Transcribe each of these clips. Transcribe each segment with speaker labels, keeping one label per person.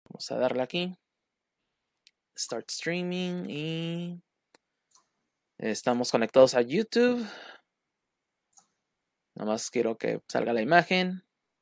Speaker 1: Vamos a darle aquí. Start streaming y estamos conectados a YouTube. Nada más quiero que salga la imagen.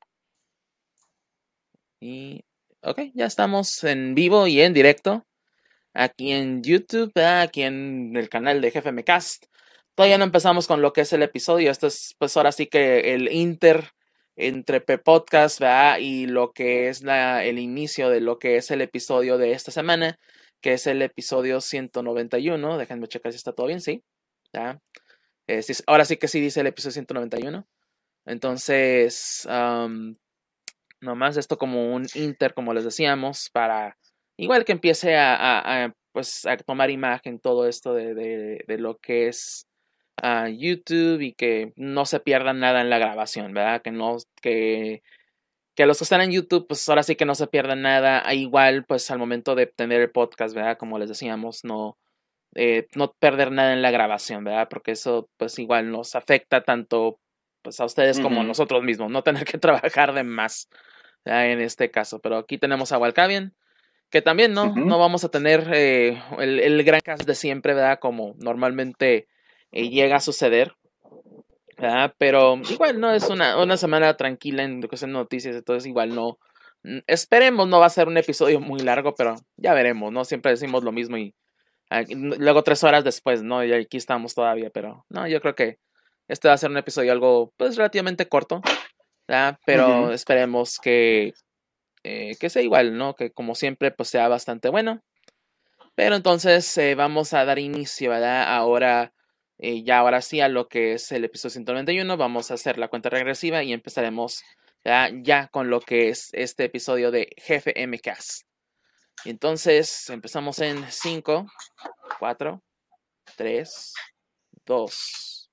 Speaker 1: Y ok, ya estamos en vivo y en directo. Aquí en YouTube, aquí en el canal de GFMcast. Todavía no empezamos con lo que es el episodio. Esto es pues ahora sí que el entre Podcast, ¿verdad? Y lo que es el inicio de lo que es el episodio de esta semana, que es el episodio 191. Déjenme checar si está todo bien, sí. ¿Ya? Ahora sí que sí dice el episodio 191. Entonces, nomás esto como un como les decíamos, para igual que empiece pues, a tomar imagen todo esto de lo que es YouTube y que no se pierdan nada en la grabación, ¿verdad? Que los que están en YouTube, pues ahora sí que no se pierdan nada. Igual, pues al momento de tener el podcast, ¿verdad? Como les decíamos, no perder nada en la grabación, ¿verdad? Porque eso, pues igual nos afecta tanto pues a ustedes como a nosotros mismos, no tener que trabajar de más, ¿verdad? En este caso. Pero aquí tenemos a Walcavian, que también no vamos a tener el gran cast de siempre, ¿verdad? Como normalmente llega a suceder, ¿verdad? Pero igual no es una semana tranquila en lo que son noticias, entonces igual no. Esperemos no va a ser un episodio muy largo, pero ya veremos, ¿no? Siempre decimos lo mismo y luego 3 horas después, ¿no? Y aquí estamos todavía, pero no, yo creo que este va a ser un episodio algo, pues, relativamente corto, ¿verdad? Pero esperemos que sea igual, ¿no? Que como siempre, pues, sea bastante bueno. Pero entonces vamos a dar inicio, ¿verdad? Ahora sí a lo que es el episodio 191. Vamos a hacer la cuenta regresiva y empezaremos ya con lo que es este episodio de Jefe MCAS. Entonces empezamos en 5, 4, 3, 2.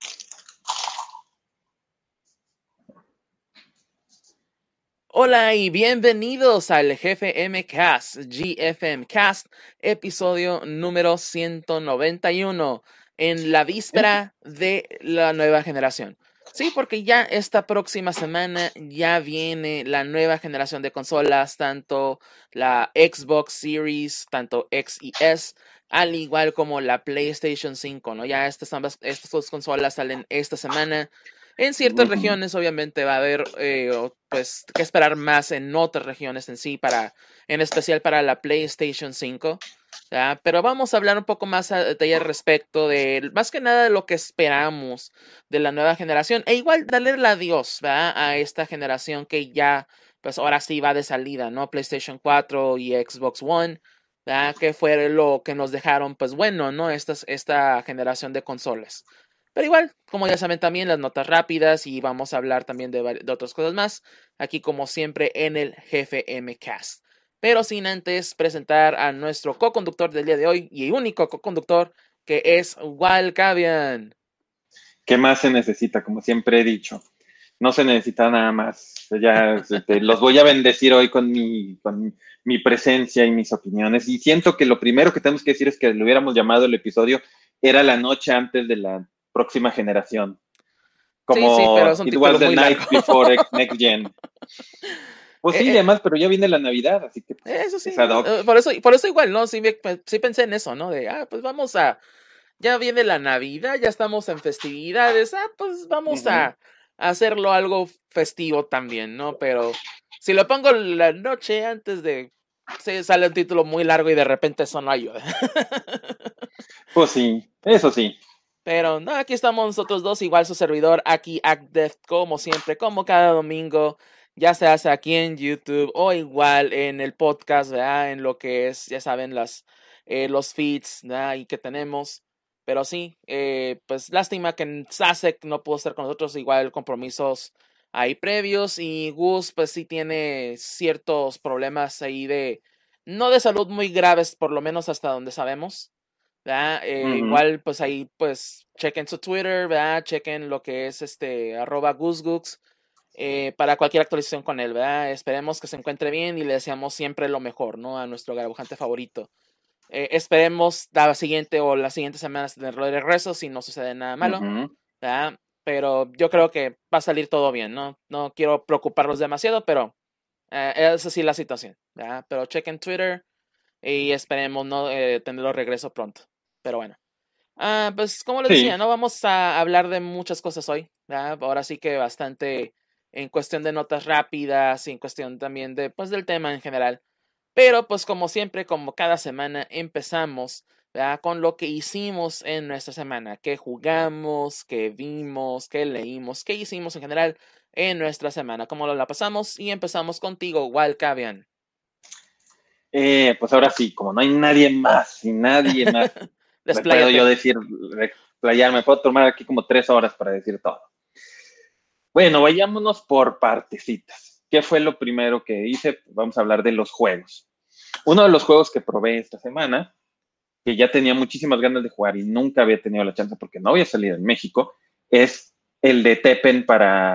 Speaker 1: Hola y bienvenidos al Jefe MCast, GFM Cast, episodio número 191, en la víspera de la nueva generación. Sí, porque ya esta próxima semana ya viene la nueva generación de consolas, tanto la Xbox Series, tanto X y S, al igual como la PlayStation 5, ¿no? Ya estas dos consolas salen esta semana. En ciertas regiones, obviamente, va a haber pues que esperar más en otras regiones en sí, en especial para la PlayStation 5. ¿Ya? Pero vamos a hablar un poco más a detalle respecto de, más que nada, de lo que esperamos de la nueva generación. E igual darle el adiós, ¿verdad? A esta generación que ya, pues ahora sí va de salida, ¿no? PlayStation 4 y Xbox One, ¿verdad? Que fue lo que nos dejaron, pues bueno, ¿no? Esta generación de consolas. Pero igual, como ya saben también, las notas rápidas y vamos a hablar también de otras cosas más, aquí como siempre en el Jefe MCast. Pero sin antes presentar a nuestro co-conductor del día de hoy y único co-conductor que es Walcavian.
Speaker 2: ¿Qué más se necesita? Como siempre he dicho, no se necesita nada más. Ya los voy a bendecir hoy con mi presencia y mis opiniones. Y siento que lo primero que tenemos que decir es que le hubiéramos llamado el episodio era la noche antes de la próxima generación.
Speaker 1: Sí, pero
Speaker 2: Como
Speaker 1: es un
Speaker 2: It was
Speaker 1: título
Speaker 2: the
Speaker 1: muy
Speaker 2: night
Speaker 1: largo.
Speaker 2: before next gen. Pues sí, además, pero ya viene la Navidad, así que pues,
Speaker 1: Eso sí,
Speaker 2: es ad hoc.
Speaker 1: por eso igual, ¿no? Sí pensé en eso, ¿no? Pues ya viene la Navidad, ya estamos en festividades, pues vamos a hacerlo algo festivo también, ¿no? Pero si lo pongo la noche antes sí, sale un título muy largo y de repente eso no ayuda.
Speaker 2: Pues sí, eso sí.
Speaker 1: Pero no, aquí estamos nosotros dos, igual su servidor, aquí ActDev, como siempre, como cada domingo, ya se hace aquí en YouTube o igual en el podcast, ¿verdad? En lo que es, ya saben, los feeds, ¿verdad? Y que tenemos. Pero sí, pues lástima que Sasek no pudo estar con nosotros, igual compromisos ahí previos y Gus pues sí tiene ciertos problemas ahí no de salud muy graves, por lo menos hasta donde sabemos. ¿Verdad? Igual, pues ahí, pues, chequen su Twitter, ¿verdad? Chequen lo que es @GusGooks para cualquier actualización con él, ¿verdad? Esperemos que se encuentre bien y le deseamos siempre lo mejor, ¿no? A nuestro garabujante favorito. Esperemos la siguiente o las siguientes semanas tenerlo de regreso si no sucede nada malo, ¿verdad? Pero yo creo que va a salir todo bien, ¿no? No quiero preocuparlos demasiado, pero es así la situación. ¿verdad? Pero chequen Twitter y esperemos no tenerlo regreso pronto. Pero bueno. Pues como les
Speaker 2: Sí,
Speaker 1: decía, no vamos a hablar de muchas cosas hoy, ¿verdad? Ahora sí que bastante en cuestión de notas rápidas y en cuestión también de, pues, del tema en general. Pero pues como siempre, como cada semana, empezamos, ¿verdad? Con lo que hicimos en nuestra semana, qué jugamos, qué vimos, qué leímos, qué hicimos en general en nuestra semana, cómo la pasamos y empezamos contigo, Walcavian.
Speaker 2: pues ahora sí, como no hay nadie más y nadie más, le puedo yo
Speaker 1: Despláyate.
Speaker 2: decir, explayarme, puedo tomar aquí como 3 horas para decir todo. Bueno, vayámonos por partecitas. ¿Qué fue lo primero que hice? Vamos a hablar de los juegos. Uno de los juegos que probé esta semana, que ya tenía muchísimas ganas de jugar y nunca había tenido la chance porque no había salido en México, es el de Tekken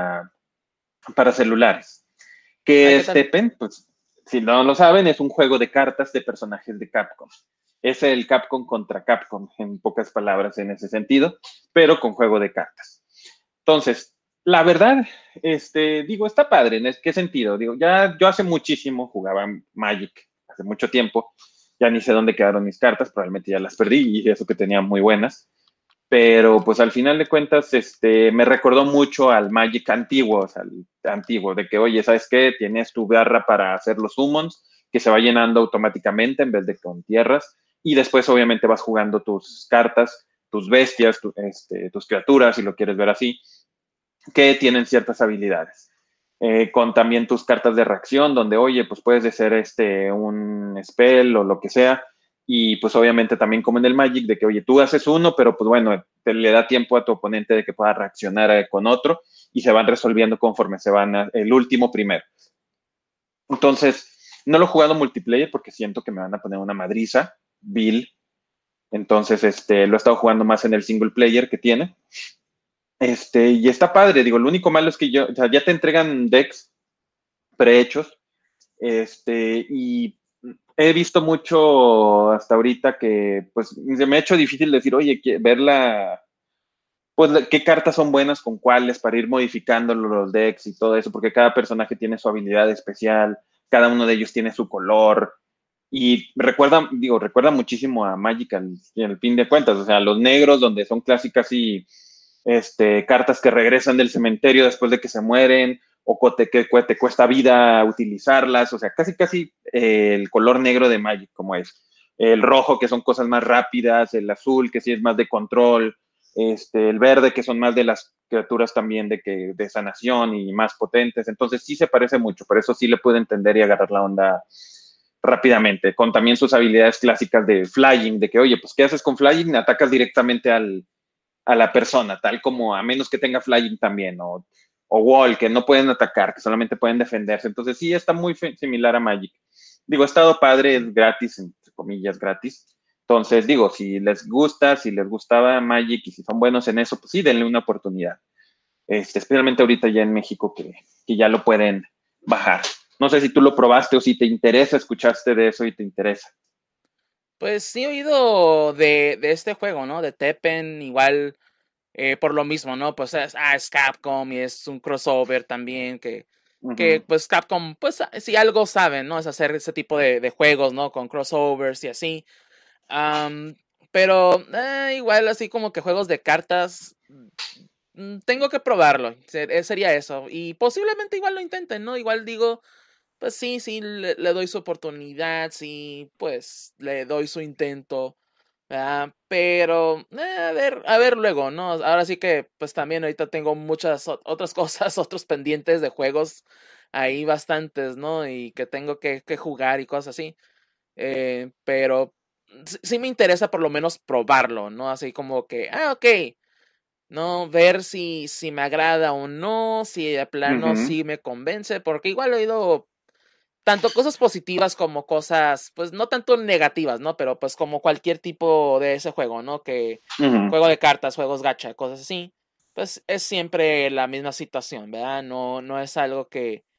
Speaker 2: para celulares.
Speaker 1: Ay,
Speaker 2: ¿Qué
Speaker 1: ¿qué
Speaker 2: es
Speaker 1: tal?
Speaker 2: Tekken? Pues si no lo saben, es un juego de cartas de personajes de Capcom. Es el Capcom contra Capcom, en pocas palabras en ese sentido, pero con juego de cartas. Entonces, la verdad, digo, está padre. ¿En qué sentido? Digo, ya yo hace muchísimo jugaba Magic, hace mucho tiempo. Ya ni sé dónde quedaron mis cartas, probablemente ya las perdí y eso que tenía muy buenas. Pero pues al final de cuentas, me recordó mucho al Magic antiguo, o sea, al antiguo, de que, oye, ¿sabes qué? Tienes tu barra para hacer los summons, que se va llenando automáticamente en vez de con tierras, y después obviamente vas jugando tus cartas, tus bestias, tus criaturas, si lo quieres ver así, que tienen ciertas habilidades. Con también tus cartas de reacción, donde, oye, pues puedes hacer un spell o lo que sea, y pues obviamente también como en el Magic, de que, oye, tú haces uno, pero pues bueno, te le da tiempo a tu oponente de que pueda reaccionar con otro, y se van resolviendo conforme se van el último primero. Entonces, no lo he jugado multiplayer porque siento que me van a poner una madriza, Bill. Entonces, lo he estado jugando más en el single player que tiene. Y está padre, digo, lo único malo es que o sea, ya te entregan decks prehechos, y he visto mucho hasta ahorita que, pues, se me ha hecho difícil decir, oye, ver pues, qué cartas son buenas con cuáles para ir modificando los decks y todo eso, porque cada personaje tiene su habilidad especial, cada uno de ellos tiene su color, y recuerda muchísimo a Magic al fin de cuentas, o sea, los negros donde son clásicas y cartas que regresan del cementerio después de que se mueren, o que te cuesta vida utilizarlas, o sea, casi el color negro de Magic, como es. El rojo, que son cosas más rápidas, el azul, que sí es más de control, el verde, que son más de las criaturas también de sanación y más potentes. Entonces sí se parece mucho, por eso sí le puedo entender y agarrar la onda rápidamente, con también sus habilidades clásicas de flying, de que, oye, pues, ¿qué haces con flying? Atacas directamente a la persona, tal como a menos que tenga flying también, o wall, que no pueden atacar, que solamente pueden defenderse. Entonces sí, está muy similar a Magic. Digo, ha estado padre, es gratis, entre comillas, gratis. Entonces, digo, si les gusta, si les gustaba Magic y si son buenos en eso, pues sí, denle una oportunidad. Especialmente ahorita ya en México que ya lo pueden bajar. No sé si tú lo probaste o si te interesa, escuchaste de eso y te interesa.
Speaker 1: Pues sí he oído de este juego, ¿no? De Tekken, igual por lo mismo, ¿no? Pues es Capcom y es un crossover también que
Speaker 2: Ujú.
Speaker 1: pues Capcom, pues si algo saben, ¿no? Es hacer ese tipo de juegos, ¿no? Con crossovers y así. Am, pero igual así como que juegos de cartas, tengo que probarlo, sería eso. Y posiblemente igual lo intenten, ¿no? Igual digo, pues sí, sí, le doy su oportunidad, sí, pues le doy su intento. Pero a ver luego, ¿no? Ahora sí que pues también ahorita tengo muchas otras cosas, otros pendientes de juegos ahí bastantes, ¿no? Y que tengo que jugar y cosas así. Pero sí me interesa por lo menos probarlo, ¿no? Así como que, ok, ¿no? Ver si me agrada o no, si de plano
Speaker 2: Ujú.
Speaker 1: sí me convence, porque igual he oído tanto cosas positivas como cosas, pues no tanto negativas, ¿no? Pero pues como cualquier tipo de ese juego, ¿no? Que
Speaker 2: Ujú.
Speaker 1: juego de cartas, juegos gacha, cosas así, pues es siempre la misma situación, ¿verdad? No, no es algo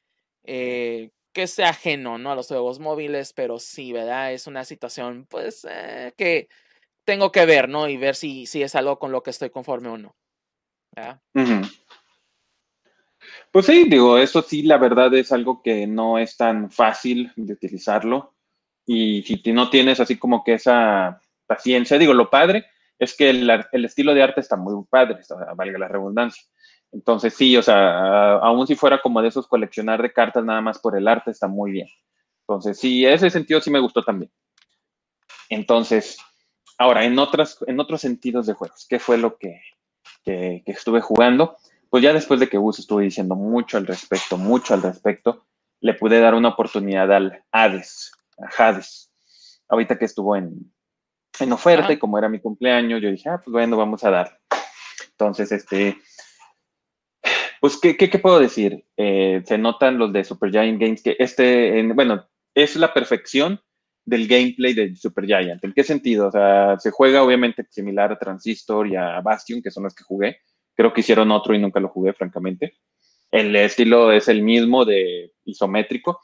Speaker 1: que sea ajeno, ¿no? A los juegos móviles, pero sí, ¿verdad? Es una situación, pues, que tengo que ver, ¿no? Y ver si es algo con lo que estoy conforme o no, ¿verdad?
Speaker 2: Ujú. Pues sí, digo, eso sí, la verdad es algo que no es tan fácil de utilizarlo. Y si no tienes así como que esa paciencia, digo, lo padre es que el estilo de arte está muy padre, o sea, valga la redundancia. Entonces sí, o sea, aún si fuera como de esos coleccionar de cartas nada más por el arte, está muy bien. Entonces sí, en ese sentido sí me gustó también. Entonces, ahora, en otros sentidos de juegos, ¿qué fue lo que estuve jugando? Pues ya después de que Gus estuve diciendo mucho al respecto, le pude dar una oportunidad al a Hades. Ahorita que estuvo en oferta y
Speaker 1: Ajá.
Speaker 2: como era mi cumpleaños, yo dije, pues bueno, vamos a dar. Entonces, pues, ¿qué puedo decir? Se notan los de Supergiant Games que bueno, es la perfección del gameplay de Supergiant. ¿En qué sentido? O sea, se juega obviamente similar a Transistor y a Bastion, que son los que jugué. Creo que hicieron otro y nunca lo jugué, francamente. El estilo es el mismo de isométrico.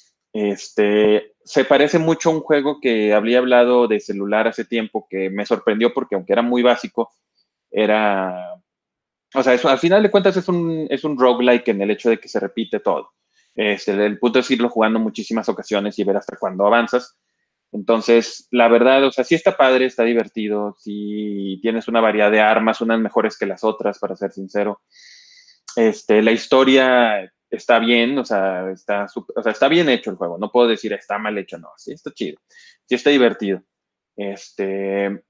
Speaker 2: Se parece mucho a un juego que había hablado de celular hace tiempo que me sorprendió porque aunque era muy básico, era o sea, eso, al final de cuentas es un roguelike en el hecho de que se repite todo. El punto es irlo jugando muchísimas ocasiones y ver hasta cuándo avanzas. Entonces, la verdad, o sea, sí está padre, está divertido, sí tienes una variedad de armas, unas mejores que las otras, para ser sincero. La historia está bien, o sea, o sea, está bien hecho el juego. No puedo decir está mal hecho, no, sí está chido, sí está divertido. Este,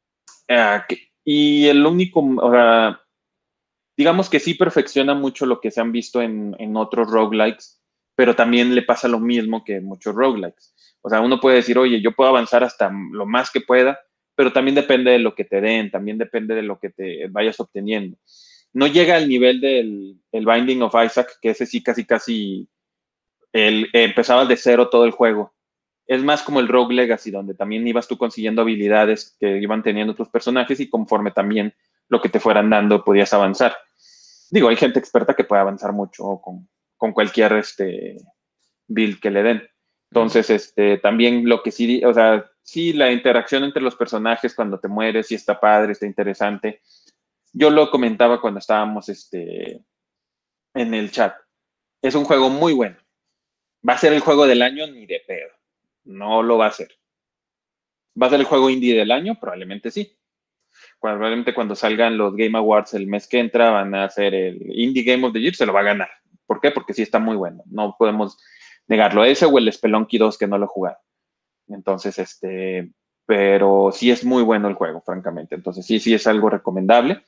Speaker 2: y el único, o sea, digamos que sí perfecciona mucho lo que se han visto en otros roguelikes, pero también le pasa lo mismo que en muchos roguelikes. O sea, uno puede decir, oye, yo puedo avanzar hasta lo más que pueda, pero también depende de lo que te den, también depende de lo que te vayas obteniendo. No llega al nivel del el Binding of Isaac, que ese sí casi empezabas de cero todo el juego. Es más como el Rogue Legacy, donde también ibas tú consiguiendo habilidades que iban teniendo tus personajes y conforme también lo que te fueran dando podías avanzar. Digo, hay gente experta que puede avanzar mucho con cualquier build que le den.
Speaker 1: Ujú.
Speaker 2: Entonces, también lo que sí, o sea, sí, la interacción entre los personajes cuando te mueres, sí está padre, está interesante. Yo lo comentaba cuando estábamos en el chat. Es un juego muy bueno. ¿Va a ser el juego del año? Ni de pedo. No lo va a ser. ¿Va a ser el juego indie del año? Probablemente sí. Probablemente cuando salgan los Game Awards el mes que entra van a hacer el Indie Game of the Year, se lo va a ganar. ¿Por qué? Porque sí está muy bueno. No podemos negarlo. Ese o el Spelunky 2 que no lo he jugado. Entonces, pero sí es muy bueno el juego, francamente. Entonces, sí es algo recomendable.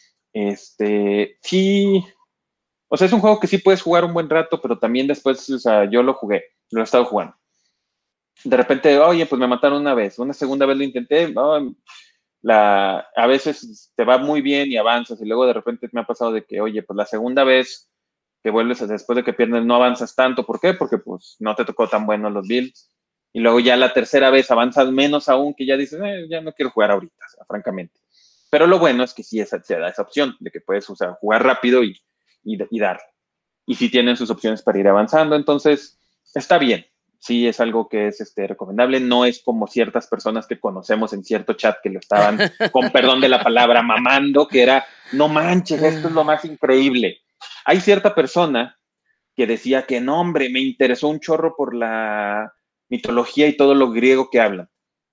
Speaker 2: Sí, o sea, es un juego que sí puedes jugar un buen rato, pero también después, o sea, yo lo jugué, lo he estado jugando. De repente, oye, pues me mataron una vez, una segunda vez lo intenté, oh, a veces te va muy bien y avanzas y luego de repente me ha pasado de que, oye, pues la segunda vez que vuelves después de que pierdes no avanzas tanto. ¿Por qué? Porque pues no te tocó tan bueno los builds. Y luego ya la tercera vez avanzas menos aún que ya dices, ya no quiero jugar ahorita, o sea, francamente. Pero lo bueno es que sí se da esa opción de que puedes jugar rápido y dar. Y sí tienen sus opciones para ir avanzando, entonces está bien. Sí, es algo que es recomendable. No es como ciertas personas que conocemos en cierto chat que lo estaban, con perdón de la palabra, mamando, que era, no manches, esto es lo más increíble. Hay cierta persona que decía que no, hombre, me interesó un chorro por la mitología y todo lo griego que hablan.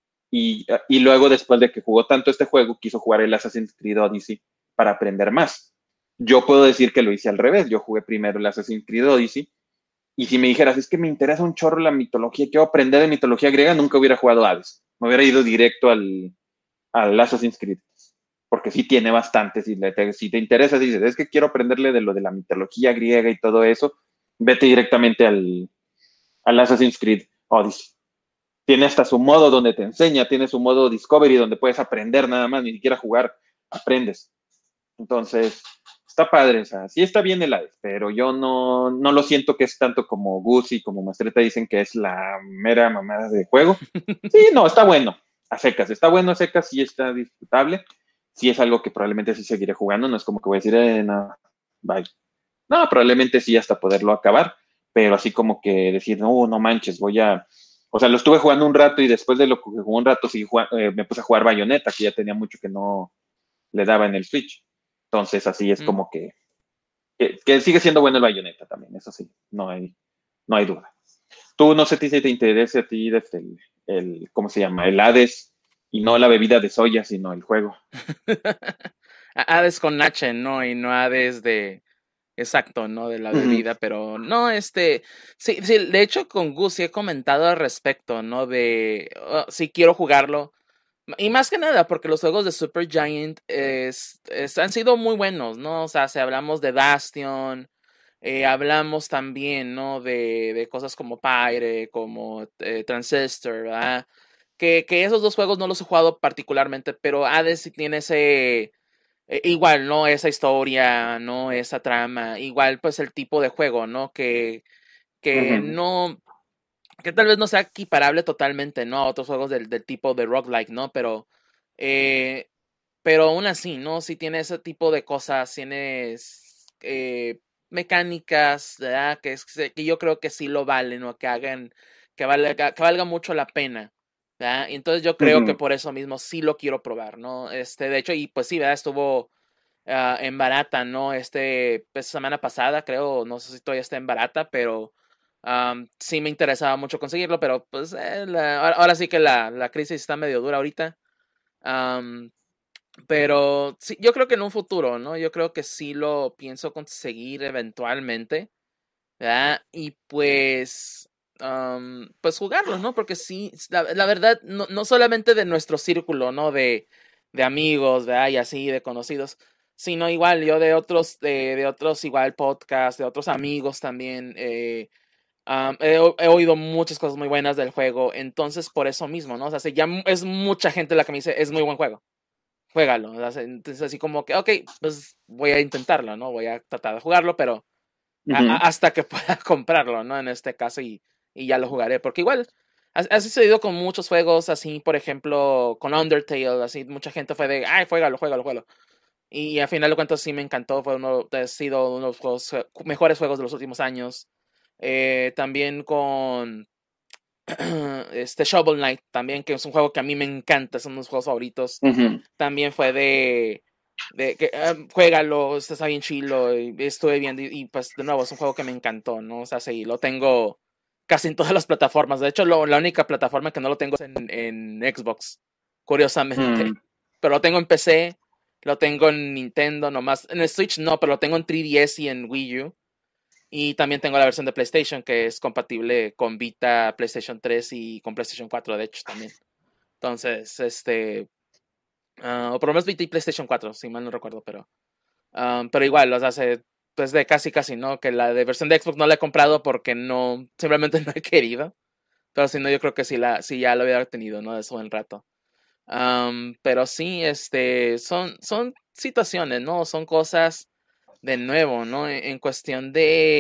Speaker 2: Y luego, después de que jugó tanto este juego, quiso jugar el Assassin's Creed Odyssey para aprender más. Yo puedo decir que lo hice al revés. Yo jugué primero el Assassin's Creed Odyssey. Y si me dijeras, es que me interesa un chorro la mitología, quiero aprender de mitología griega, nunca hubiera jugado Hades. Me hubiera ido directo al Assassin's Creed. Porque sí tiene bastante. Si te interesa, dices, es que quiero aprenderle de lo de la mitología griega y todo eso, vete directamente al Assassin's Creed Odyssey. Tiene hasta su modo donde te enseña, tiene su modo Discovery donde puedes aprender nada más, ni siquiera jugar, aprendes. Entonces, está padre, o sea, sí está bien el Hades, pero yo no lo siento que es tanto como Gus y como Mastreta dicen que es la mera mamada de juego. Sí, no, está bueno a secas, sí está disfrutable, sí es algo que probablemente sí seguiré jugando, no es como que voy a decir, no, bye. No, probablemente sí hasta poderlo acabar, pero así como que decir, no manches, o sea, lo estuve jugando un rato y después de lo que jugué un rato me puse a jugar Bayonetta, que ya tenía mucho que no le daba en el Switch. Entonces, así es
Speaker 1: Mm.
Speaker 2: como que que sigue siendo bueno el Bayonetta también, eso sí, no hay duda. Tú no sé si te interesa a ti desde ¿cómo se llama? El Hades, y no la bebida de soya, sino el juego.
Speaker 1: Hades con H, ¿no? Y no Hades de... Exacto, ¿no? De la
Speaker 2: Ujú,
Speaker 1: bebida, pero no, sí, sí, de hecho con Gus sí he comentado al respecto, ¿no? De, sí quiero jugarlo. Y más que nada, porque los juegos de Supergiant han sido muy buenos, ¿no? O sea, si hablamos de Bastion, hablamos también, ¿no? De cosas como Pyre, como Transistor, ¿verdad? Que esos dos juegos no los he jugado particularmente, pero Hades sí tiene ese igual, ¿no? Esa historia, ¿no? Esa trama, igual pues el tipo de juego, ¿no? Que
Speaker 2: ujú,
Speaker 1: no, que tal vez no sea equiparable totalmente, ¿no? A otros juegos del tipo de roguelike, ¿no? Eh, pero aún así, ¿no? Si tiene ese tipo de cosas, tienes mecánicas, ¿verdad? Que yo creo que sí lo valen, ¿no? Que valga mucho la pena, ¿verdad? Y entonces yo creo que
Speaker 2: ujú.
Speaker 1: por eso mismo sí lo quiero probar, ¿no? De hecho, y pues sí, ¿verdad? Estuvo en barata, ¿no? Pues, semana pasada, creo, no sé si todavía está en barata, pero sí me interesaba mucho conseguirlo, pero pues ahora sí que la crisis está medio dura ahorita. Am, pero sí, yo creo que en un futuro, ¿no? Yo creo que sí lo pienso conseguir eventualmente, ¿verdad? Y pues jugarlo, ¿no? Porque sí, la verdad, no solamente de nuestro círculo, ¿no? De amigos, ¿verdad? Y así, de conocidos, sino igual yo de otros igual podcasts, de otros amigos también, he oído muchas cosas muy buenas del juego, entonces por eso mismo, ¿no? O sea, es mucha gente la que me dice, es muy buen juego, juégalo, o sea, entonces así como que, ok, pues voy a intentarlo, ¿no? Voy a tratar de jugarlo, pero
Speaker 2: Ujú.
Speaker 1: hasta que pueda comprarlo, ¿no? En este caso, y ya lo jugaré. Porque igual, ha sucedido con muchos juegos, así, por ejemplo, con Undertale, así, mucha gente fue de, ay, juégalo, juégalo, juégalo. Y al final de cuentas sí me encantó, ha sido uno de los mejores juegos de los últimos años. También con Shovel Knight, también, que es un juego que a mí me encanta, son unos juegos favoritos.
Speaker 2: Ujú.
Speaker 1: También fue de que juégalo, está bien chilo, y estuve viendo, pues de nuevo, es un juego que me encantó, ¿no? O sea, sí, lo tengo casi en todas las plataformas. De hecho, la única plataforma que no lo tengo es en Xbox, curiosamente.
Speaker 2: Mm.
Speaker 1: Pero lo tengo en PC, lo tengo en Nintendo nomás. En el Switch no, pero lo tengo en 3DS y en Wii U. Y también tengo la versión de PlayStation que es compatible con Vita, PlayStation 3 y con PlayStation 4, de hecho, también. Entonces, o por lo menos Vita y PlayStation 4, si mal no recuerdo, pero igual, o sea, pues de casi casi, ¿no? Que la de versión de Xbox no la he comprado porque no, simplemente no he querido. Pero si no, yo creo que sí ya lo hubiera tenido, ¿no? De su buen rato. Pero sí, son situaciones, ¿no? Son cosas de nuevo, ¿no? En cuestión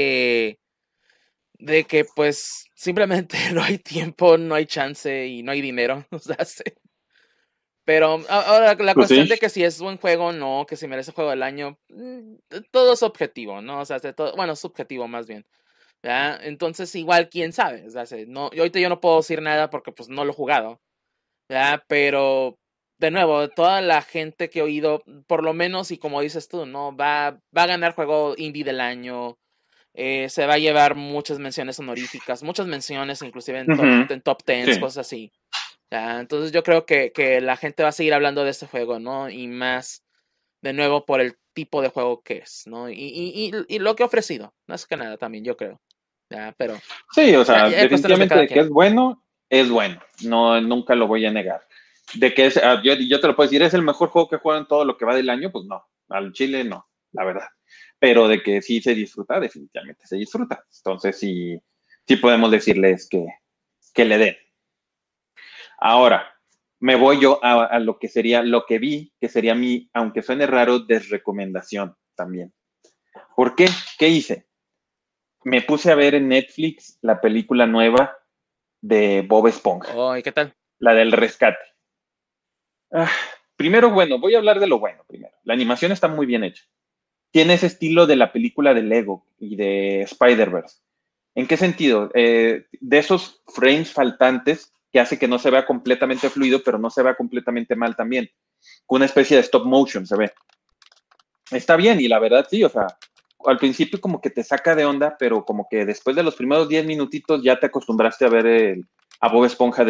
Speaker 1: de que pues simplemente no hay tiempo, no hay chance y no hay dinero. O sea, sí. Pero ahora la
Speaker 2: Pues sí.
Speaker 1: cuestión de que si es buen juego o no, que si merece juego del año, todo es objetivo, ¿no? O sea, bueno, subjetivo más bien. ¿Verdad? Entonces, igual, quién sabe. O sea, no, ahorita yo no puedo decir nada porque pues no lo he jugado. ¿Verdad? Pero, de nuevo, toda la gente que he oído, por lo menos, y como dices tú, ¿no? Va a ganar juego indie del año. Se va a llevar muchas menciones honoríficas, muchas menciones, inclusive
Speaker 2: Ujú.
Speaker 1: en top tens,
Speaker 2: Sí.
Speaker 1: cosas así. Entonces yo creo que la gente va a seguir hablando de este juego, ¿no? Y más, de nuevo, por el tipo de juego que es, ¿no? Y lo que ha ofrecido, más que nada también, yo creo. Pero
Speaker 2: Sí, o sea,
Speaker 1: ya cuestiones de
Speaker 2: definitivamente
Speaker 1: cada
Speaker 2: de que
Speaker 1: quien.
Speaker 2: es bueno, es bueno. No, nunca lo voy a negar. De que yo te lo puedo decir, es el mejor juego que juegan todo lo que va del año, pues no. Al Chile no, la verdad. Pero de que sí se disfruta, definitivamente se disfruta. Entonces sí podemos decirles que le den. Ahora, me voy yo a lo que sería, lo que vi, que sería mi, aunque suene raro, desrecomendación también. ¿Por qué? ¿Qué hice? Me puse a ver en Netflix la película nueva de Bob Esponja,
Speaker 1: Oh, ¿y qué tal?
Speaker 2: la del rescate. Ah, primero, bueno, voy a hablar de lo bueno primero. La animación está muy bien hecha. Tiene ese estilo de la película de Lego y de Spider-Verse. ¿En qué sentido? De esos frames faltantes que hace que no se vea completamente fluido, pero no se vea completamente mal también. Con una especie de stop motion se ve. Está bien, y la verdad sí, o sea, al principio como que te saca de onda, pero como que después de los primeros 10 minutitos ya te acostumbraste a ver a Bob Esponja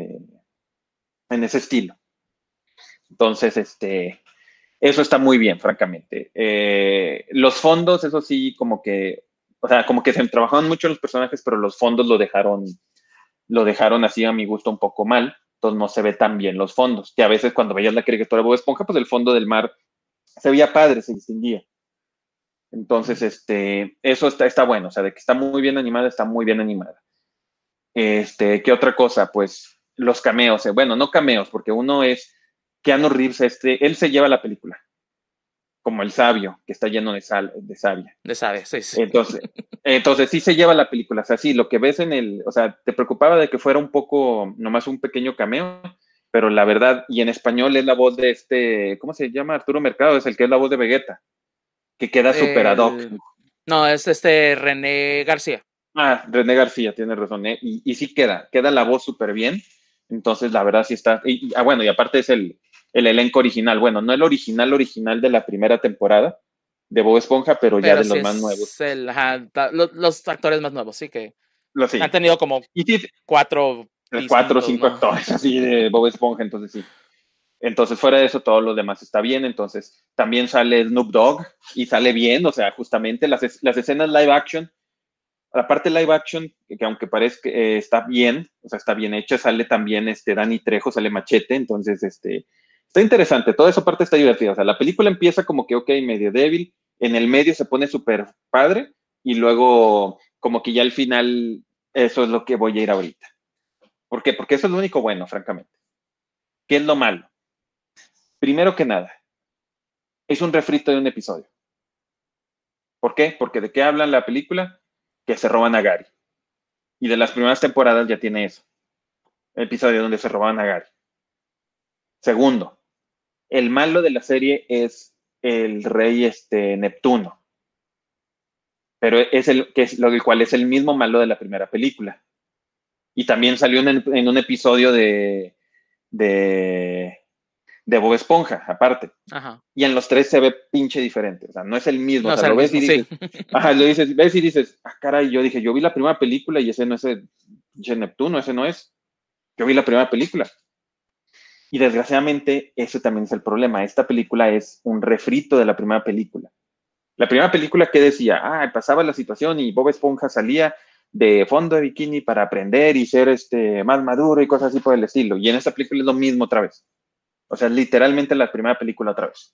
Speaker 2: en ese estilo. Entonces, eso está muy bien, francamente. Los fondos, eso sí, o sea, como que se trabajaron mucho los personajes, pero los fondos lo dejaron así a mi gusto un poco mal. Entonces no se ve tan bien los fondos. Que a veces cuando veías la caricatura de Bob Esponja, pues el fondo del mar se veía padre, se distinguía. Entonces, eso está bueno, o sea, de que está muy bien animada, está muy bien animada. ¿Qué otra cosa? Pues los cameos, bueno, no cameos, porque uno es Keanu Reeves, él se lleva la película, como el sabio, que está lleno de savia.
Speaker 1: De sabe, sí, sí.
Speaker 2: Entonces sí se lleva la película, o sea, sí, lo que ves o sea, te preocupaba de que fuera un poco, nomás un pequeño cameo, pero la verdad, y en español es la voz de ¿cómo se llama? Arturo Mercado, es el que es la voz de Vegeta, que queda súper ad hoc.
Speaker 1: No, es René García.
Speaker 2: Ah, René García, tiene razón, ¿eh? Y sí queda la voz súper bien. Entonces, la verdad sí está. Bueno, y aparte es el elenco original. Bueno, no el original de la primera temporada de Bob Esponja, pero ya
Speaker 1: Pero
Speaker 2: de
Speaker 1: sí
Speaker 2: los más nuevos.
Speaker 1: es los actores más nuevos, sí que
Speaker 2: Sí.
Speaker 1: han tenido como
Speaker 2: Y sí,
Speaker 1: 4
Speaker 2: cuatro o
Speaker 1: distintos,
Speaker 2: cinco
Speaker 1: ¿no?
Speaker 2: actores así de Bob Esponja, entonces sí. Entonces, fuera de eso, todo lo demás está bien. Entonces, también sale Snoop Dogg y sale bien, o sea, justamente las escenas live action. La parte live action, que aunque parezca que está bien, o sea, está bien hecha, sale también Danny Trejo, sale Machete, entonces, está interesante, toda esa parte está divertida, o sea, la película empieza como que, ok, medio débil, en el medio se pone súper padre, y luego, como que ya al final, eso es lo que voy a ir ahorita. ¿Por qué? Porque eso es lo único bueno, francamente. ¿Qué es lo malo? Primero que nada, es un refrito de un episodio. ¿Por qué? Porque ¿de qué hablan la película? Que se roban a Gary. Y de las primeras temporadas ya tiene eso. El episodio donde se roban a Gary. Segundo, el malo de la serie es el rey Neptuno, pero el cual es el mismo malo de la primera película. Y también salió en un episodio de, de Bob Esponja, aparte.
Speaker 1: Ajá.
Speaker 2: Y en los tres se ve pinche diferente, o sea, no es el mismo,
Speaker 1: No
Speaker 2: o
Speaker 1: es
Speaker 2: sea,
Speaker 1: el
Speaker 2: lo ves y
Speaker 1: mismo, sí.
Speaker 2: dices, ajá, ves y dices, ah, caray, yo dije, yo vi la primera película y ese no es el pinche Neptuno, ese no es. Yo vi la primera película. Y desgraciadamente, ese también es el problema. Esta película es un refrito de la primera película. La primera película que decía, pasaba la situación y Bob Esponja salía de fondo de bikini para aprender y ser más maduro y cosas así por el estilo. Y en esta película es lo mismo otra vez. O sea, literalmente la primera película otra vez.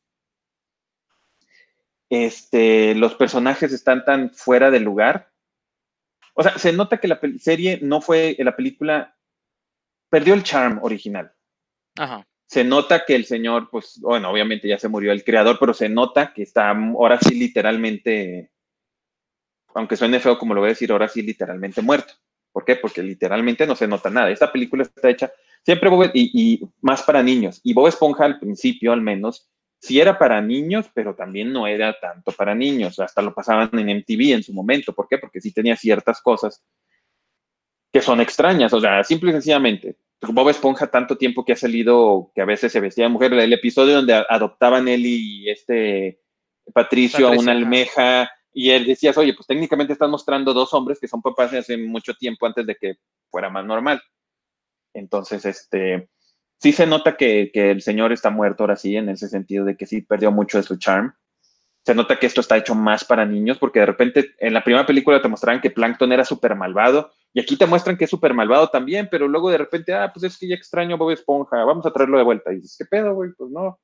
Speaker 2: Los personajes están tan fuera de lugar. O sea, se nota que la serie no fue, la película perdió el charm original.
Speaker 1: Ajá.
Speaker 2: Se nota que el señor, pues, bueno, obviamente ya se murió el creador, pero se nota que está ahora sí literalmente, aunque suene feo como lo voy a decir, ahora sí literalmente muerto. ¿Por qué? Porque literalmente no se nota nada. Esta película está hecha siempre y más para niños. Y Bob Esponja al principio, al menos, sí era para niños, pero también no era tanto para niños. Hasta lo pasaban en MTV en su momento. ¿Por qué? Porque sí tenía ciertas cosas que son extrañas. O sea, simple y sencillamente, Bob Esponja tanto tiempo que ha salido que a veces se vestía de mujer. El episodio donde adoptaban él y Patricio a una
Speaker 1: Ajá.
Speaker 2: almeja y él decía, oye, pues técnicamente están mostrando dos hombres que son papás de hace mucho tiempo antes de que fuera más normal. Entonces, sí se nota que el señor está muerto ahora sí, en ese sentido de que sí perdió mucho de su charm. Se nota que esto está hecho más para niños, porque de repente en la primera película te mostraban que Plankton era súper malvado, y aquí te muestran que es súper malvado también, pero luego de repente, pues es que ya extraño a Bob Esponja, vamos a traerlo de vuelta. Y dices, ¿qué pedo, güey? Pues no.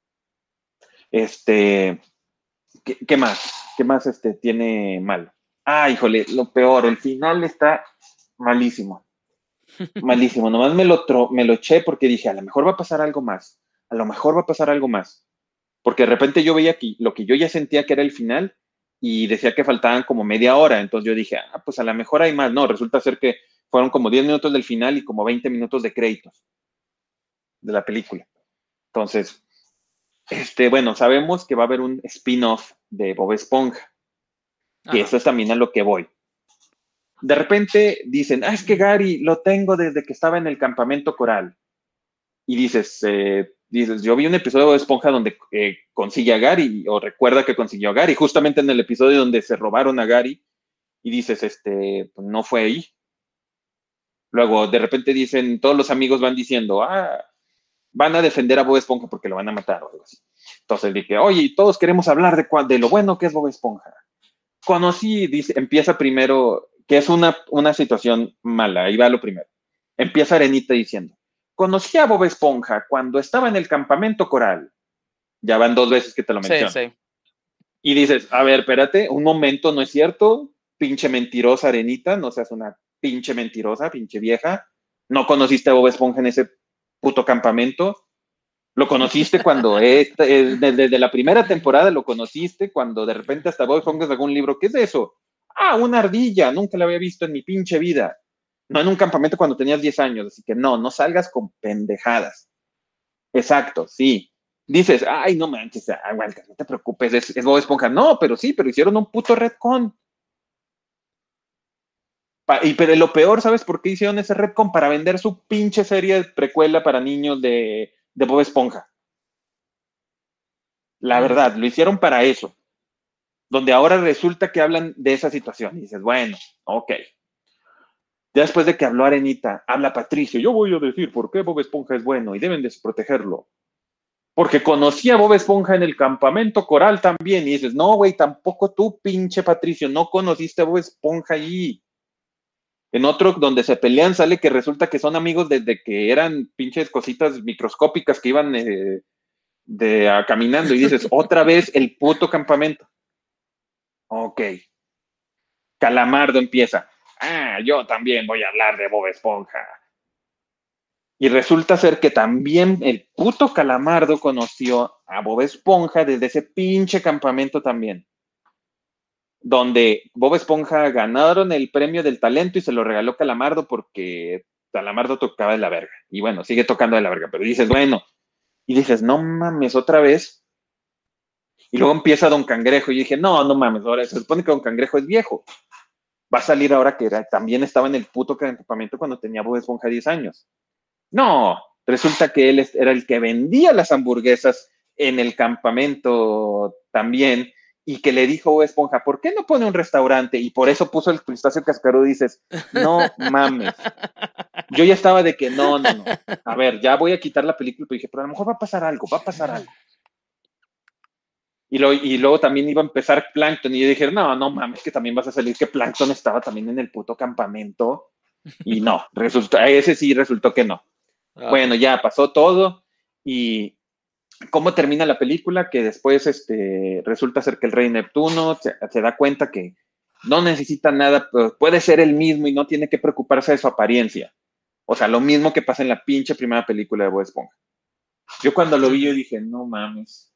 Speaker 2: ¿Qué más? ¿Qué más tiene mal? Híjole, lo peor, el final está malísimo. Malísimo. Nomás me lo eché porque dije, a lo mejor va a pasar algo más. A lo mejor va a pasar algo más. Porque de repente yo veía lo que yo ya sentía que era el final y decía que faltaban como media hora. Entonces yo dije, pues a lo mejor hay más. No, resulta ser que fueron como 10 minutos del final y como 20 minutos de créditos de la película. Entonces, bueno, sabemos que va a haber un spin-off de Bob Esponja, que
Speaker 1: Ajá.
Speaker 2: eso es también a lo que voy. De repente dicen, es que Gary lo tengo desde que estaba en el campamento coral. Y dices, dices, yo vi un episodio de Bob Esponja donde consigue a Gary, o recuerda que consiguió a Gary, justamente en el episodio donde se robaron a Gary, y dices, pues no fue ahí. Luego, de repente dicen, todos los amigos van diciendo, van a defender a Bob Esponja porque lo van a matar o algo así. Entonces dije, oye, todos queremos hablar de lo bueno que es Bob Esponja. Conocí, dice, empieza primero, que es una situación mala, ahí va lo primero. Empieza Arenita diciendo, conocí a Bob Esponja cuando estaba en el campamento coral. Ya van 2 veces que te lo menciono.
Speaker 1: Sí.
Speaker 2: Y dices, a ver, espérate, un momento, no es cierto, pinche mentirosa Arenita, no seas una pinche mentirosa, pinche vieja. No conociste a Bob Esponja en ese puto campamento. Lo conociste cuando, desde la primera temporada lo conociste, cuando de repente hasta Bob Esponja sacó un libro. ¿Qué es eso? Una ardilla, nunca la había visto en mi pinche vida. No en un campamento cuando tenías 10 años, así que no salgas con pendejadas. Exacto, sí. Dices, ay, no manches, aguanta, no te preocupes, es Bob Esponja. No, pero hicieron un puto retcon. Pero lo peor, ¿sabes por qué hicieron ese retcon? Para vender su pinche serie de precuela para niños de Bob Esponja. La verdad, lo hicieron para eso. Donde ahora resulta que hablan de esa situación. Y dices, bueno, ok. Ya después de que habló Arenita, habla Patricio. Yo voy a decir por qué Bob Esponja es bueno y deben desprotegerlo. Porque conocí a Bob Esponja en el campamento coral también. Y dices, no, güey, tampoco tú, pinche Patricio, no conociste a Bob Esponja allí. En otro donde se pelean sale que resulta que son amigos desde que eran pinches cositas microscópicas que iban caminando. Y dices, otra vez el puto campamento. Ok. Calamardo empieza. Yo también voy a hablar de Bob Esponja. Y resulta ser que también el puto Calamardo conoció a Bob Esponja desde ese pinche campamento también. Donde Bob Esponja ganaron el premio del talento y se lo regaló Calamardo porque Calamardo tocaba de la verga. Y bueno, sigue tocando de la verga, pero dices, bueno, y dices, no mames, otra vez. Y luego empieza Don Cangrejo y dije, no mames, ahora se supone que Don Cangrejo es viejo. Va a salir ahora que también estaba en el puto campamento cuando tenía Bob Esponja 10 años. No, resulta que él era el que vendía las hamburguesas en el campamento también y que le dijo Bob Esponja, ¿por qué no pone un restaurante? Y por eso puso el crustáceo cascarudo y dices, no mames. Yo ya estaba de que no. A ver, ya voy a quitar la película, pero dije, pero a lo mejor va a pasar algo. Y luego también iba a empezar Plankton y yo dije, no mames, que también vas a salir que Plankton estaba también en el puto campamento. Y no, ese sí resultó que no. Bueno, ya pasó todo y cómo termina la película, que después resulta ser que el rey Neptuno se da cuenta que no necesita nada, puede ser el mismo y no tiene que preocuparse de su apariencia. O sea, lo mismo que pasa en la pinche primera película de Bob Esponja. Yo cuando lo vi, yo dije, no mames.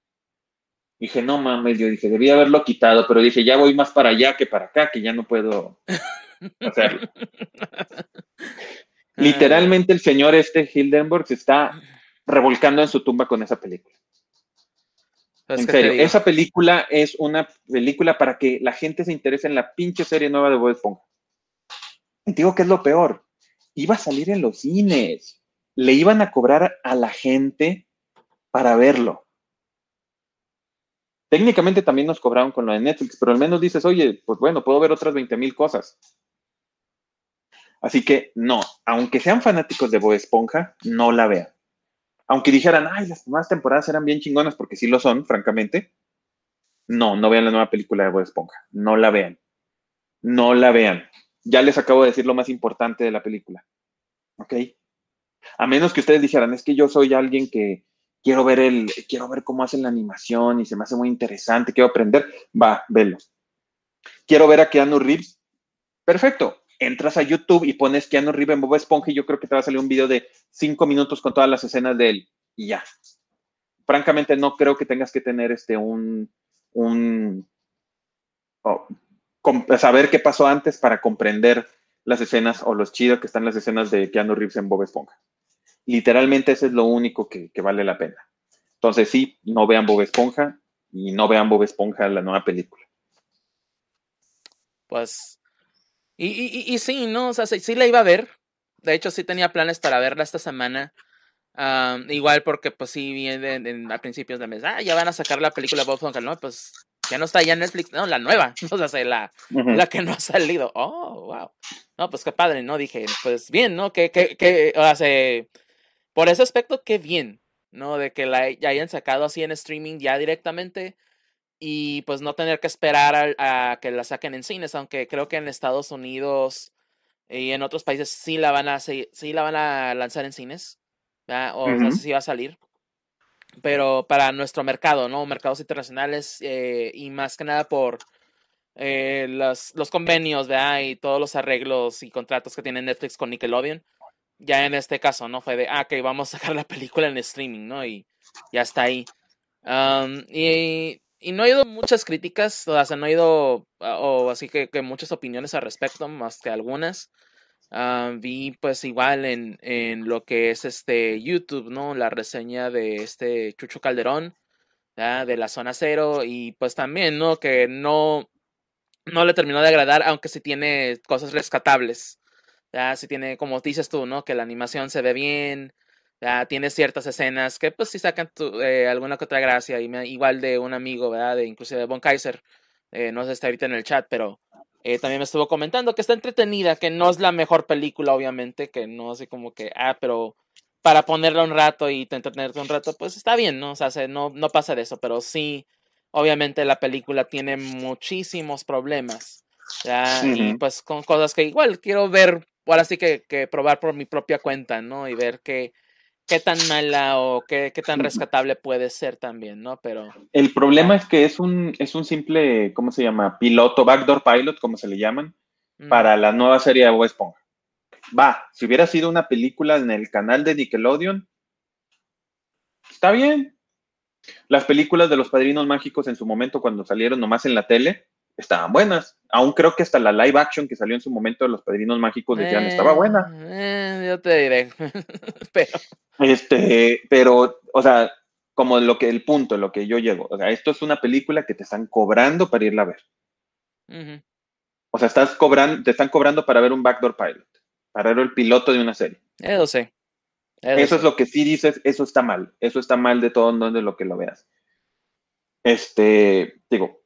Speaker 2: Yo dije, debía haberlo quitado, pero dije, ya voy más para allá que para acá, que ya no puedo hacerlo. Literalmente el señor Hildenburg se está revolcando en su tumba con esa película. En serio, esa película es una película para que la gente se interese en la pinche serie nueva de Bob Esponja. Y te digo que es lo peor. Iba a salir en los cines. Le iban a cobrar a la gente para verlo. Técnicamente también nos cobraron con lo de Netflix, pero al menos dices, oye, pues bueno, puedo ver otras 20,000 cosas. Así que no, aunque sean fanáticos de Bob Esponja, no la vean. Aunque dijeran, ay, las primeras temporadas eran bien chingonas, porque sí lo son, francamente. No vean la nueva película de Bob Esponja. No la vean. No la vean. Ya les acabo de decir lo más importante de la película. ¿Ok? A menos que ustedes dijeran, es que yo soy alguien que quiero ver cómo hacen la animación y se me hace muy interesante, quiero aprender, va, velo. Quiero ver a Keanu Reeves, perfecto. Entras a YouTube y pones Keanu Reeves en Bob Esponja y yo creo que te va a salir un video de 5 minutos con todas las escenas de él y ya. Francamente, no creo que tengas que tener saber qué pasó antes para comprender las escenas o los chidos que están las escenas de Keanu Reeves en Bob Esponja. Literalmente eso es lo único que vale la pena. Entonces sí, no vean Bob Esponja y no vean Bob Esponja la nueva película.
Speaker 1: Pues, y sí, ¿no? O sea, sí la iba a ver. De hecho, sí tenía planes para verla esta semana. Igual porque pues sí, viene a principios de mes, ya van a sacar la película de Bob Esponja, ¿no? Pues ya no está ya en Netflix, no, la nueva, o sea, la que no ha salido. Oh, wow. No, pues qué padre, ¿no? Dije, pues bien, ¿no? O sea, por ese aspecto, qué bien, ¿no? De que ya hayan sacado así en streaming ya directamente y pues no tener que esperar a que la saquen en cines, aunque creo que en Estados Unidos y en otros países sí la van a lanzar en cines, ¿verdad? O sea, sí va a salir. Pero para nuestro mercado, ¿no? Mercados internacionales y más que nada por los convenios, ¿verdad? Y todos los arreglos y contratos que tiene Netflix con Nickelodeon. Ya en este caso, ¿no? Fue de, ok, vamos a sacar la película en streaming, ¿no? Y ya está ahí. Y no he oído muchas críticas, o sea, no he oído, o así que muchas opiniones al respecto, más que algunas. Vi pues igual en lo que es YouTube, ¿no? La reseña de Chucho Calderón, ¿verdad? De la Zona Cero, y pues también, ¿no? Que no le terminó de agradar, aunque sí tiene cosas rescatables. Ya, sí tiene, como dices tú, ¿no? Que la animación se ve bien, ya tiene ciertas escenas que pues sí sacan alguna que otra gracia, igual de un amigo, ¿verdad? Inclusive de Von Kaiser, no sé si está ahorita en el chat, pero también me estuvo comentando que está entretenida, que no es la mejor película, obviamente, que no así como que, pero para ponerla un rato y entretenerte un rato, pues está bien, ¿no? O sea, no pasa de eso, pero sí, obviamente la película tiene muchísimos problemas. ¿Ya? Y pues con cosas que igual quiero ver, ahora sí que probar por mi propia cuenta, ¿no? Y ver qué tan mala o qué tan rescatable puede ser también, ¿no? Pero
Speaker 2: El problema
Speaker 1: ya.
Speaker 2: es que es un simple, ¿cómo se llama? Piloto, backdoor pilot, como se le llaman,
Speaker 1: Ujú.
Speaker 2: para la nueva serie de Bob Esponja. Va, si hubiera sido una película en el canal de Nickelodeon, está bien. Las películas de los Padrinos Mágicos en su momento, cuando salieron nomás en la tele, estaban buenas. Aún creo que hasta la live action que salió en su momento de los Padrinos Mágicos decían, estaba buena.
Speaker 1: Yo te diré. Pero.
Speaker 2: Pero, o sea, como el punto, lo que yo llego. O sea, esto es una película que te están cobrando para irla a ver.
Speaker 1: Ujú.
Speaker 2: O sea, te están cobrando para ver un backdoor pilot, para ver el piloto de una serie.
Speaker 1: Eso sí, eso
Speaker 2: Eso es
Speaker 1: sí.
Speaker 2: lo que sí dices, eso está mal de todo donde lo que lo veas. Digo,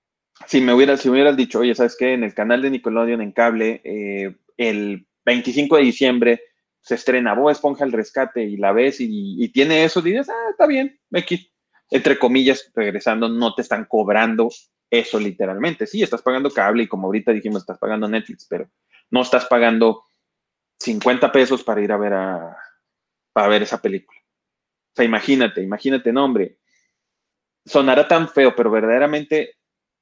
Speaker 2: si me hubieras dicho, oye, ¿sabes qué? En el canal de Nickelodeon en cable, el 25 de diciembre se estrena Bob Esponja el Rescate y la ves y tiene eso, dices, está bien, X. Entre comillas, regresando, no te están cobrando eso literalmente. Sí, estás pagando cable y como ahorita dijimos, estás pagando Netflix, pero no estás pagando 50 pesos para ir para ver esa película. O sea, imagínate, no, hombre, sonará tan feo, pero verdaderamente,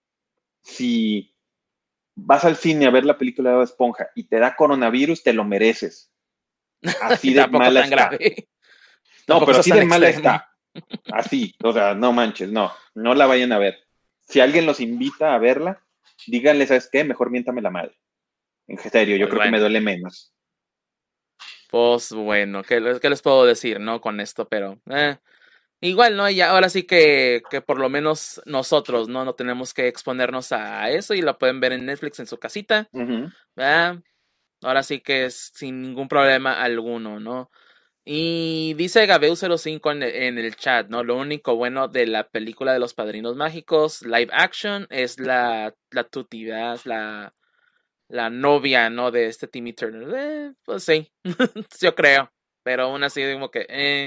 Speaker 2: si vas al cine a ver la película de Bob Esponja y te da coronavirus, te lo mereces. Así de
Speaker 1: Tampoco
Speaker 2: mala
Speaker 1: tan
Speaker 2: está.
Speaker 1: grave.
Speaker 2: No,
Speaker 1: Tampoco
Speaker 2: pero
Speaker 1: estás
Speaker 2: así
Speaker 1: tan
Speaker 2: de mala
Speaker 1: extremo.
Speaker 2: está. Así, o sea, no manches, no la vayan a ver. Si alguien los invita a verla, díganle, ¿sabes qué? Mejor miéntame la madre. En serio, yo
Speaker 1: Pues
Speaker 2: creo que me
Speaker 1: bueno.
Speaker 2: duele menos.
Speaker 1: Pues bueno, ¿qué les puedo decir, no? Con esto, pero. Igual, ¿no? Ya, ahora sí que por lo menos nosotros, ¿no? No tenemos que exponernos a eso y la pueden ver en Netflix en su casita,
Speaker 2: Ujú.
Speaker 1: ¿verdad? Ahora sí que es sin ningún problema alguno, ¿no? Y dice Gabeu05 en el chat, ¿no? Lo único bueno de la película de los Padrinos Mágicos, live action, es la Tuti, ¿verdad? Es la novia, ¿no? De Timmy Turner. Pues sí, yo creo. Pero aún así, como que,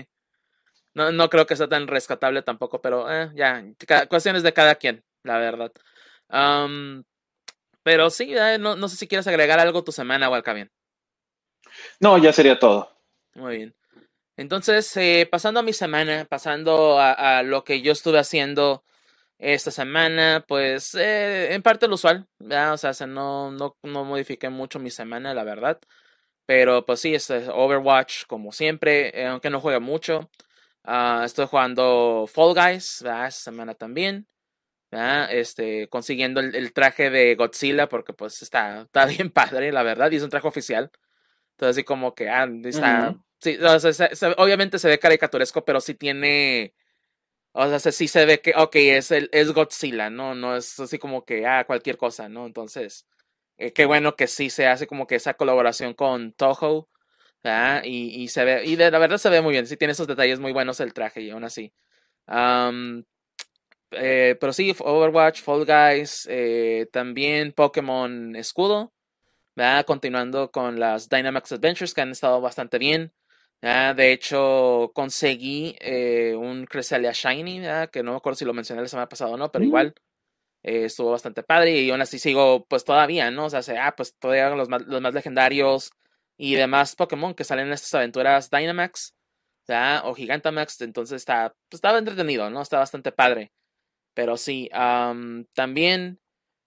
Speaker 1: no creo que sea tan rescatable tampoco, pero ya, cuestiones de cada quien, la verdad. Am, pero sí, no sé si quieres agregar algo tu semana, Walcavian.
Speaker 2: No, ya sería todo.
Speaker 1: Muy bien. Entonces, pasando a mi semana, pasando a lo que yo estuve haciendo esta semana, pues en parte lo usual, ¿verdad? O sea, no modifiqué mucho mi semana, la verdad. Pero pues sí, Overwatch como siempre, aunque no juega mucho. Estoy jugando Fall Guys, ¿verdad? Esta semana también. ¿Verdad? Consiguiendo el traje de Godzilla porque pues está bien padre, la verdad, y es un traje oficial. Entonces así como que, está,
Speaker 2: Ujú.
Speaker 1: sí, o sea, obviamente se ve caricaturesco, pero sí tiene, o sea, sí se ve que, ok, es Godzilla, ¿no? No es así como que, cualquier cosa, ¿no? Entonces, qué bueno que sí se hace como que esa colaboración con Toho, ¿verdad? Y se ve, y de la verdad se ve muy bien, sí tiene esos detalles muy buenos el traje y aún así. Am, pero sí, Overwatch, Fall Guys, también Pokémon Escudo, ¿verdad? Continuando con las Dynamax Adventures que han estado bastante bien. ¿Verdad? De hecho, conseguí un Cresselia Shiny, ¿verdad? Que no me acuerdo si lo mencioné la semana pasada o no, pero
Speaker 2: Mm.
Speaker 1: igual estuvo bastante padre y aún así sigo pues todavía, ¿no? O sea, pues todavía los más legendarios y demás Pokémon que salen en estas aventuras Dynamax, ¿verdad? O Gigantamax, entonces pues, estaba entretenido, ¿no? Está bastante padre. Pero sí, también,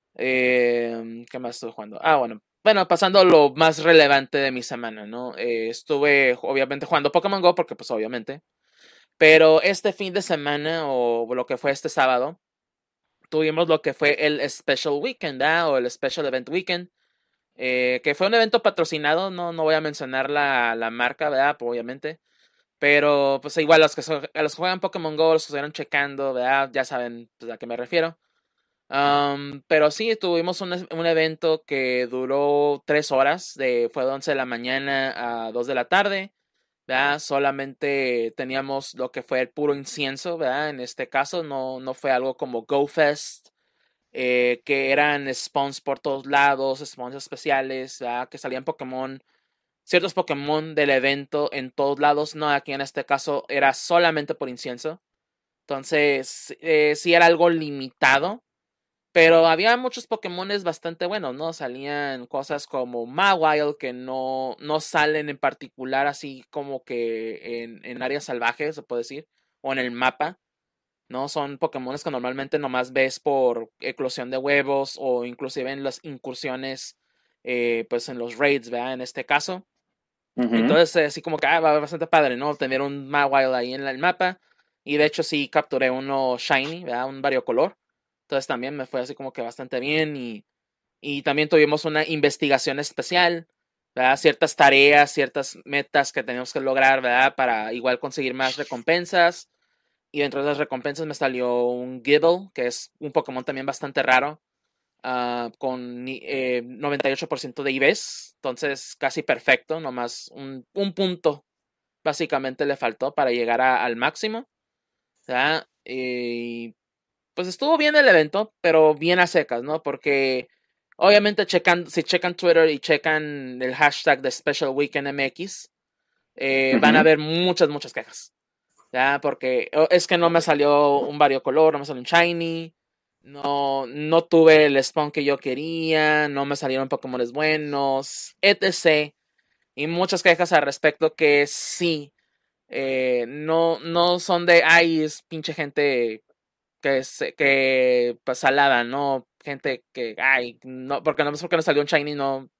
Speaker 1: ¿qué más estuve jugando? Bueno, pasando a lo más relevante de mi semana, ¿no? Estuve obviamente jugando Pokémon Go porque pues obviamente, pero este fin de semana o lo que fue este sábado, tuvimos lo que fue el Special Weekend, ¿verdad? O el Special Event Weekend, que fue un evento patrocinado, no voy a mencionar la marca, ¿verdad? Pues, obviamente. Pero pues igual a los que juegan Pokémon Go, los que estuvieron checando, ¿verdad? Ya saben pues, a qué me refiero. Pero sí, tuvimos un evento que duró 3 horas, fue de 11 de la mañana a 2 de la tarde, ¿verdad? Solamente teníamos lo que fue el puro incienso, ¿verdad? En este caso no fue algo como GoFest, que eran spawns por todos lados, spawns especiales, ¿verdad? Que salían ciertos Pokémon del evento en todos lados, no, aquí en este caso era solamente por incienso, entonces sí era algo limitado, pero había muchos Pokémones bastante buenos, ¿no? Salían cosas como Mawile que no salen en particular así como que en áreas salvajes, se puede decir, o en el mapa, ¿no? Son Pokémones que normalmente nomás ves por eclosión de huevos o inclusive en las incursiones, pues en los raids, ¿verdad? En este caso.
Speaker 2: Ujú.
Speaker 1: Entonces, así como que va bastante padre, ¿no? Tener un Mawile ahí en el mapa. Y de hecho sí capturé uno shiny, ¿verdad? Un variocolor. Entonces también me fue así como que bastante bien. Y también tuvimos una investigación especial, ¿verdad? Ciertas tareas, ciertas metas que teníamos que lograr, ¿verdad? Para igual conseguir más recompensas. Y dentro de las recompensas me salió un Gible, que es un Pokémon también bastante raro, con 98% de IVs, entonces casi perfecto, nomás un punto básicamente le faltó para llegar al máximo, ¿verdad? Y pues estuvo bien el evento, pero bien a secas, ¿no? Porque obviamente si checan Twitter y checan el hashtag de Special Weekend MX, van a
Speaker 2: Ujú.
Speaker 1: ver muchas quejas. Ya, porque es que no me salió un variocolor, no me salió un shiny, no tuve el spawn que yo quería, no me salieron Pokémones buenos, etc. Y muchas quejas al respecto que sí, no son de, ay, es pinche gente que pues salada, ¿no? Gente que, ay, no, porque no es porque no salió un shiny,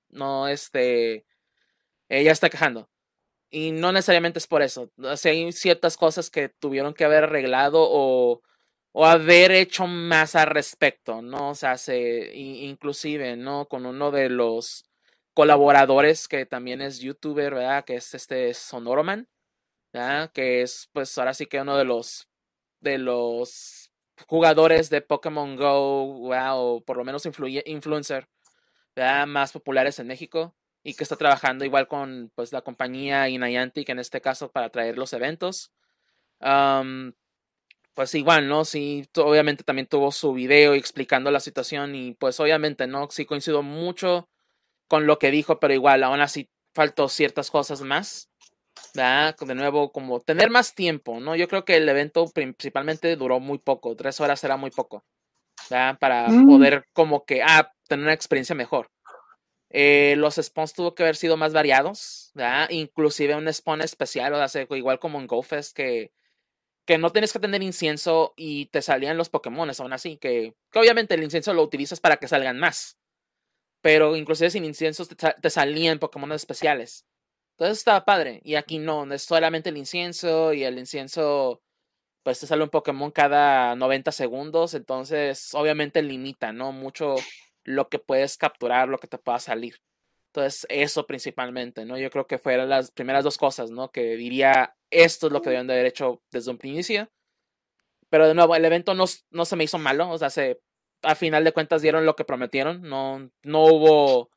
Speaker 1: ella está quejando. Y no necesariamente es por eso. O sea, hay ciertas cosas que tuvieron que haber arreglado o haber hecho más al respecto, ¿no? O sea, inclusive, ¿no? Con uno de los colaboradores que también es youtuber, ¿verdad? Que es este Sonoroman, ¿verdad? Que es, pues, ahora sí que uno de los jugadores de Pokémon Go, ¿verdad? O por lo menos influencer, ¿verdad? Más populares en México y que está trabajando igual con pues la compañía y Niantic en este caso para traer los eventos. Am, pues igual, ¿no? Sí, obviamente también tuvo su video explicando la situación y pues obviamente, ¿no? Sí coincido mucho con lo que dijo, pero igual, aún así faltó ciertas cosas más, ¿verdad? De nuevo, como tener más tiempo, ¿no? Yo creo que el evento principalmente duró muy poco, 3 horas era muy poco, ¿verdad? Para
Speaker 2: Mm.
Speaker 1: poder como que, tener una experiencia mejor. Los spawns tuvo que haber sido más variados, ¿verdad? Inclusive un spawn especial, o sea, igual como en GoFest, que no tienes que tener incienso y te salían los Pokémones aún así, que obviamente el incienso lo utilizas para que salgan más, pero inclusive sin incienso te salían Pokémon especiales. Entonces estaba padre, y aquí no es solamente el incienso, y el incienso pues te sale un Pokémon cada 90 segundos, entonces obviamente limita, ¿no? Mucho lo que puedes capturar, lo que te pueda salir. Entonces, eso principalmente, ¿no? Yo creo que fueron las primeras dos cosas, ¿no? Que diría, esto es lo que debían de haber hecho desde un inicio. Pero de nuevo, el evento no se me hizo malo, o sea, a final de cuentas dieron lo que prometieron, no hubo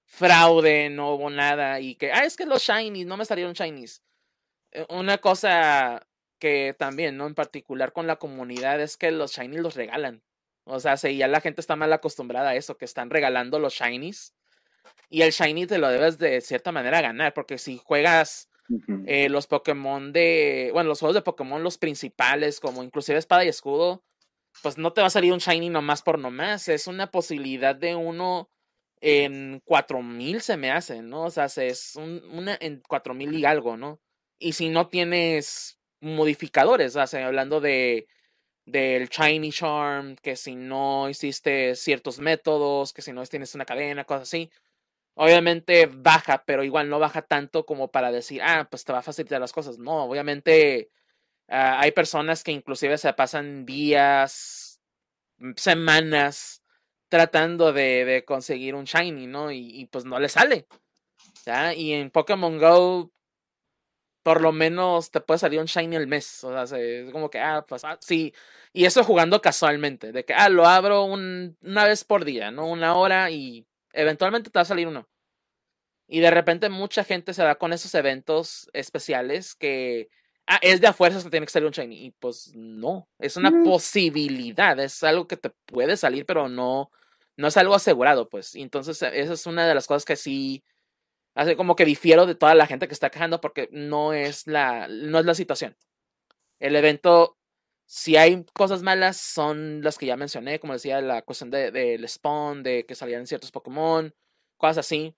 Speaker 1: fraude, no hubo nada y que, es que los shinies, no me salieron shinies. Una cosa que también, ¿no? En particular con la comunidad es que los shinies los regalan. O sea, si ya la gente está mal acostumbrada a eso, que están regalando los shinies. Y el shiny te lo debes de cierta manera ganar, porque si juegas
Speaker 2: Ujú.
Speaker 1: los Pokémon de, bueno, los juegos de Pokémon, los principales, como inclusive Espada y Escudo, pues no te va a salir un shiny nomás por nomás. Es una posibilidad de uno en 4000 se me hace, ¿no? O sea, es una en 4000 y algo, ¿no? Y si no tienes modificadores, o sea, hablando del Shiny Charm, que si no hiciste ciertos métodos, que si no tienes una cadena, cosas así, obviamente baja, pero igual no baja tanto como para decir, pues te va a facilitar las cosas. No, obviamente hay personas que inclusive se pasan días, semanas tratando de conseguir un shiny, ¿no? Y pues no le sale. ¿Ya? Y en Pokémon Go, por lo menos te puede salir un shiny al mes. O sea, es como que, pues sí. Y eso jugando casualmente, de que, lo abro una vez por día, ¿no? Una hora y eventualmente te va a salir uno. Y de repente mucha gente se da con esos eventos especiales que, es de a fuerzas que tiene que salir un shiny. Y pues no, es una
Speaker 2: Mm,
Speaker 1: posibilidad, es algo que te puede salir, pero no es algo asegurado, pues. Y entonces esa es una de las cosas que sí hace como que difiero de toda la gente que está quejando porque no es la situación. El evento, si hay cosas malas, son las que ya mencioné, como decía, la cuestión del spawn, de que salían ciertos Pokémon, cosas así.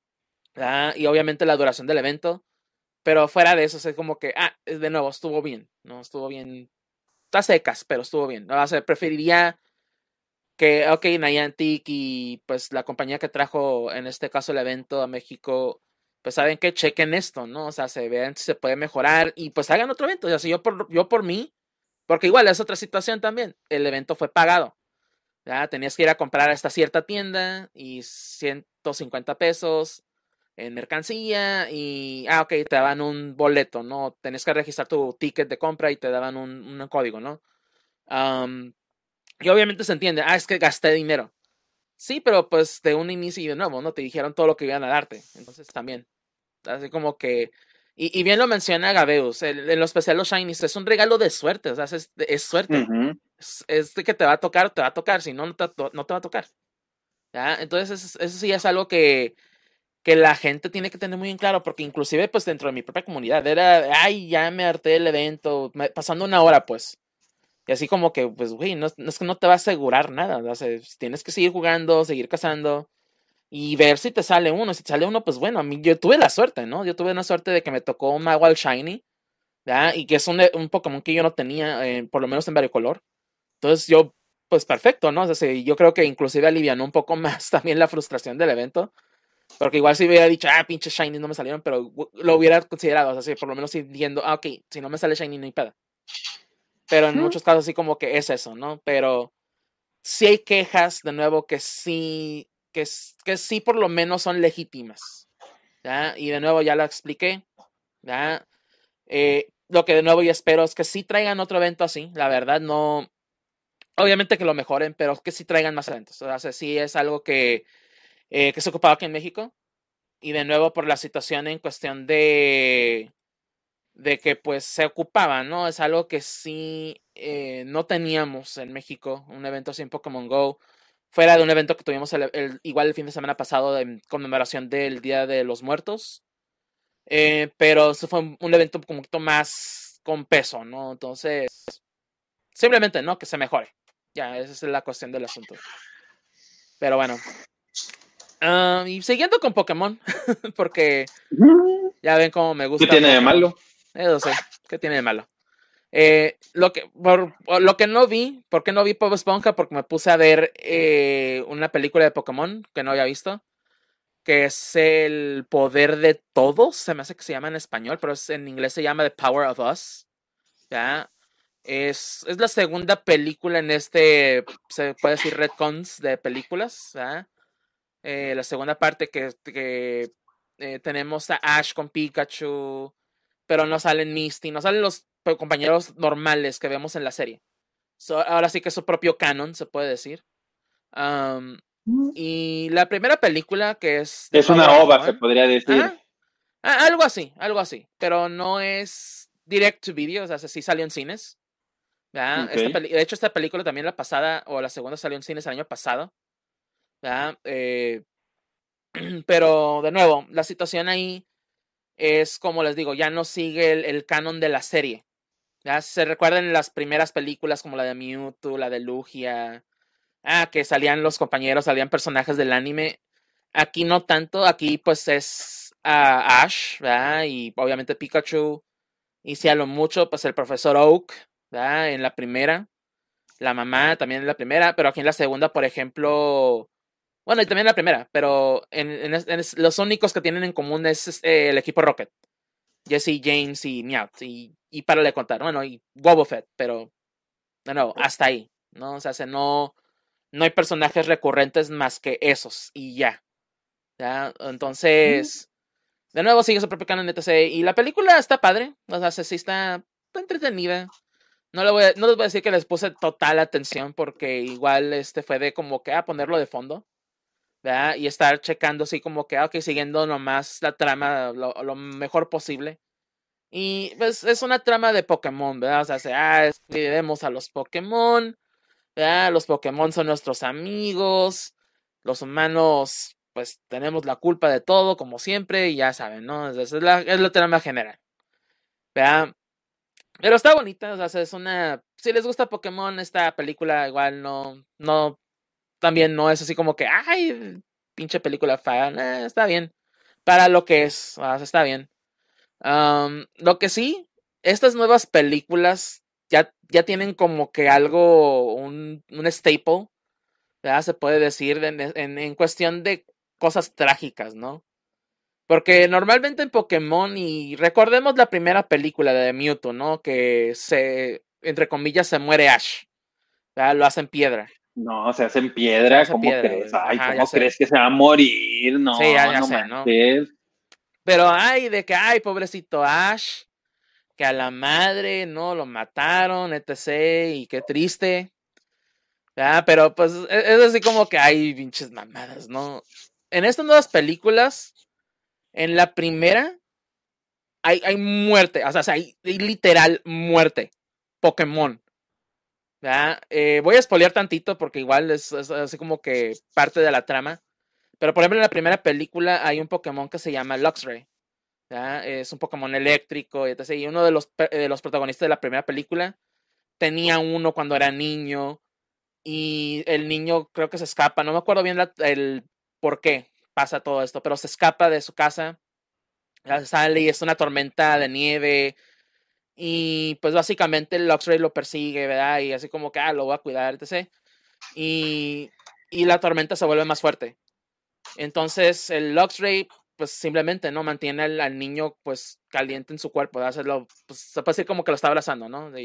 Speaker 1: Y obviamente la duración del evento. Pero fuera de eso, es como que, de nuevo, estuvo bien, ¿no? Estuvo bien. Está secas, pero estuvo bien. ¿No? O sea, preferiría que, ok, Niantic y pues la compañía que trajo, en este caso, el evento a México, pues saben que chequen esto, ¿no? O sea, se vean si se puede mejorar y pues hagan otro evento. O sea, si yo por mí, porque igual es otra situación también. El evento fue pagado. ¿Ya? Tenías que ir a comprar a esta cierta tienda y 150 pesos en mercancía y, ok, te daban un boleto, ¿no? Tenías que registrar tu ticket de compra y te daban un código, ¿no? Um, y obviamente se entiende, es que gasté dinero. Sí, pero pues de un inicio y de nuevo, ¿no? Te dijeron todo lo que iban a darte. Entonces también, así como que... Y bien lo menciona Gabeus, en lo especial los Shinies, es un regalo de suerte, o sea, es suerte.
Speaker 2: ujú.
Speaker 1: Es de que te va a tocar, te va a tocar, si no, no te va a tocar. ¿Ya? Entonces eso sí es algo que la gente tiene que tener muy en claro, porque inclusive pues dentro de mi propia comunidad era, ya me harté del evento, pasando una hora pues. Y así como que, pues, güey, no es que no te va a asegurar nada, o sea, tienes que seguir jugando, seguir cazando y ver si te sale uno. Si te sale uno, pues bueno, a mí yo tuve la suerte, ¿no? Yo tuve una suerte de que me tocó un Magual Shiny, ¿ya? Y que es un Pokémon que yo no tenía, por lo menos en variocolor. Entonces yo, pues perfecto, ¿no? O sea, sí, yo creo que inclusive alivianó un poco más también la frustración del evento. Porque igual si hubiera dicho, pinches shiny no me salieron, pero lo hubiera considerado, o sea, sí, por lo menos ir viendo, ok, si no me sale shiny no hay pedo. Pero en muchos casos sí como que es eso, ¿no? Pero sí hay quejas, de nuevo, que sí por lo menos son legítimas, ¿ya? Y de nuevo ya lo expliqué, ¿ya? Lo que de nuevo yo espero es que sí traigan otro evento así, la verdad, no, obviamente que lo mejoren, pero que sí traigan más eventos, o sea, sí es algo que se ocupaba aquí en México. Y de nuevo por la situación en cuestión de que pues se ocupaba, ¿no? Es algo que sí no teníamos en México, un evento así en Pokémon Go, fuera de un evento que tuvimos igual el fin de semana pasado en conmemoración del Día de los Muertos, pero eso fue un evento un poquito más con peso, ¿no? Entonces, simplemente, ¿no? Que se mejore. Ya, esa es la cuestión del asunto. Pero bueno. Y siguiendo con Pokémon, porque ya ven cómo me
Speaker 2: ¿Qué
Speaker 1: gusta
Speaker 2: tiene de
Speaker 1: Pokémon.
Speaker 2: malo?
Speaker 1: Eso sé, ¿qué tiene de malo? Por lo que no vi, ¿por qué no vi Bob Esponja? Porque me puse a ver una película de Pokémon que no había visto, que es El Poder de Todos, se me hace que se llama en español, pero en inglés se llama The Power of Us, ¿ya? Es la segunda película en se puede decir, retcons de películas, ¿ya? La segunda parte que tenemos a Ash con Pikachu, pero no salen Misty, no salen los compañeros normales que vemos en la serie. Ahora sí que es su propio canon, se puede decir. Y la primera película, que es The
Speaker 2: Es
Speaker 1: Power
Speaker 2: una
Speaker 1: of
Speaker 2: ova, se
Speaker 1: One,
Speaker 2: podría decir.
Speaker 1: ajá, algo así, pero no es direct to video, o sea, sí salió en cines. ¿Verdad?
Speaker 2: Ok.
Speaker 1: De hecho, esta película también la pasada, o la segunda salió en cines el año pasado. ¿Verdad? Pero, de nuevo, la situación ahí es, como les digo, ya no sigue el canon de la serie. ¿Ya? Se recuerdan las primeras películas como la de Mewtwo, la de Lugia, que salían los compañeros, salían personajes del anime. Aquí no tanto, aquí pues es Ash, ¿verdad? Y obviamente Pikachu. Y si a lo mucho, pues el profesor Oak, ¿verdad? En la primera. La mamá también en la primera, pero aquí en la segunda, por ejemplo. Bueno, y también en la primera, pero los únicos que tienen en común es el equipo Rocket. Jesse, James y Meowth. Y para de contar. Bueno, y Boba Fett, pero de nuevo, hasta ahí. ¿No? O sea, no hay personajes recurrentes más que esos. Y ya. ¿Ya? Entonces. De nuevo sigue su propio canon, etc. Y la película está padre. O sea, sí está entretenida. No les voy a decir que les puse total atención porque igual fue de como que ponerlo de fondo, ¿verdad? Y estar checando así como que, ok, siguiendo nomás la trama lo mejor posible. Y pues es una trama de Pokémon, ¿verdad? O sea, cuidemos a los Pokémon, ¿verdad? Los Pokémon son nuestros amigos, los humanos pues tenemos la culpa de todo, como siempre, y ya saben, ¿no? Es la trama general, ¿verdad? Pero está bonita, o sea, es una. Si les gusta Pokémon, esta película igual también no es así como que, ay, pinche película fea, está bien. Para lo que es, o sea, está bien. Lo que sí, estas nuevas películas ya tienen como que algo, un staple, ¿verdad? Se puede decir en cuestión de cosas trágicas, ¿no? Porque normalmente en Pokémon, y recordemos la primera película de Mewtwo, ¿no? Que entre comillas, se muere Ash. ¿Verdad? Lo hacen piedra.
Speaker 2: No, se hace en
Speaker 1: Se
Speaker 2: piedra,
Speaker 1: hace
Speaker 2: ¿cómo
Speaker 1: piedra,
Speaker 2: crees?
Speaker 1: güey.
Speaker 2: Ay,
Speaker 1: Ajá, ya
Speaker 2: ¿cómo
Speaker 1: sé.
Speaker 2: crees que se va a morir?
Speaker 1: Sí,
Speaker 2: No,
Speaker 1: ya
Speaker 2: no
Speaker 1: sé, ¿no?
Speaker 2: manches.
Speaker 1: Pero ay, pobrecito Ash, que a la madre, ¿no? Lo mataron, etc. Y qué triste. Pero pues es así como que hay pinches mamadas, ¿no? En estas nuevas películas, en la primera, hay muerte. O sea, hay literal muerte. Pokémon. ¿Verdad? Voy a spoilear tantito porque igual es así como que parte de la trama. Pero por ejemplo en la primera película hay un Pokémon que se llama Luxray. ¿Verdad? Es un Pokémon eléctrico, etc. Y uno de los protagonistas de la primera película tenía uno cuando era niño. Y el niño creo que se escapa. No me acuerdo bien el por qué pasa todo esto. Pero se escapa de su casa. Sale y es una tormenta de nieve. Y pues básicamente el Luxray lo persigue, ¿verdad? Y así como que, lo voy a cuidar, etc. Y, y la tormenta se vuelve más fuerte. Entonces el Luxray pues simplemente no mantiene al niño pues caliente en su cuerpo, ¿verdad? Hacerlo, pues se puede decir como que lo está abrazando, ¿no?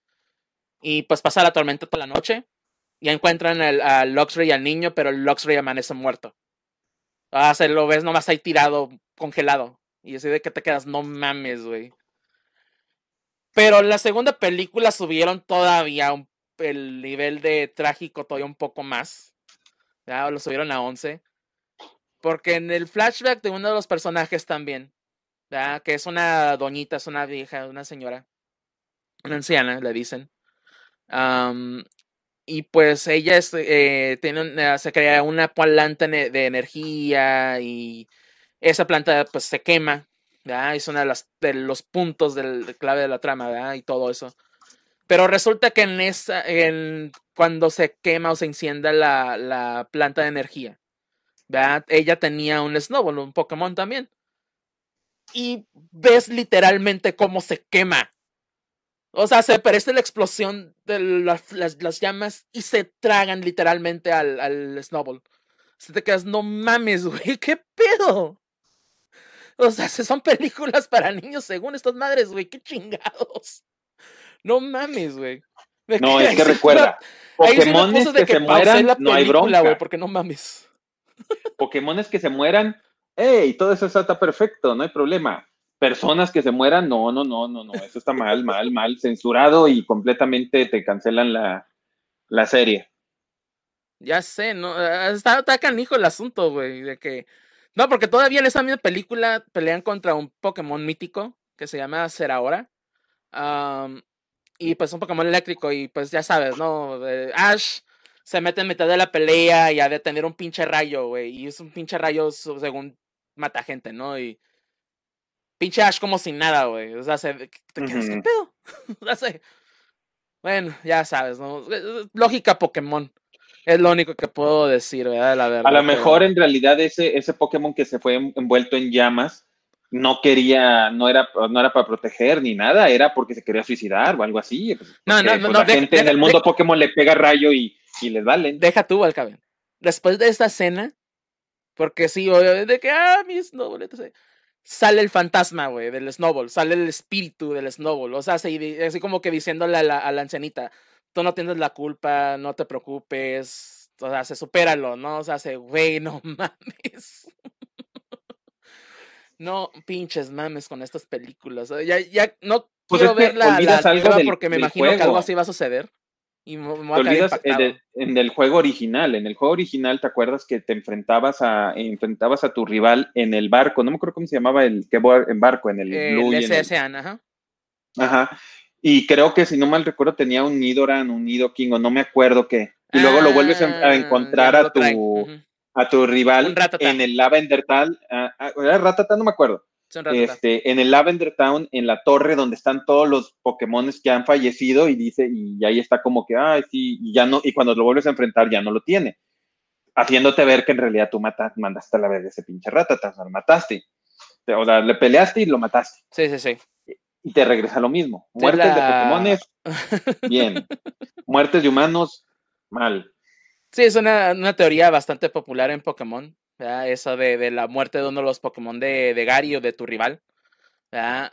Speaker 1: Y pues pasa la tormenta toda la noche. Y encuentran al Luxray y al niño, pero el Luxray amanece muerto. Se lo ves nomás ahí tirado, congelado. Y así de que te quedas, no mames, güey. Pero en la segunda película subieron todavía el nivel de trágico todavía un poco más. ¿Ya? Lo subieron a 11. Porque en el flashback de uno de los personajes también, ¿ya? Que es una doñita, es una vieja, una señora, una anciana, le dicen. Um, y pues ella se crea una planta de energía y esa planta pues se quema. ¿Ya? Es uno de los puntos clave de la trama, ¿verdad? Y todo eso. Pero resulta que cuando se quema o se encienda la planta de energía, ¿verdad? Ella tenía un Snowball, un Pokémon también. Y ves literalmente cómo se quema. O sea, se parece la explosión de las llamas y se tragan literalmente al Snowball. Si te quedas, no mames, güey, ¿qué pedo? O sea, son películas para niños según estas madres, güey, qué chingados. No mames, güey.
Speaker 2: No, es
Speaker 1: Ahí
Speaker 2: que
Speaker 1: sí,
Speaker 2: recuerda,
Speaker 1: ahí sí me puse
Speaker 2: Pokémones
Speaker 1: de
Speaker 2: que
Speaker 1: que
Speaker 2: se
Speaker 1: pausé
Speaker 2: mueran,
Speaker 1: la
Speaker 2: no hay
Speaker 1: película, güey,
Speaker 2: bronca.
Speaker 1: porque no mames.
Speaker 2: Pokémones que se mueran, hey, todo eso está perfecto, no hay problema. Personas que se mueran, no, no, no, no, no, eso está mal, mal, mal, censurado y completamente te cancelan la serie.
Speaker 1: Ya sé, ¿no? Está canijo el asunto, güey, de que... No, porque todavía en esa misma película pelean contra un Pokémon mítico que se llama Zeraora. Am, y pues un Pokémon eléctrico y pues ya sabes, ¿no? Ash se mete en mitad de la pelea y ha de tener un pinche rayo, güey. Y es un pinche rayo según mata gente, ¿no? Y pinche Ash como sin nada, güey. O sea, te quedas, ¿qué
Speaker 2: Ujú.
Speaker 1: pedo? O sea, bueno, ya sabes, ¿no? Lógica Pokémon. Es lo único que puedo decir, ¿verdad? La
Speaker 2: A lo
Speaker 1: verdad,
Speaker 2: mejor
Speaker 1: pero...
Speaker 2: en realidad ese Pokémon que se fue envuelto en llamas no quería, no era para proteger ni nada, era porque se quería suicidar o algo así, pues,
Speaker 1: No, no,
Speaker 2: porque
Speaker 1: no,
Speaker 2: pues
Speaker 1: no,
Speaker 2: la gente en el mundo Pokémon le pega rayo y les valen.
Speaker 1: deja tú, Alcaben. Después de esta escena, porque sí, obviamente, de que, mi Snowball, entonces, sale el fantasma, güey, del Snowball, sale el espíritu del Snowball, o sea, así como que diciéndole a la ancianita, tú no tienes la culpa, no te preocupes, o sea, supéralo, ¿no? O sea, güey, no mames. No pinches mames con estas películas. Ya no
Speaker 2: Pues es
Speaker 1: quiero ver
Speaker 2: que olvidas
Speaker 1: la
Speaker 2: algo
Speaker 1: nueva
Speaker 2: del,
Speaker 1: porque me
Speaker 2: del
Speaker 1: imagino que algo
Speaker 2: juego.
Speaker 1: así va a suceder y me voy
Speaker 2: Te
Speaker 1: a quedar
Speaker 2: olvidas
Speaker 1: impactado.
Speaker 2: en el juego original. En el juego original, ¿te acuerdas que te enfrentabas a tu rival en el barco? No me acuerdo cómo se llamaba en barco, en el
Speaker 1: El
Speaker 2: Blue y en el...
Speaker 1: SSAN, ajá.
Speaker 2: Ajá. Y creo que si no mal recuerdo tenía un Nidoran, un Nidoking o no me acuerdo qué. Y luego lo vuelves a
Speaker 1: Ya
Speaker 2: encontrar
Speaker 1: no
Speaker 2: a
Speaker 1: lo trae.
Speaker 2: tu,
Speaker 1: Ujú.
Speaker 2: a tu
Speaker 1: Un
Speaker 2: rival en
Speaker 1: ratata.
Speaker 2: el Lavender Town. ¿Era Ratata? No me acuerdo.
Speaker 1: Es un ratata.
Speaker 2: En el Lavender Town, en la torre donde están todos los Pokémones que han fallecido y dice, y ahí está como que, ay, sí, y ya no, y cuando lo vuelves a enfrentar ya no lo tiene, haciéndote ver que en realidad tú mandaste a la vez ese pinche Ratata, o sea, lo mataste. O sea, le peleaste y lo mataste.
Speaker 1: Sí, sí, sí.
Speaker 2: Y te regresa lo mismo.
Speaker 1: Sí,
Speaker 2: Muertes de Pokémones, bien. Muertes de humanos, mal.
Speaker 1: Sí, es una teoría bastante popular en Pokémon, ¿verdad? Eso de la muerte de uno de los Pokémon de Gary o de tu rival, ¿verdad?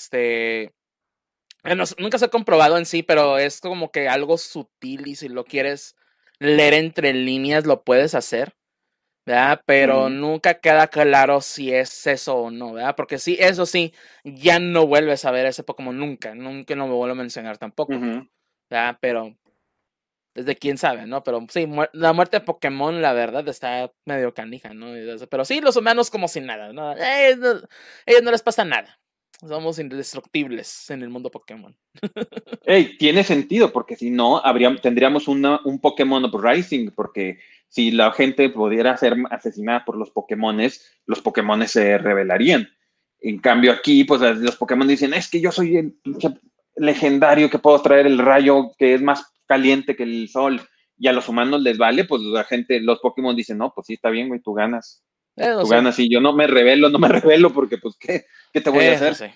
Speaker 1: Bueno, nunca se ha comprobado en sí, pero es como que algo sutil y si lo quieres leer entre líneas lo puedes hacer, ¿verdad? Pero
Speaker 2: Uh
Speaker 1: nunca queda claro si es eso o no, ¿verdad? Porque sí, eso sí, ya no vuelves a ver ese Pokémon nunca, nunca no me vuelvo a mencionar tampoco,
Speaker 2: -huh.
Speaker 1: ¿verdad? Pero desde quién sabe, ¿no? Pero sí, la muerte de Pokémon, la verdad, está medio canija, ¿no? Pero sí, los humanos como sin nada, ¿no? Ellos no les pasa nada. Somos indestructibles en el mundo Pokémon.
Speaker 2: Hey, tiene sentido, porque si no, tendríamos un Pokémon Uprising, porque si la gente pudiera ser asesinada por los Pokémones se rebelarían. En cambio, aquí, pues los Pokémon dicen, es que yo soy el pinche legendario que puedo traer el rayo que es más caliente que el sol, y a los humanos les vale, pues la gente, los Pokémon dicen, no, pues sí, está bien, güey, tú ganas.
Speaker 1: Eso
Speaker 2: Tú
Speaker 1: sí,
Speaker 2: ganas, y yo no me revelo, porque pues, ¿qué te voy a
Speaker 1: eso
Speaker 2: hacer?
Speaker 1: sí.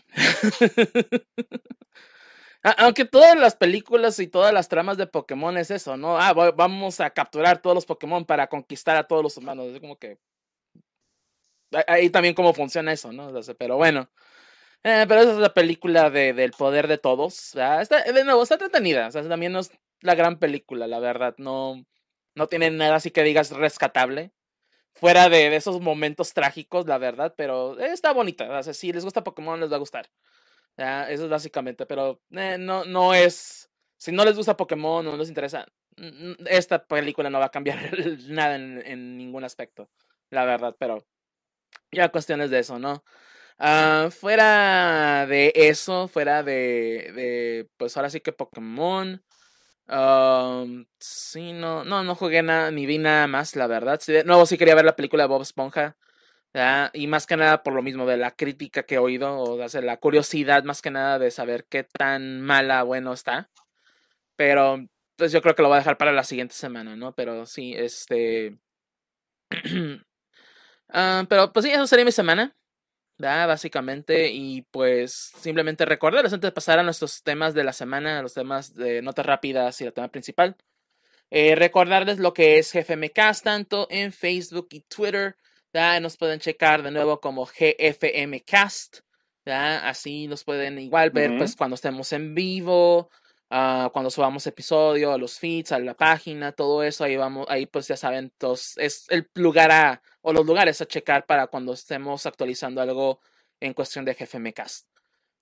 Speaker 1: Aunque todas las películas y todas las tramas de Pokémon es eso, ¿no? Vamos a capturar todos los Pokémon para conquistar a todos los humanos. Es como que ahí también cómo funciona eso, ¿no? O sea, pero bueno. Pero esa es la película del poder de todos. De nuevo, está entretenida. O sea, también no es la gran película, la verdad. No, no tiene nada así que digas rescatable. Fuera de esos momentos trágicos, la verdad. Pero está bonita. O sea, si les gusta Pokémon, les va a gustar. Eso es básicamente. Pero no es. Si no les gusta Pokémon o no les interesa, esta película no va a cambiar nada en ningún aspecto. La verdad. Pero ya cuestiones de eso, ¿no? Fuera de eso, fuera pues ahora sí que Pokémon. Sí, no jugué nada, ni vi nada más, la verdad. Sí, de nuevo sí quería ver la película de Bob Esponja. ¿Verdad? Y más que nada por lo mismo de la crítica que he oído, o sea, la curiosidad más que nada de saber qué tan mala, bueno está. Pero, pues yo creo que lo voy a dejar para la siguiente semana, ¿no? Pero sí, pero pues sí, eso sería mi semana. Básicamente, y pues simplemente recordarles antes de pasar a nuestros temas de la semana, a los temas de notas rápidas y el tema principal, recordarles lo que es GFMcast tanto en Facebook y Twitter. Nos pueden checar de nuevo como GFMcast. Así nos pueden igual ver pues cuando estemos en vivo, cuando subamos episodio, a los feeds, a la página, todo eso. Ahí vamos, ahí pues ya saben, es el lugar o los lugares a checar para cuando estemos actualizando algo en cuestión de GFMcast.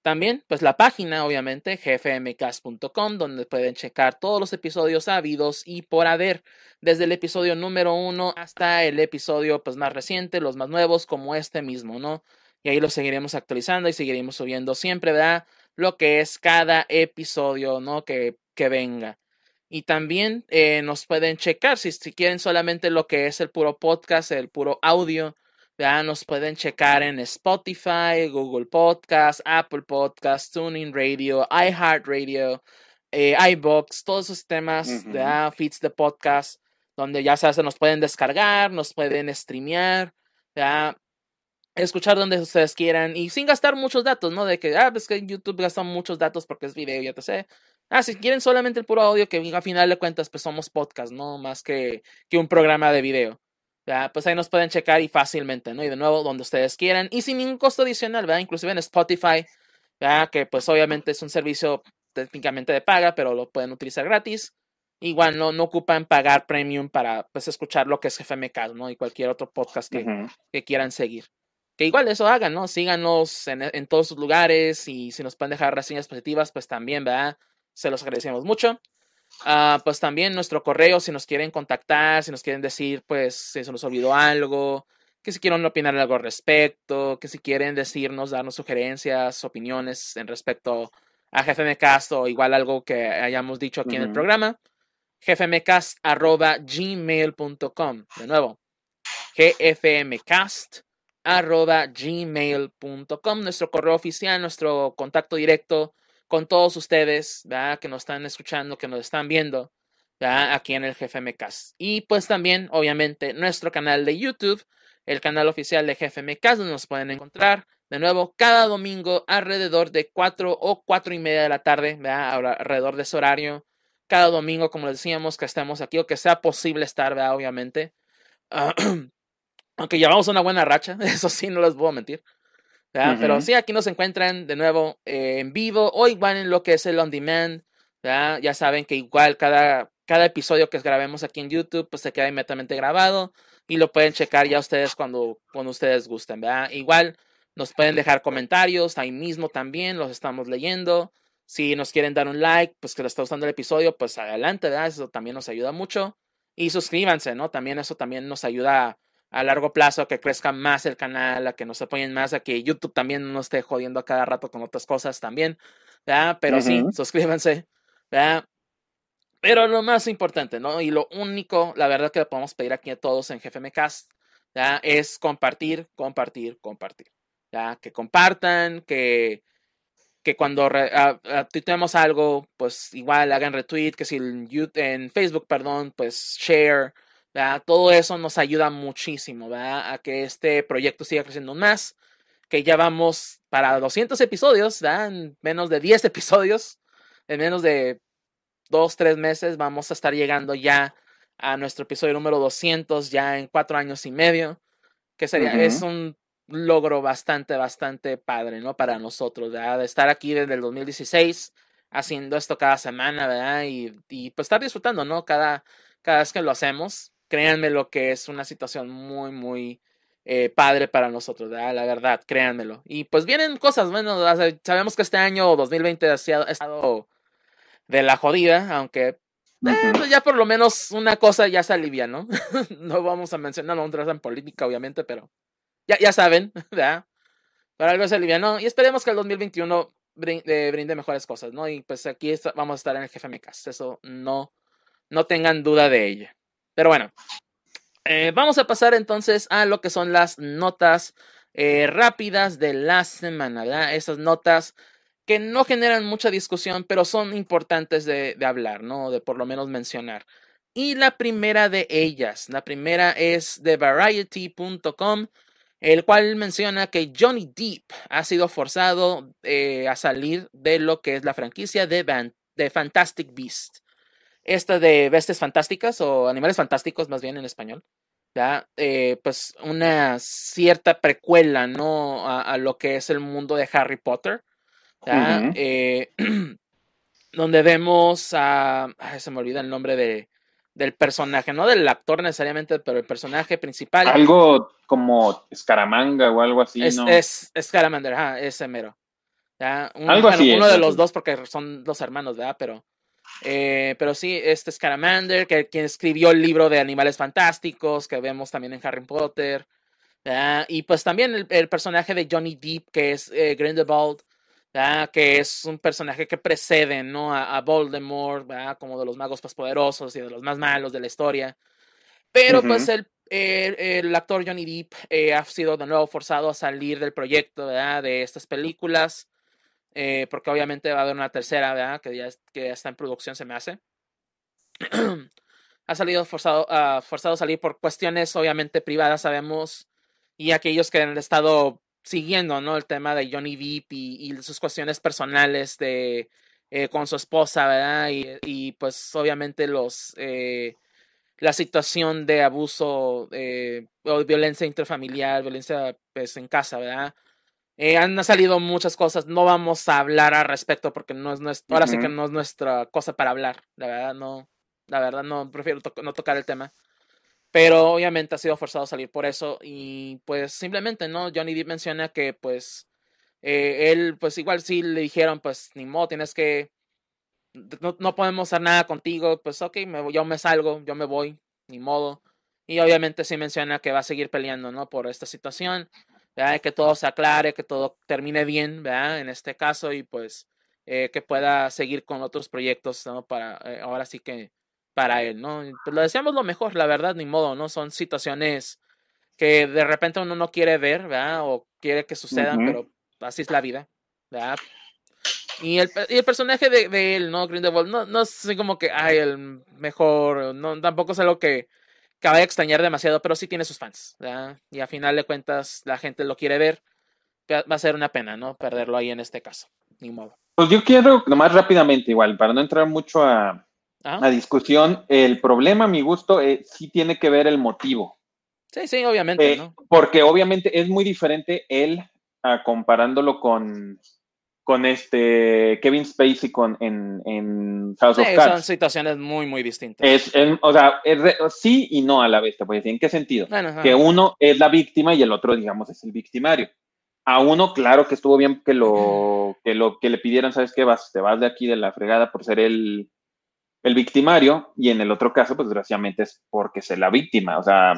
Speaker 1: También, pues la página, obviamente, gfmcast.com, donde pueden checar todos los episodios habidos y por haber, desde el episodio número 1 hasta el episodio pues más reciente, los más nuevos, como este mismo, ¿no? Y ahí lo seguiremos actualizando y seguiremos subiendo siempre, ¿verdad? Lo que es cada episodio, ¿no? Que venga. Y también nos pueden checar si quieren solamente lo que es el puro podcast, el puro audio. Ya nos pueden checar en Spotify, Google Podcast, Apple Podcast, TuneIn Radio, iHeartRadio, iVoox, todos esos temas de feeds de podcast, donde ya se nos pueden descargar, nos pueden streamear, ya escuchar donde ustedes quieran y sin gastar muchos datos, ¿no? De que, pues que YouTube gasta muchos datos porque es video y etc. Si quieren solamente el puro audio, que a final de cuentas, pues somos podcast, ¿no? Más que un programa de video. ¿Ya? Pues ahí nos pueden checar y fácilmente, ¿no? Y de nuevo, donde ustedes quieran y sin ningún costo adicional, ¿verdad? Inclusive en Spotify, ¿ya? Que pues obviamente es un servicio técnicamente de paga, pero lo pueden utilizar gratis. Igual no ocupan pagar premium para pues escuchar lo que es GFMK, ¿no? Y cualquier otro podcast que quieran seguir. Que igual eso hagan, ¿no? Síganos en todos sus lugares y si nos pueden dejar reseñas positivas, pues también, ¿verdad? Se los agradecemos mucho. Pues también nuestro correo, si nos quieren contactar, si nos quieren decir, pues, si se nos olvidó algo, que si quieren opinar algo al respecto, que si quieren decirnos, darnos sugerencias, opiniones en respecto a GFMcast o igual algo que hayamos dicho aquí en el programa, gfmcast@gmail.com. De nuevo, gfmcast@gmail.com, nuestro correo oficial, nuestro contacto directo con todos ustedes, ¿verdad? Que nos están escuchando, que nos están viendo, ¿verdad? Aquí en el GFMcast. Y pues también, obviamente, nuestro canal de YouTube, el canal oficial de GFMcast, donde nos pueden encontrar de nuevo cada domingo alrededor de 4 o 4:30 de la tarde, ¿verdad? Alrededor de ese horario. Cada domingo, como les decíamos, que estemos aquí o que sea posible estar, ¿verdad? Obviamente. Aunque llevamos una buena racha, eso sí, no les puedo mentir. Pero sí, aquí nos encuentran de nuevo en vivo o igual en lo que es el on demand. ¿Verdad? Ya saben que igual cada episodio que grabemos aquí en YouTube pues se queda inmediatamente grabado y lo pueden checar ya ustedes cuando ustedes gusten. ¿Verdad? Igual nos pueden dejar comentarios ahí mismo también, los estamos leyendo. Si nos quieren dar un like, pues que les está gustando el episodio, pues adelante, ¿verdad? Eso también nos ayuda mucho. Y suscríbanse, ¿no? También eso también nos ayuda a largo plazo a que crezca más el canal, a que nos apoyen más, a que YouTube también no esté jodiendo a cada rato con otras cosas también, ¿verdad? Pero sí, suscríbanse, ¿verdad? Pero lo más importante, ¿no? Y lo único, la verdad que le podemos pedir aquí a todos en GFMcast, ¿verdad? Es compartir, ¿verdad? Que compartan, que cuando tuiteemos algo, pues igual hagan retweet, que si en Facebook, perdón, pues share, ¿verdad? Todo eso nos ayuda muchísimo, ¿verdad? A que este proyecto siga creciendo más, que ya vamos para 200 episodios, ¿verdad? En menos de 10 episodios, en menos de 2-3 meses vamos a estar llegando ya a nuestro episodio número 200 ya en 4 años y medio, que sería, es un logro bastante padre, ¿no? Para nosotros, ¿verdad? De estar aquí desde el 2016 haciendo esto cada semana, ¿verdad? Y pues estar disfrutando, ¿no? Cada vez que lo hacemos, créanme lo que es una situación muy padre para nosotros, ¿verdad? La verdad, créanmelo. Y pues vienen cosas, bueno, sabemos que este año 2020 ha estado de la jodida, aunque pues ya por lo menos una cosa ya se alivia, ¿no? No vamos a mencionar, no vamos a entrar en política, obviamente, pero ya saben, ¿verdad? Pero algo se alivianó y esperemos que el 2021 brinde mejores cosas, ¿no? Y pues aquí vamos a estar en el GFMcast, eso no tengan duda de ello. Pero bueno, vamos a pasar entonces a lo que son las notas rápidas de la semana, ¿verdad? Esas notas que no generan mucha discusión, pero son importantes de hablar, ¿no? De por lo menos mencionar. Y la primera de ellas, la primera es de Variety.com, el cual menciona que Johnny Depp ha sido forzado a salir de lo que es la franquicia de Fantastic Beasts. Esta de Bestias Fantásticas o Animales Fantásticos, más bien en español. ¿Ya? Pues una cierta precuela, ¿no? A lo que es el mundo de Harry Potter. ¿Ya? Donde vemos a... se me olvida el nombre del personaje, no del actor necesariamente, pero el personaje principal.
Speaker 2: Algo como Scaramanga o algo así, ¿no?
Speaker 1: Es Scamander, ese mero. ¿verdad?
Speaker 2: Algo
Speaker 1: Bueno,
Speaker 2: así
Speaker 1: uno
Speaker 2: es,
Speaker 1: de
Speaker 2: ¿no?
Speaker 1: los dos porque son dos hermanos, ¿verdad? Pero sí, este Scamander, quien escribió el libro de Animales Fantásticos, que vemos también en Harry Potter. Y pues también el personaje de Johnny Depp, que es Grindelwald, que es un personaje que precede, ¿no? a Voldemort, ¿verdad? Como de los magos más poderosos y de los más malos de la historia. Pero pues
Speaker 2: Ujú,
Speaker 1: el actor Johnny Depp ha sido de nuevo forzado a salir del proyecto, ¿verdad? De estas películas, porque obviamente va a haber una tercera, ¿verdad? Que ya está en producción, se me hace. Ha salido forzado a salir por cuestiones obviamente privadas, sabemos, y aquellos que han estado siguiendo, ¿no? El tema de Johnny Depp y sus cuestiones personales con su esposa, ¿verdad? Pues obviamente la situación de abuso o violencia intrafamiliar, violencia pues en casa, ¿verdad? Han salido muchas cosas, no vamos a hablar al respecto porque ahora sí que
Speaker 2: ujú.
Speaker 1: no es nuestra cosa para hablar, la verdad no, prefiero no tocar el tema, pero obviamente ha sido forzado a salir por eso y pues simplemente, ¿no? Johnny Depp menciona que pues él pues igual sí le dijeron pues ni modo, no podemos hacer nada contigo, pues ok, yo me salgo, yo me voy, ni modo. Y obviamente sí menciona que va a seguir peleando, ¿no? Por esta situación, ¿verdad? Que todo se aclare, que todo termine bien, ¿verdad? En este caso y pues que pueda seguir con otros proyectos, ¿no? Ahora sí que para él, ¿no? Pues le deseamos lo mejor, la verdad, ni modo, ¿no? Son situaciones que de repente uno no quiere ver, ¿verdad? O quiere que sucedan,
Speaker 2: Ujú.
Speaker 1: pero así es la vida, ¿verdad? Y el personaje de él, ¿no? Grindelwald, no es así como que, ay, el mejor, no, tampoco es algo que vaya a extrañar demasiado, pero sí tiene sus fans, ¿verdad? Y a final de cuentas la gente lo quiere ver, va a ser una pena, ¿no? Perderlo ahí en este caso, ni modo.
Speaker 2: Pues yo quiero, nomás rápidamente, igual, para no entrar mucho
Speaker 1: Ajá.
Speaker 2: a discusión, el problema, a mi gusto, sí tiene que ver el motivo.
Speaker 1: Sí, sí, obviamente, ¿no?
Speaker 2: Porque obviamente es muy diferente él comparándolo con este Kevin Spacey en House of
Speaker 1: Sí, son
Speaker 2: Cards.
Speaker 1: situaciones muy, muy distintas.
Speaker 2: O sea, sí y no a la vez, te voy a decir. ¿En qué sentido?
Speaker 1: Bueno,
Speaker 2: Que
Speaker 1: ajá.
Speaker 2: uno es la víctima y el otro, digamos, es el victimario. A uno, claro que estuvo bien que le pidieran, ¿sabes qué? Te vas de aquí de la fregada por ser el victimario, y en el otro caso, pues desgraciadamente es porque es la víctima. O sea,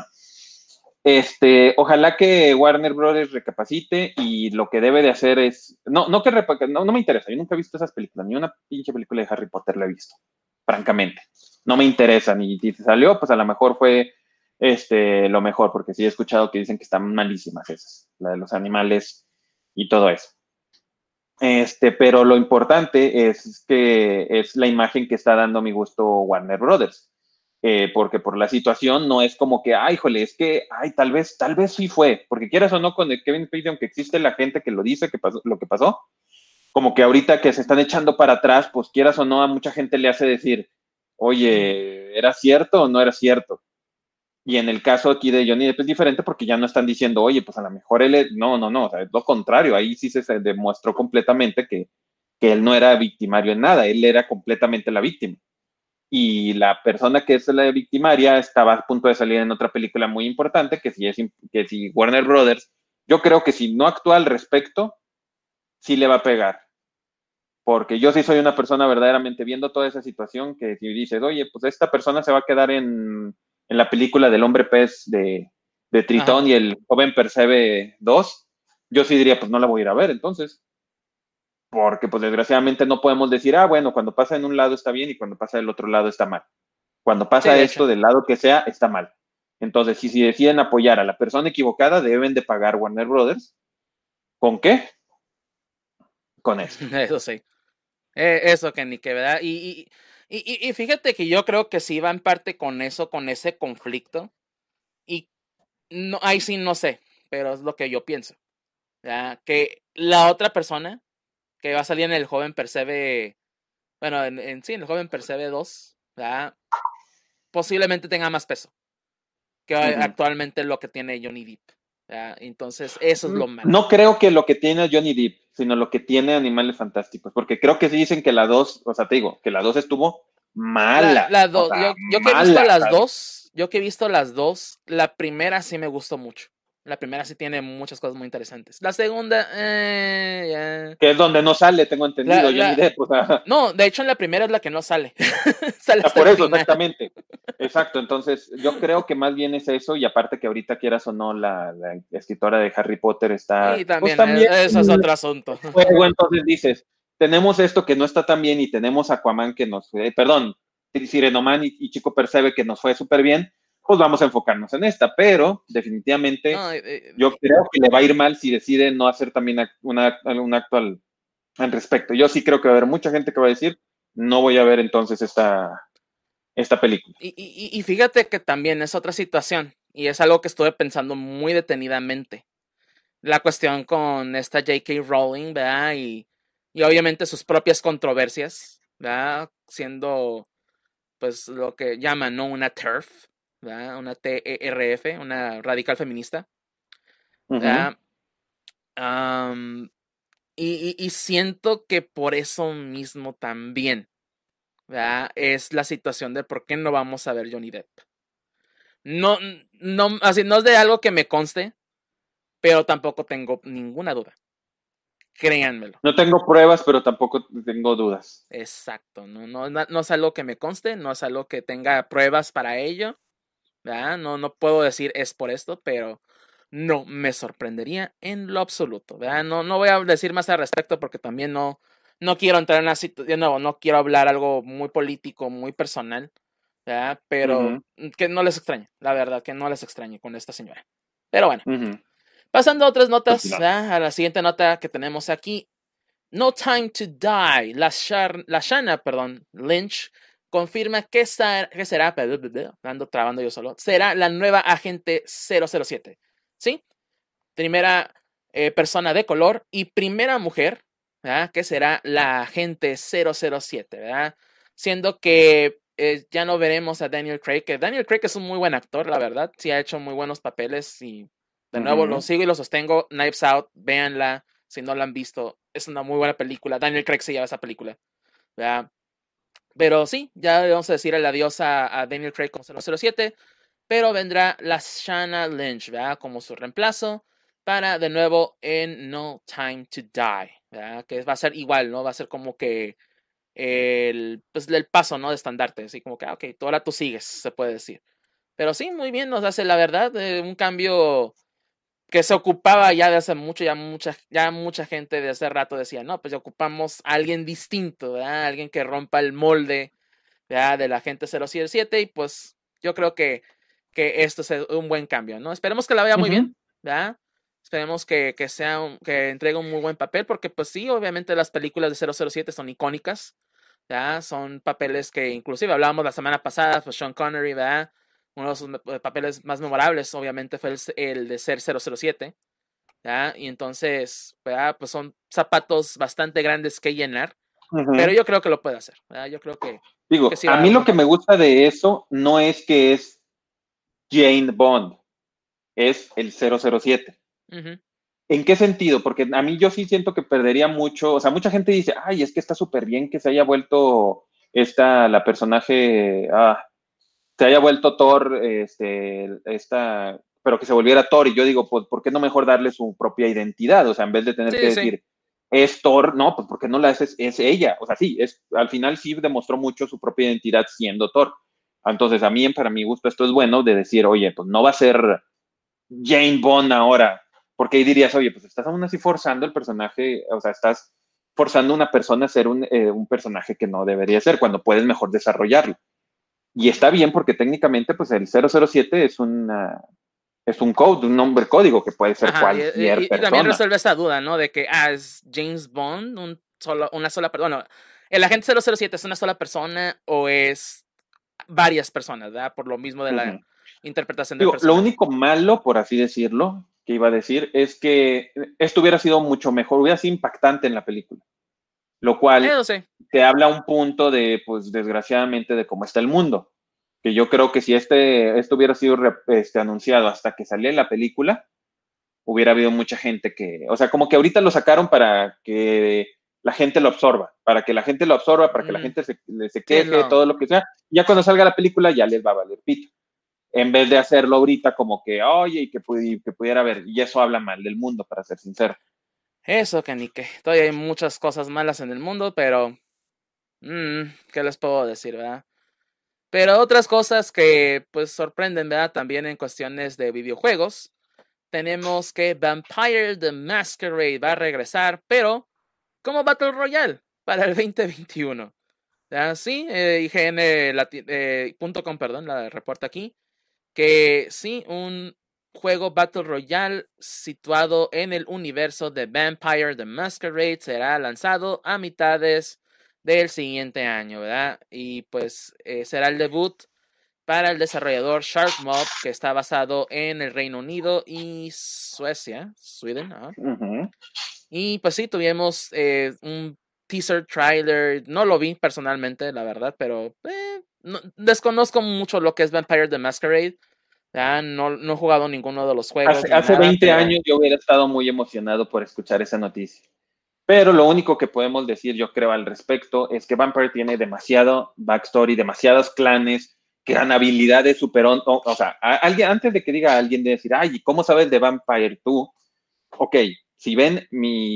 Speaker 2: ojalá que Warner Brothers recapacite y lo que debe de hacer es, no me interesa, yo nunca he visto esas películas, ni una pinche película de Harry Potter la he visto, francamente, no me interesa, ni si salió, pues a lo mejor fue lo mejor, porque sí he escuchado que dicen que están malísimas esas, la de los animales y todo eso. Pero lo importante es que es la imagen que está dando a mi gusto Warner Brothers. Porque por la situación no es como que, ay, híjole, es que, ay, tal vez sí fue, porque quieras o no con el Kevin Spacey, aunque existe la gente que lo dice, que pasó, lo que pasó, como que ahorita que se están echando para atrás, pues quieras o no, a mucha gente le hace decir, oye, ¿era cierto o no era cierto? Y en el caso aquí de Johnny Depp es diferente porque ya no están diciendo, oye, pues a lo mejor no, o sea, es lo contrario, ahí sí se demostró completamente que él no era victimario en nada, él era completamente la víctima. Y la persona que es la victimaria estaba a punto de salir en otra película muy importante, que si Warner Brothers, yo creo que si no actúa al respecto, sí le va a pegar. Porque yo sí soy una persona verdaderamente viendo toda esa situación que si dices, oye, pues esta persona se va a quedar en la película del hombre pez de Tritón
Speaker 1: Ajá.
Speaker 2: y el joven Percebe 2, yo sí diría, pues no la voy a ir a ver entonces. Porque pues desgraciadamente no podemos decir, bueno, cuando pasa en un lado está bien y cuando pasa del otro lado está mal. Cuando
Speaker 1: Sí,
Speaker 2: pasa
Speaker 1: de
Speaker 2: esto
Speaker 1: hecho.
Speaker 2: del lado que sea, está mal. Entonces, si deciden apoyar a la persona equivocada, deben de pagar Warner Brothers. ¿Con qué? Con esto.
Speaker 1: Eso sí. Eso que ni que, ¿verdad? Y fíjate que yo creo que sí va en parte con eso, con ese conflicto. Y no, ahí sí no sé, pero es lo que yo pienso. ¿Verdad? Que la otra persona que va a salir en el joven Percebe, bueno, sí, en el joven Percebe 2, ¿verdad? Posiblemente tenga más peso que
Speaker 2: Uh -huh.
Speaker 1: actualmente lo que tiene Johnny Depp. ¿Verdad? Entonces, eso es lo malo.
Speaker 2: No creo que lo que tiene Johnny Depp, sino lo que tiene Animales Fantásticos, porque creo que sí dicen que la 2, o sea, te digo, que la 2 estuvo mala, o sea,
Speaker 1: Yo que he visto
Speaker 2: mala. O
Speaker 1: las
Speaker 2: sea,
Speaker 1: dos, yo que he visto las dos, la primera sí me gustó mucho. La primera sí tiene muchas cosas muy interesantes. La segunda,
Speaker 2: Que es donde no sale, tengo entendido, Johnny Depp, o sea,
Speaker 1: No, de hecho en la primera es la que no sale. Sale hasta
Speaker 2: por
Speaker 1: el
Speaker 2: eso,
Speaker 1: final.
Speaker 2: exactamente. Exacto, entonces yo creo que más bien es eso, y aparte que ahorita quieras o no, la escritora de Harry Potter está,
Speaker 1: Y
Speaker 2: pues
Speaker 1: también,
Speaker 2: también
Speaker 1: eso es otro asunto.
Speaker 2: juego, entonces dices, tenemos esto que no está tan bien y tenemos Aquaman que nos, perdón, Sirenoman y Chico Percebe que nos fue súper bien, pues vamos a enfocarnos en esta, pero definitivamente
Speaker 1: No,
Speaker 2: yo creo que le va a ir mal si decide no hacer también un acto al respecto. Yo sí creo que va a haber mucha gente que va a decir, no voy a ver entonces esta película.
Speaker 1: y fíjate que también es otra situación, y es algo que estuve pensando muy detenidamente. La cuestión con esta J.K. Rowling, ¿verdad? Y obviamente sus propias controversias, ¿verdad? Siendo, pues, lo que llaman, ¿no? Una TERF, ¿verdad? Una TERF, una radical feminista,
Speaker 2: Uh-huh.
Speaker 1: ¿verdad? Um, y siento que por eso mismo también, ¿verdad? Es la situación de por qué no vamos a ver Johnny Depp. No, no, así no es de algo que me conste, pero tampoco tengo ninguna duda. Créanmelo.
Speaker 2: No tengo pruebas, pero tampoco tengo dudas.
Speaker 1: Exacto, no es algo que me conste, no es algo que tenga pruebas para ello, ¿verdad? No puedo decir es por esto, pero no me sorprendería en lo absoluto, ¿verdad? No voy a decir más al respecto porque también no quiero entrar en una situación, de nuevo, no quiero hablar algo muy político, muy personal, ¿verdad? Pero
Speaker 2: Uh-huh.
Speaker 1: que no les extrañe, la verdad, que no les extrañe con esta señora. Pero bueno,
Speaker 2: Uh-huh.
Speaker 1: pasando a otras notas,
Speaker 2: Continuamos.
Speaker 1: ¿verdad? A la siguiente nota que tenemos aquí. No Time to Die, Lashana Lynch confirma que será, ando trabando yo solo, será la nueva agente 007. ¿Sí? Primera persona de color y primera mujer, ¿verdad? Que será la agente 007, ¿verdad? Siendo que ya no veremos a Daniel Craig, que Daniel Craig es un muy buen actor, la verdad, sí ha hecho muy buenos papeles y de nuevo lo
Speaker 2: Uh-huh.
Speaker 1: sigo y lo sostengo, Knives Out, véanla, si no la han visto, es una muy buena película, Daniel Craig se lleva esa película, ¿verdad? Pero sí, ya vamos a decir el adiós a Daniel Craig como 007, pero vendrá la Shanna Lynch, ¿verdad? Como su reemplazo para de nuevo en No Time to Die, ¿verdad? Que va a ser igual, ¿no? Va a ser como que pues, el paso, ¿no? De estandarte, así como que, ok, tú ahora tú sigues, se puede decir. Pero sí, muy bien, nos hace la verdad un cambio que se ocupaba ya de hace mucho, ya mucha gente de hace rato decía, no, pues ya ocupamos a alguien distinto, ¿verdad? Alguien que rompa el molde, ¿verdad? De la gente 007 y pues yo creo que esto es un buen cambio, ¿no? Esperemos que la vaya muy
Speaker 2: Uh-huh.
Speaker 1: bien, ¿verdad? Esperemos que que entregue un muy buen papel, porque pues sí, obviamente las películas de 007 son icónicas, ¿verdad? Son papeles que inclusive hablábamos la semana pasada, pues Sean Connery, ¿verdad? Uno de sus papeles más memorables, obviamente, fue el de ser 007, ¿verdad? Y entonces, ¿verdad? Pues son zapatos bastante grandes que llenar, pero
Speaker 2: Uh-huh.
Speaker 1: yo creo que lo puede hacer, ¿verdad? Yo creo que
Speaker 2: Digo,
Speaker 1: sí va
Speaker 2: a
Speaker 1: a dar
Speaker 2: mí
Speaker 1: un
Speaker 2: lo
Speaker 1: buen
Speaker 2: que me
Speaker 1: papel.
Speaker 2: gusta de eso no es que es Jane Bond, es el 007.
Speaker 1: Ujú.
Speaker 2: ¿En qué sentido? Porque a mí yo sí siento que perdería mucho, o sea, mucha gente dice, ay, es que está súper bien que se haya vuelto la personaje, se haya vuelto Thor, pero que se volviera Thor, y yo digo, pues, ¿por qué no mejor darle su propia identidad? O sea, en vez de tener que
Speaker 1: Sí, sí.
Speaker 2: decir, es Thor, no, pues, ¿por qué no la haces? Es ella, o sea, sí, al final sí demostró mucho su propia identidad siendo Thor. Entonces, a mí, para mi gusto, esto es bueno de decir, oye, pues no va a ser Jane Bond ahora, porque ahí dirías, oye, pues estás aún así forzando el personaje, o sea, estás forzando a una persona a ser un personaje que no debería ser, cuando puedes mejor desarrollarlo. Y está bien porque técnicamente, pues el 007 es un code, un nombre código que puede ser
Speaker 1: Ajá,
Speaker 2: cualquier
Speaker 1: y también
Speaker 2: persona.
Speaker 1: resuelve esa duda, ¿no? De que, es James Bond, una sola persona. Bueno, ¿el agente 007 es una sola persona o es varias personas, ¿verdad? Por lo mismo de la
Speaker 2: Uh-huh.
Speaker 1: interpretación del
Speaker 2: Digo, lo
Speaker 1: personaje.
Speaker 2: único malo, por así decirlo, que iba a decir, es que esto hubiera sido mucho mejor, hubiera sido impactante en la película, lo cual
Speaker 1: Eso sí.
Speaker 2: te habla un punto de, pues desgraciadamente, de cómo está el mundo. Que yo creo que si esto hubiera sido anunciado hasta que saliera la película, hubiera habido mucha gente que, o sea, como que ahorita lo sacaron para que la gente lo absorba, para que la gente lo absorba, para que la
Speaker 1: Mm,
Speaker 2: gente se
Speaker 1: sí,
Speaker 2: queje,
Speaker 1: no.
Speaker 2: todo lo que sea. Ya cuando salga la película ya les va a valer pito. en vez de hacerlo ahorita como que, oye, y que pudiera haber, y eso habla mal del mundo, para ser sincero.
Speaker 1: Eso, que ni que. Todavía hay muchas cosas malas en el mundo, pero... ¿qué les puedo decir, verdad? Pero otras cosas que pues sorprenden, ¿verdad? También en cuestiones de videojuegos. Tenemos que Vampire the Masquerade va a regresar, pero como Battle Royale para el 2021. Sí, IGN.com, perdón, la reporta aquí, que sí, un juego Battle Royale situado en el universo de Vampire the Masquerade será lanzado a mitades del siguiente año, ¿verdad? Y pues será el debut para el desarrollador Sharkmob, que está basado en el Reino Unido y Suecia, Sweden, ¿no?
Speaker 2: Uh-huh.
Speaker 1: Y pues sí, tuvimos un teaser trailer, no lo vi personalmente, la verdad, pero no, desconozco mucho lo que es Vampire the Masquerade. No he jugado ninguno de los juegos ni
Speaker 2: Hace
Speaker 1: nada,
Speaker 2: 20
Speaker 1: pero...
Speaker 2: años yo hubiera estado muy emocionado por escuchar esa noticia. Pero lo único que podemos decir, yo creo, al respecto es que Vampire tiene demasiado backstory, demasiados clanes, gran habilidades super... O sea, alguien, antes de que diga a alguien de decir, ay, ¿cómo sabes de Vampire tú? Ok, si ven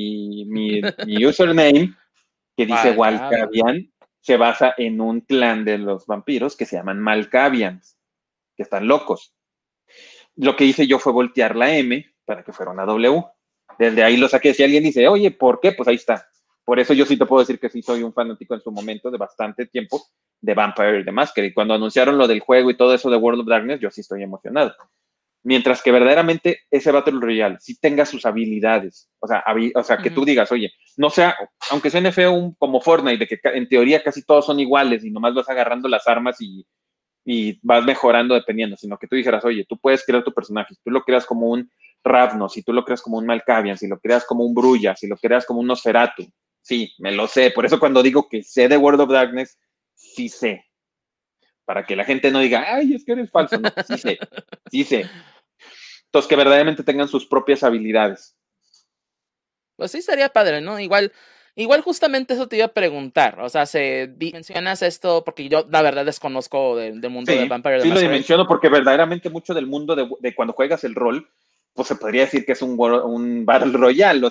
Speaker 2: mi username que dice
Speaker 1: Valcavian.
Speaker 2: Walkavian, se basa en un clan de los vampiros que se llaman Malkavians, que están locos. Lo que hice yo fue voltear la M para que fuera una W. Desde ahí lo saqué. Si alguien dice, oye, ¿por qué? Pues ahí está. Por eso yo sí te puedo decir que sí soy un fanático en su momento de bastante tiempo de Vampire the Masquerade. Y cuando anunciaron lo del juego y todo eso de World of Darkness, yo sí estoy emocionado. Mientras que verdaderamente ese Battle Royale sí tenga sus habilidades. O sea que tú digas, oye, no sea, aunque suene feo como Fortnite, de que en teoría casi todos son iguales y nomás vas agarrando las armas y vas mejorando dependiendo, sino que tú dijeras, oye, tú puedes crear tu personaje, si tú lo creas como un Ravnos, si tú lo creas como un Malkavian, si lo creas como un Brulla, si lo creas como un Nosferatu, sí, me lo sé, por eso cuando digo que sé de World of Darkness, sí sé, para que la gente no diga, ay, es que eres falso, no, sí sé, sí sé. Entonces, que verdaderamente tengan sus propias habilidades.
Speaker 1: Pues sí, sería padre, ¿no? Igual justamente eso te iba a preguntar. O sea, mencionas esto porque yo la verdad desconozco del mundo de
Speaker 2: Sí,
Speaker 1: Vampire the
Speaker 2: sí lo
Speaker 1: Masquerade.
Speaker 2: dimensiono porque verdaderamente mucho del mundo de cuando juegas el rol, pues se podría decir que es un Battle Royale,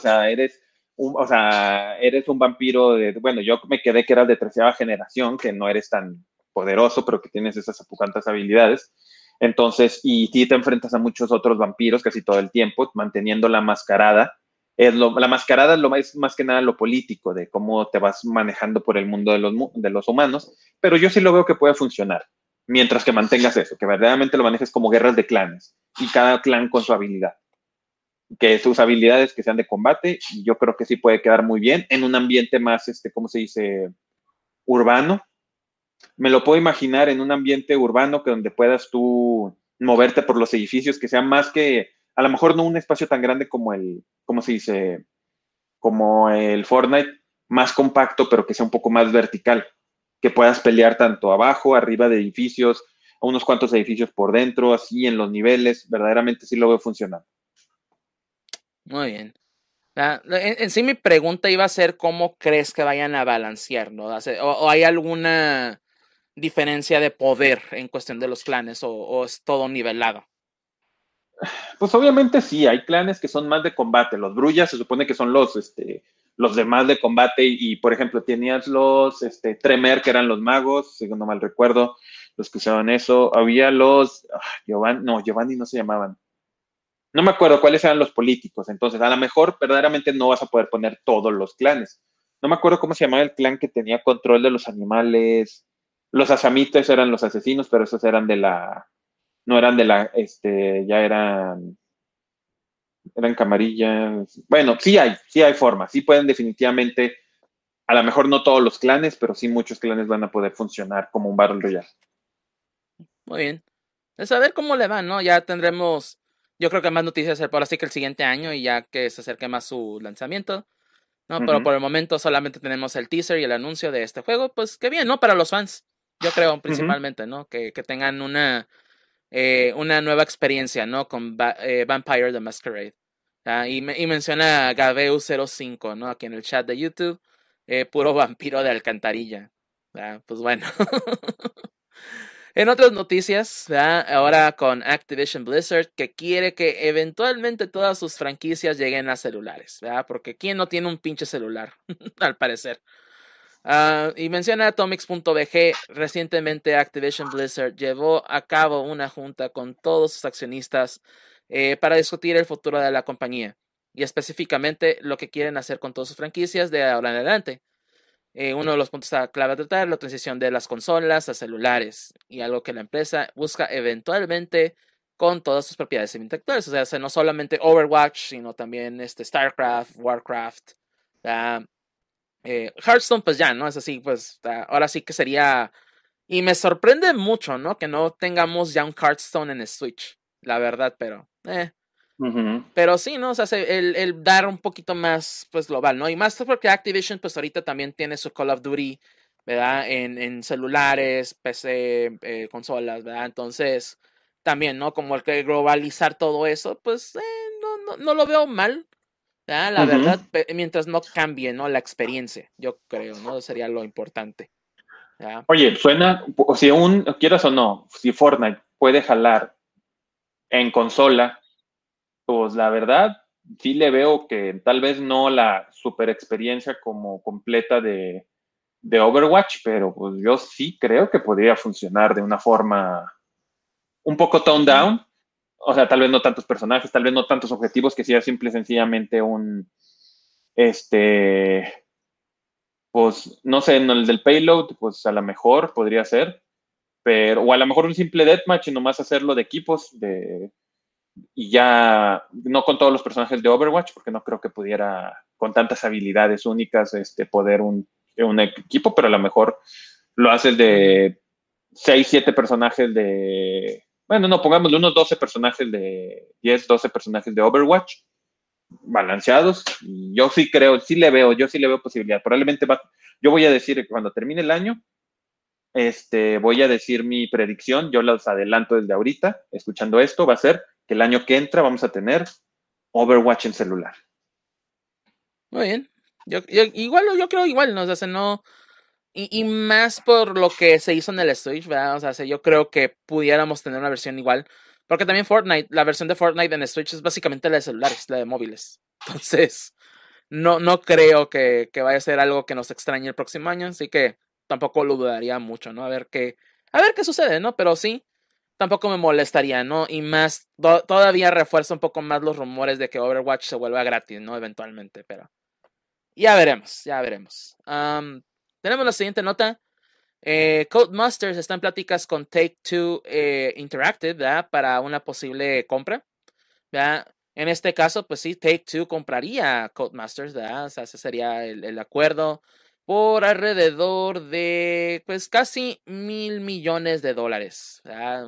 Speaker 2: eres un vampiro bueno, yo me quedé que eras de 13ª generación, que no eres tan poderoso, pero que tienes esas apucantas habilidades. Entonces, y sí te enfrentas a muchos otros vampiros casi todo el tiempo, manteniendo la mascarada. La mascarada es más que nada lo político, de cómo te vas manejando por el mundo de los humanos, pero yo sí lo veo que puede funcionar mientras que mantengas eso, que verdaderamente lo manejes como guerras de clanes y cada clan con su habilidad. Que sus habilidades que sean de combate, y yo creo que sí puede quedar muy bien en un ambiente más, ¿cómo se dice? Urbano. Me lo puedo imaginar en un ambiente urbano que donde puedas tú moverte por los edificios, que sean más que, a lo mejor no un espacio tan grande como ¿cómo se dice? Como el Fortnite, más compacto, pero que sea un poco más vertical, que puedas pelear tanto abajo, arriba de edificios, a unos cuantos edificios por dentro, así en los niveles, verdaderamente sí lo veo funcionando.
Speaker 1: Muy bien. En sí mi pregunta iba a ser cómo crees que vayan a balancear, ¿no? O hay alguna diferencia de poder en cuestión de los clanes o es todo nivelado.
Speaker 2: Pues obviamente sí, hay clanes que son más de combate. Los Brullas se supone que son los demás de combate por ejemplo, tenías los Tremer, que eran los magos, si no mal recuerdo, los que usaban eso. Había los Giovanni no se llamaban. No me acuerdo cuáles eran los políticos, entonces a lo mejor verdaderamente no vas a poder poner todos los clanes. No me acuerdo cómo se llamaba el clan que tenía control de los animales. Los asamites eran los asesinos, pero esos eran no eran ya eran camarillas. Bueno, sí hay formas, sí pueden definitivamente, a lo mejor no todos los clanes, pero sí muchos clanes van a poder funcionar como un Battle Royale.
Speaker 1: Muy bien. Es a ver cómo le va, ¿no? Ya tendremos, yo creo que más noticias por así que el siguiente año y ya que se acerque más su lanzamiento, ¿no? Pero
Speaker 2: Ujú,
Speaker 1: por el momento solamente tenemos el teaser y el anuncio de este juego, pues qué bien, ¿no? Para los fans, yo creo
Speaker 2: ujú.
Speaker 1: principalmente, ¿no? Que tengan una nueva experiencia, ¿no? Con Vampire the Masquerade. Y menciona Gabeu05, ¿no? Aquí en el chat de YouTube, puro vampiro de alcantarilla. Pues bueno. En otras noticias, ¿verdad? Ahora con Activision Blizzard, que quiere que eventualmente todas sus franquicias lleguen a celulares, ¿verdad? Porque ¿quién no tiene un pinche celular? Al parecer. Y menciona Atomics.bg, recientemente Activision Blizzard llevó a cabo una junta con todos sus accionistas para discutir el futuro de la compañía y específicamente lo que quieren hacer con todas sus franquicias de ahora en adelante. Uno de los puntos clave a tratar es la transición de las consolas a celulares y algo que la empresa busca eventualmente con todas sus propiedades intelectuales. O sea, no solamente Overwatch, sino también StarCraft, Warcraft. Hearthstone, pues ya, ¿no? Es así, pues ahora sí que sería. Y me sorprende mucho, ¿no? Que no tengamos ya un Hearthstone en el Switch, la verdad, pero.
Speaker 2: Ujú.
Speaker 1: Pero sí, ¿no? O sea, el dar un poquito más, pues, global, ¿no? Y más porque Activision, pues, ahorita también tiene su Call of Duty, ¿verdad? En celulares, PC, consolas, ¿verdad? Entonces, también, ¿no? Como el que globalizar todo eso, pues, no lo veo mal, ¿verdad? La
Speaker 2: Ujú.
Speaker 1: verdad, mientras no cambie, ¿no? La experiencia, yo creo, ¿no? Sería lo importante, ¿verdad?
Speaker 2: Oye, suena, o si quieras o no, si Fortnite puede jalar en consola, pues la verdad, sí le veo que tal vez no la super experiencia como completa de Overwatch, pero pues yo sí creo que podría funcionar de una forma un poco toned
Speaker 1: Ujú.
Speaker 2: down. O sea, tal vez no tantos personajes, tal vez no tantos objetivos, que sea simple y sencillamente este, pues, no sé, en el del payload, pues a lo mejor podría ser, pero, o a lo mejor un simple deathmatch y nomás hacerlo de equipos, y ya, no con todos los personajes de Overwatch, porque no creo que pudiera, con tantas habilidades únicas, poder un equipo, pero a lo mejor lo haces
Speaker 1: Ujú.
Speaker 2: de 6 7 personajes bueno, no, pongámosle unos 12 personajes 10 12 personajes de Overwatch, balanceados. Y yo sí creo, yo sí le veo posibilidad. Probablemente yo voy a decir que cuando termine el año, voy a decir mi predicción, yo los adelanto desde ahorita, escuchando esto, va a ser que el año que entra vamos a tener Overwatch en celular.
Speaker 1: Muy bien. Igual, yo creo igual, ¿no? O sea, no. Y más por lo que se hizo en el Switch, ¿verdad? O sea, yo creo que pudiéramos tener una versión igual. Porque también Fortnite, la versión de Fortnite en el Switch es básicamente la de celulares, la de móviles. Entonces, no creo que vaya a ser algo que nos extrañe el próximo año. Así que tampoco lo dudaría mucho, ¿no? A ver qué sucede, ¿no? Pero sí, tampoco me molestaría, ¿no? Y más, todavía refuerza un poco más los rumores de que Overwatch se vuelva gratis, ¿no? Eventualmente, pero ya veremos, ya veremos. Tenemos la siguiente nota. Codemasters está en pláticas con Take-Two Interactive, ¿verdad? Para una posible compra, ¿verdad? En este caso, pues sí, Take-Two compraría Codemasters, ¿verdad? O sea, ese sería el acuerdo por alrededor de, pues, casi $1,000 millones, ¿verdad?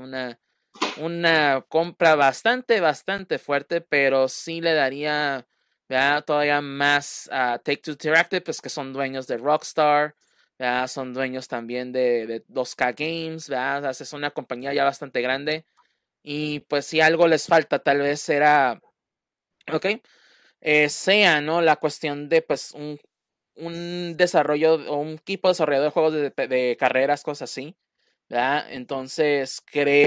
Speaker 1: Una compra bastante, bastante fuerte, pero sí le daría, ¿verdad? Todavía más a Take-Two Interactive, pues que son dueños de Rockstar, ¿verdad? Son dueños también de 2K Games, ¿verdad? O sea, es una compañía ya bastante grande y pues si algo les falta tal vez será, ok, sea, ¿no? La cuestión de pues un desarrollo o un equipo desarrollador de juegos de carreras, cosas así, ¿verdad? Entonces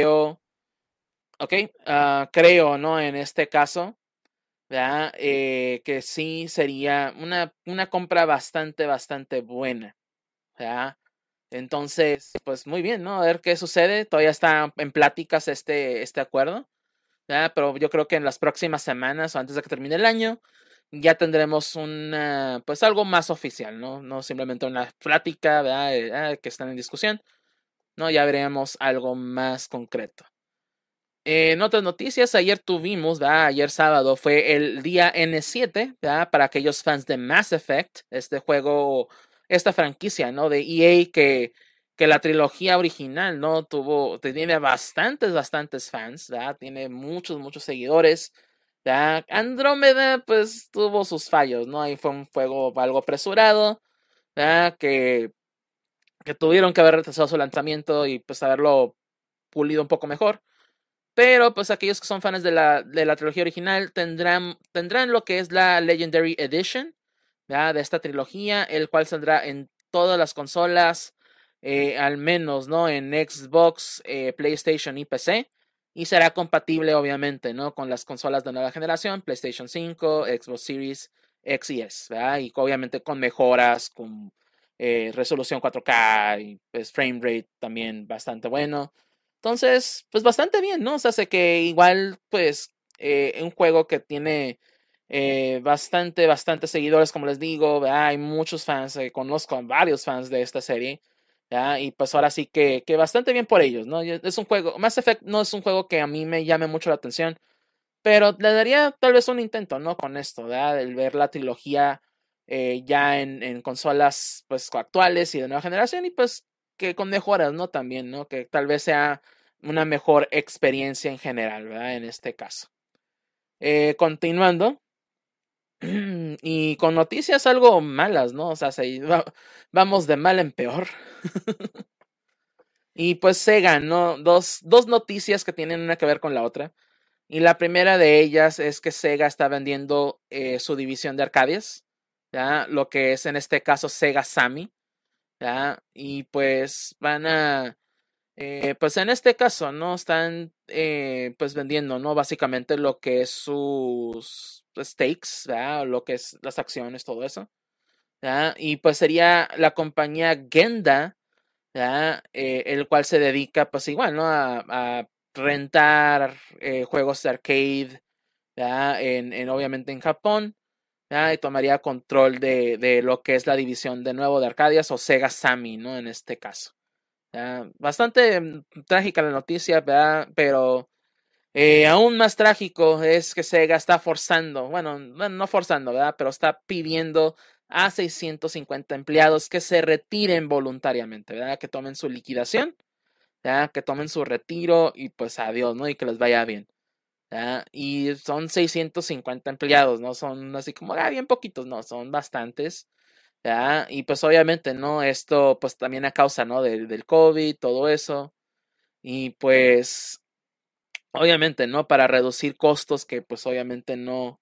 Speaker 1: ok, creo, ¿no? En este caso, ¿verdad? Que sí sería una compra bastante, bastante buena, ¿verdad? Entonces, pues muy bien, ¿no? A ver qué sucede. Todavía está en pláticas este acuerdo, ¿verdad? Pero yo creo que en las próximas semanas o antes de que termine el año, ya tendremos pues algo más oficial, ¿no? No simplemente una plática, ¿verdad? Que están en discusión, ¿no? Ya veremos algo más concreto. En otras noticias, ayer tuvimos, ¿verdad? Ayer sábado fue el día N7, ¿verdad? Para aquellos fans de Mass Effect, este juego, esta franquicia, ¿no? De EA que la trilogía original, ¿no? Tiene bastantes, bastantes fans, ¿verdad? Tiene muchos, muchos seguidores, ¿verdad? Andrómeda, pues tuvo sus fallos, ¿no? Ahí fue un juego algo apresurado, ¿verdad? Que tuvieron que haber retrasado su lanzamiento y pues haberlo pulido un poco mejor. Pero pues aquellos que son fans de la trilogía original tendrán lo que es la Legendary Edition, ¿verdad? De esta trilogía, el cual saldrá en todas las consolas al menos, ¿no? En Xbox, PlayStation y PC. Y será compatible, obviamente, ¿no? Con las consolas de nueva generación, PlayStation 5, Xbox Series X y S, ¿verdad? Y obviamente con mejoras, con resolución 4K y pues, frame rate también bastante bueno. Entonces, pues bastante bien, ¿no? O sea, sé que igual, pues, un juego que tiene bastante seguidores, como les digo, ¿verdad? Hay muchos fans, conozco a varios fans de esta serie, ¿verdad? Y pues ahora sí que bastante bien por ellos, ¿no? Es un juego, Mass Effect no es un juego que a mí me llame mucho la atención, pero le daría tal vez un intento, ¿no? Con esto, ¿verdad? El ver la trilogía ya en consolas pues actuales y de nueva generación y pues que con mejoras, ¿no? También, ¿no? Que tal vez sea una mejor experiencia en general, ¿verdad? En este caso. Continuando. Y con noticias algo malas, ¿no? O sea, vamos de mal en peor. Y pues Sega, ¿no? Dos noticias que tienen una que ver con la otra. Y la primera de ellas es que Sega está vendiendo su división de arcades, ¿ya? Lo que es en este caso Sega Sammy, ¿ya? Y pues van a, pues en este caso, ¿no? Están pues vendiendo, ¿no? Básicamente lo que es sus stakes, ¿ya? Lo que es las acciones, todo eso, ¿ya? Y pues sería la compañía Genda, ¿ya? El cual se dedica pues igual, ¿no? A rentar juegos de arcade, ¿ya? Obviamente en Japón, ¿ya? Y tomaría control de lo que es la división de nuevo de Arcadias o Sega Sammy, ¿no? En este caso. ¿Ya? Bastante trágica la noticia, ¿verdad? Pero aún más trágico es que Sega está forzando, bueno, no forzando, ¿verdad? Pero está pidiendo a 650 empleados que se retiren voluntariamente, ¿verdad? Que tomen su liquidación, ¿verdad? Que tomen su retiro y pues adiós, ¿no? Y que les vaya bien. ¿Ya? Y son 650 empleados, ¿no? Son así como, bien poquitos, no, son bastantes, ¿ya? Y pues obviamente, ¿no? Esto pues también a causa, ¿no? Del COVID, todo eso. Y pues, obviamente, ¿no? Para reducir costos que pues obviamente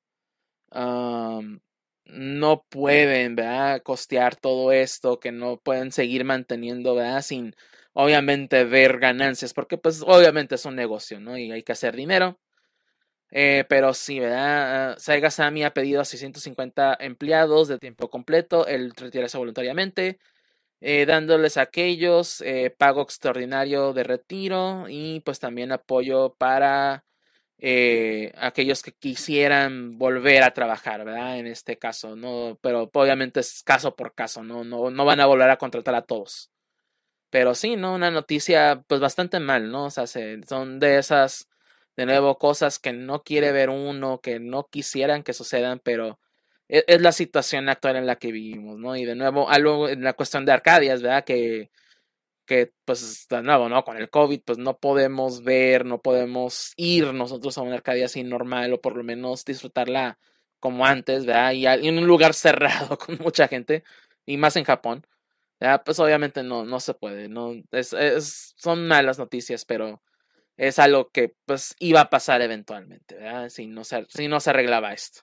Speaker 1: am, no pueden, ¿verdad? Costear todo esto, que no pueden seguir manteniendo, ¿verdad? Sin, obviamente, ver ganancias, porque pues obviamente es un negocio, ¿no? Y hay que hacer dinero. Pero sí, ¿verdad? Saiga Sammy ha pedido a 650 empleados de tiempo completo el retirarse voluntariamente, dándoles a aquellos pago extraordinario de retiro y pues también apoyo para aquellos que quisieran volver a trabajar, ¿verdad? En este caso, ¿no? Pero obviamente es caso por caso, no van a volver a contratar a todos. Pero sí, ¿no? Una noticia pues bastante mal, ¿no? O sea, son de esas, de nuevo, cosas que no quiere ver uno, que no quisieran que sucedan, pero es la situación actual en la que vivimos, ¿no? Y de nuevo, algo en la cuestión de Arcadias, ¿verdad? Que pues de nuevo, ¿no? Con el COVID, pues no podemos ver, no podemos ir nosotros a una Arcadia así normal o por lo menos disfrutarla como antes, ¿verdad? Y en un lugar cerrado con mucha gente y más en Japón. Ya, pues obviamente no se puede, no, son malas noticias, pero es algo que pues iba a pasar eventualmente, ¿verdad? Si no se arreglaba esto.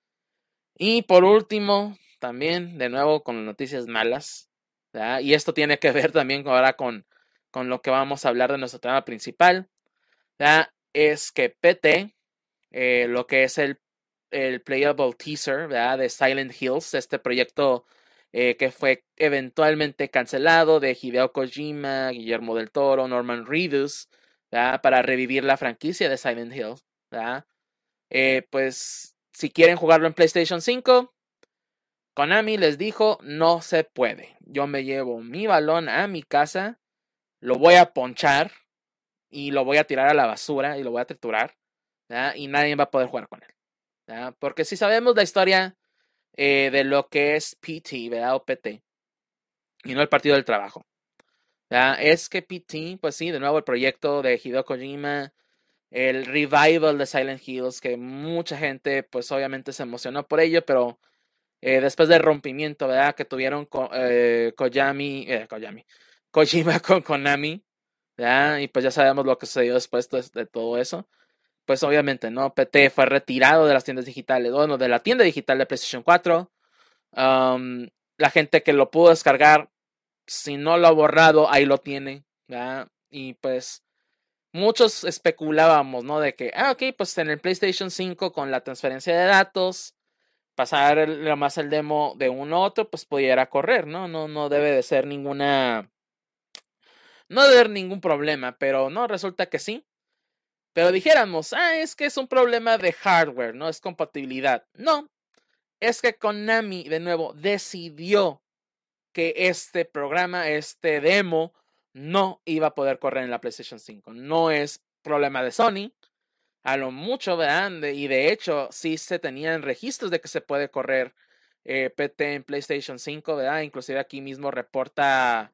Speaker 1: Y por último, también, de nuevo, con noticias malas, ¿verdad? Y esto tiene que ver también ahora con lo que vamos a hablar de nuestro tema principal, ¿verdad? Es que PT, lo que es el Playable Teaser, ¿verdad? De Silent Hills, este proyecto que fue eventualmente cancelado de Hideo Kojima, Guillermo del Toro, Norman Reedus, ¿verdad? Para revivir la franquicia de Silent Hill, ¿verdad? Pues si quieren jugarlo en PlayStation 5, Konami les dijo no se puede. Yo me llevo mi balón a mi casa, lo voy a ponchar y lo voy a tirar a la basura y lo voy a triturar, ¿verdad? Y nadie va a poder jugar con él, ¿verdad? Porque si sabemos la historia de lo que es PT, ¿verdad? O PT, y no el Partido del Trabajo. ¿Verdad? Es que PT, pues sí, de nuevo el proyecto de Hideo Kojima, el revival de Silent Hills, que mucha gente, pues obviamente se emocionó por ello, pero después del rompimiento, ¿verdad? Que tuvieron Kojima con Konami, ¿verdad? Y pues ya sabemos lo que sucedió después de todo eso. Pues obviamente, ¿no? PT fue retirado de las tiendas digitales, bueno, de la tienda digital de PlayStation 4. La gente que lo pudo descargar si no lo ha borrado, ahí lo tiene, ¿verdad? Y pues muchos especulábamos, ¿no? De que, ok, pues en el PlayStation 5 con la transferencia de datos, pasar más el demo de uno a otro, pues pudiera correr, ¿no? No debe de ser ninguna, no debe haber ningún problema, pero no, resulta que sí. Pero dijéramos, es que es un problema de hardware, no es compatibilidad. No, es que Konami, de nuevo, decidió que este programa, este demo, no iba a poder correr en la PlayStation 5. No es problema de Sony, a lo mucho, ¿verdad? Y de hecho, sí se tenían registros de que se puede correr PT en PlayStation 5, ¿verdad? Inclusive aquí mismo reporta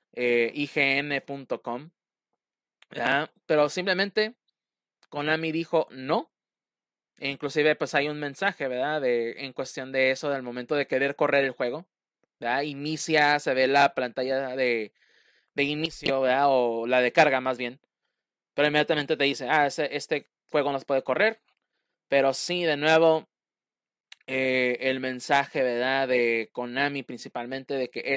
Speaker 1: IGN.com, ¿verdad? Pero simplemente Konami dijo no. E inclusive pues hay un mensaje, ¿verdad? En cuestión de eso, del momento de querer correr el juego, ¿verdad? Inicia, se ve la pantalla de inicio, ¿verdad? O la de carga más bien. Pero inmediatamente te dice, este juego no se puede correr. Pero sí, de nuevo, el mensaje, ¿verdad? De Konami principalmente, de que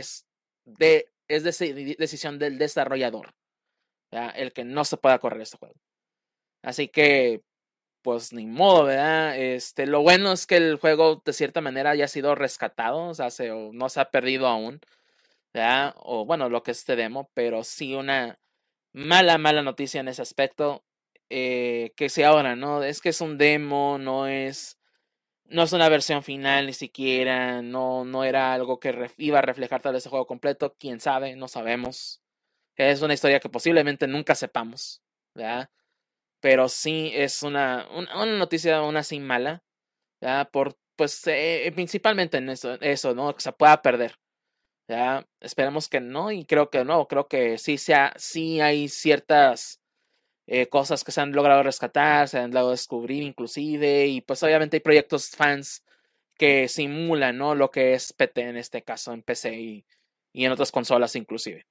Speaker 1: es decisión del desarrollador, ¿verdad? El que no se pueda correr este juego. Así que, pues ni modo, ¿verdad? Lo bueno es que el juego de cierta manera haya sido rescatado, o sea, o no se ha perdido aún, ¿verdad? O bueno, lo que es este demo, pero sí una mala noticia en ese aspecto, que si ahora, ¿no? Es que es un demo, no es una versión final ni siquiera, no era algo que iba a reflejar tal vez el juego completo, quién sabe, no sabemos. Es una historia que posiblemente nunca sepamos, ¿verdad? Pero sí es una noticia aún así mala, ¿verdad? Pues principalmente en eso, ¿no? Que se pueda perder, ¿verdad? Esperemos que no, y creo que no, creo que sí hay ciertas cosas que se han logrado rescatar, se han logrado descubrir inclusive, y pues obviamente hay proyectos fans que simulan, ¿no? Lo que es PT en este caso, en PC y en otras consolas inclusive.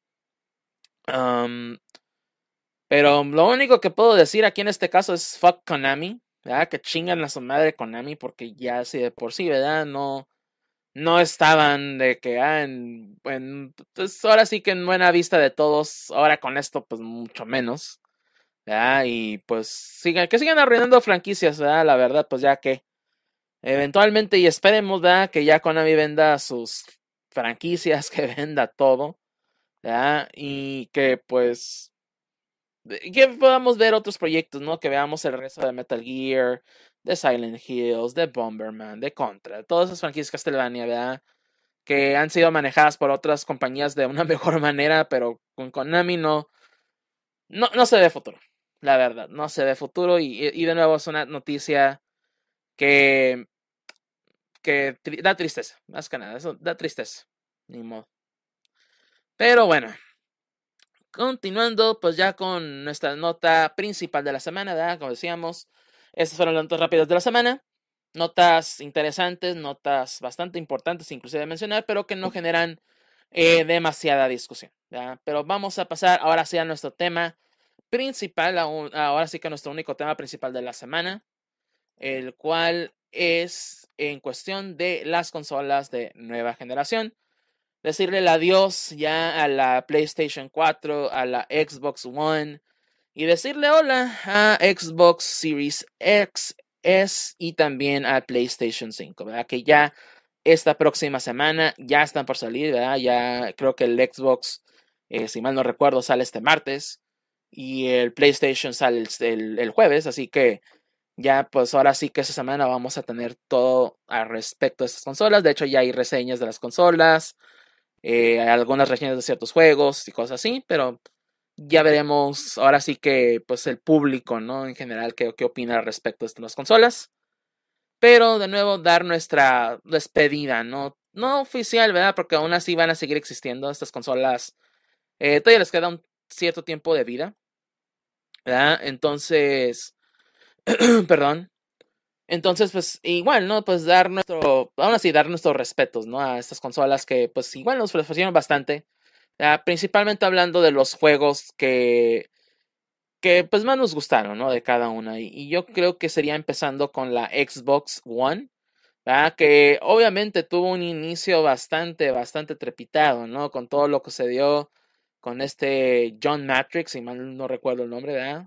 Speaker 1: Pero lo único que puedo decir aquí en este caso es fuck Konami, ¿verdad? Que chingan a su madre Konami, porque ya así de por sí, ¿verdad? No estaban de que, pues ahora sí que en buena vista de todos, ahora con esto pues mucho menos, ¿verdad? Y pues que sigan arruinando franquicias, ¿verdad? La verdad, pues ya que eventualmente y esperemos, ¿verdad? Que ya Konami venda sus franquicias, que venda todo, ¿verdad? Y que pues que podamos ver otros proyectos, ¿no? Que veamos el resto de Metal Gear, de Silent Hills, de Bomberman, de Contra, todas esas franquicias Castlevania, ¿verdad? Que han sido manejadas por otras compañías de una mejor manera, pero con Konami no se ve futuro, la verdad, no se ve futuro y de nuevo es una noticia que, da tristeza, más que nada, eso da tristeza, ni modo. Pero bueno, continuando pues ya con nuestra nota principal de la semana, ¿verdad? Como decíamos, estas fueron las notas rápidas de la semana. Notas interesantes, notas bastante importantes inclusive de mencionar, pero que no generan demasiada discusión, ¿verdad? Pero vamos a pasar ahora sí a nuestro tema principal, ahora sí que nuestro único tema principal de la semana, el cual es en cuestión de las consolas de nueva generación. Decirle el adiós ya a la PlayStation 4, a la Xbox One y decirle hola a Xbox Series X, S y también a PlayStation 5, ¿verdad? Que ya esta próxima semana ya están por salir, ¿verdad? Ya creo que el Xbox, si mal no recuerdo, sale este martes y el PlayStation sale el jueves, así que ya pues ahora sí que esta semana vamos a tener todo al respecto de estas consolas. De hecho ya hay reseñas de las consolas, algunas reseñas de ciertos juegos y cosas así, pero ya veremos ahora sí que pues el público, ¿no? En general, qué opina al respecto de estas consolas. Pero de nuevo dar nuestra despedida, no oficial, ¿verdad? Porque aún así van a seguir existiendo estas consolas. Todavía les queda un cierto tiempo de vida, ¿verdad? Entonces, perdón. Entonces, pues igual, ¿no? Pues aún así dar nuestros respetos, ¿no? A estas consolas que pues igual nos ofrecieron bastante. Principalmente hablando de los juegos que pues más nos gustaron, ¿no? De cada una. Y yo creo que sería empezando con la Xbox One, ¿verdad? Que obviamente tuvo un inicio bastante trepidado, ¿no? Con todo lo que se dio con este John Matrix, si mal no recuerdo el nombre, ¿verdad?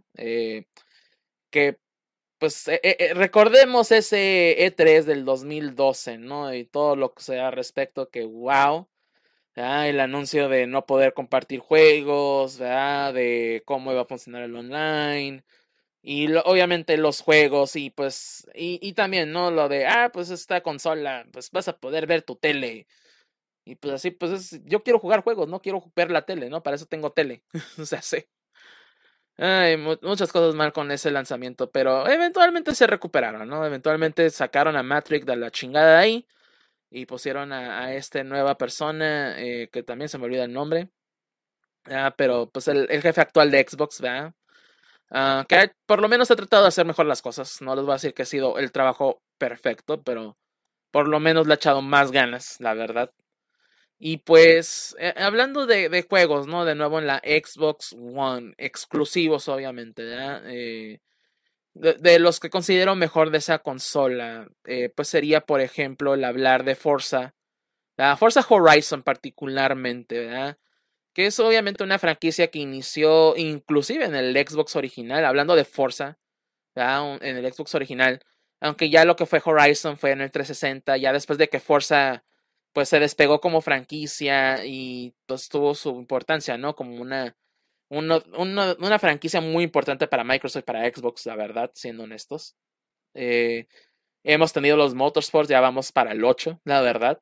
Speaker 1: Que pues recordemos ese E3 del 2012, ¿no? Y todo lo que sea respecto que, wow, ¿verdad? El anuncio de no poder compartir juegos, ¿verdad? De cómo iba a funcionar el online. Y obviamente los juegos y pues, y también, ¿no? Lo de, pues esta consola, pues vas a poder ver tu tele. Y pues así, pues yo quiero jugar juegos, no quiero ver la tele, ¿no? Para eso tengo tele. O sea, sí. Hay muchas cosas mal con ese lanzamiento, pero eventualmente se recuperaron, ¿no? Eventualmente sacaron a Matrix de la chingada de ahí y pusieron a esta nueva persona, que también se me olvida el nombre, pero pues el jefe actual de Xbox, ¿verdad? Que por lo menos ha tratado de hacer mejor las cosas. No les voy a decir que ha sido el trabajo perfecto, pero por lo menos le ha echado más ganas, la verdad. Y pues, hablando de juegos, ¿no? De nuevo en la Xbox One, exclusivos obviamente, ¿verdad? De los que considero mejor de esa consola, pues sería, por ejemplo, el hablar de Forza, la Forza Horizon particularmente, ¿verdad? Que es obviamente una franquicia que inició inclusive en el Xbox original, hablando de Forza, ¿verdad? En el Xbox original, aunque ya lo que fue Horizon fue en el 360, ya después de que Forza pues se despegó como franquicia y pues tuvo su importancia, ¿no? Como una franquicia muy importante para Microsoft y para Xbox, la verdad, siendo honestos. Eh, Hemos tenido los Motorsports, ya vamos para el 8, la verdad.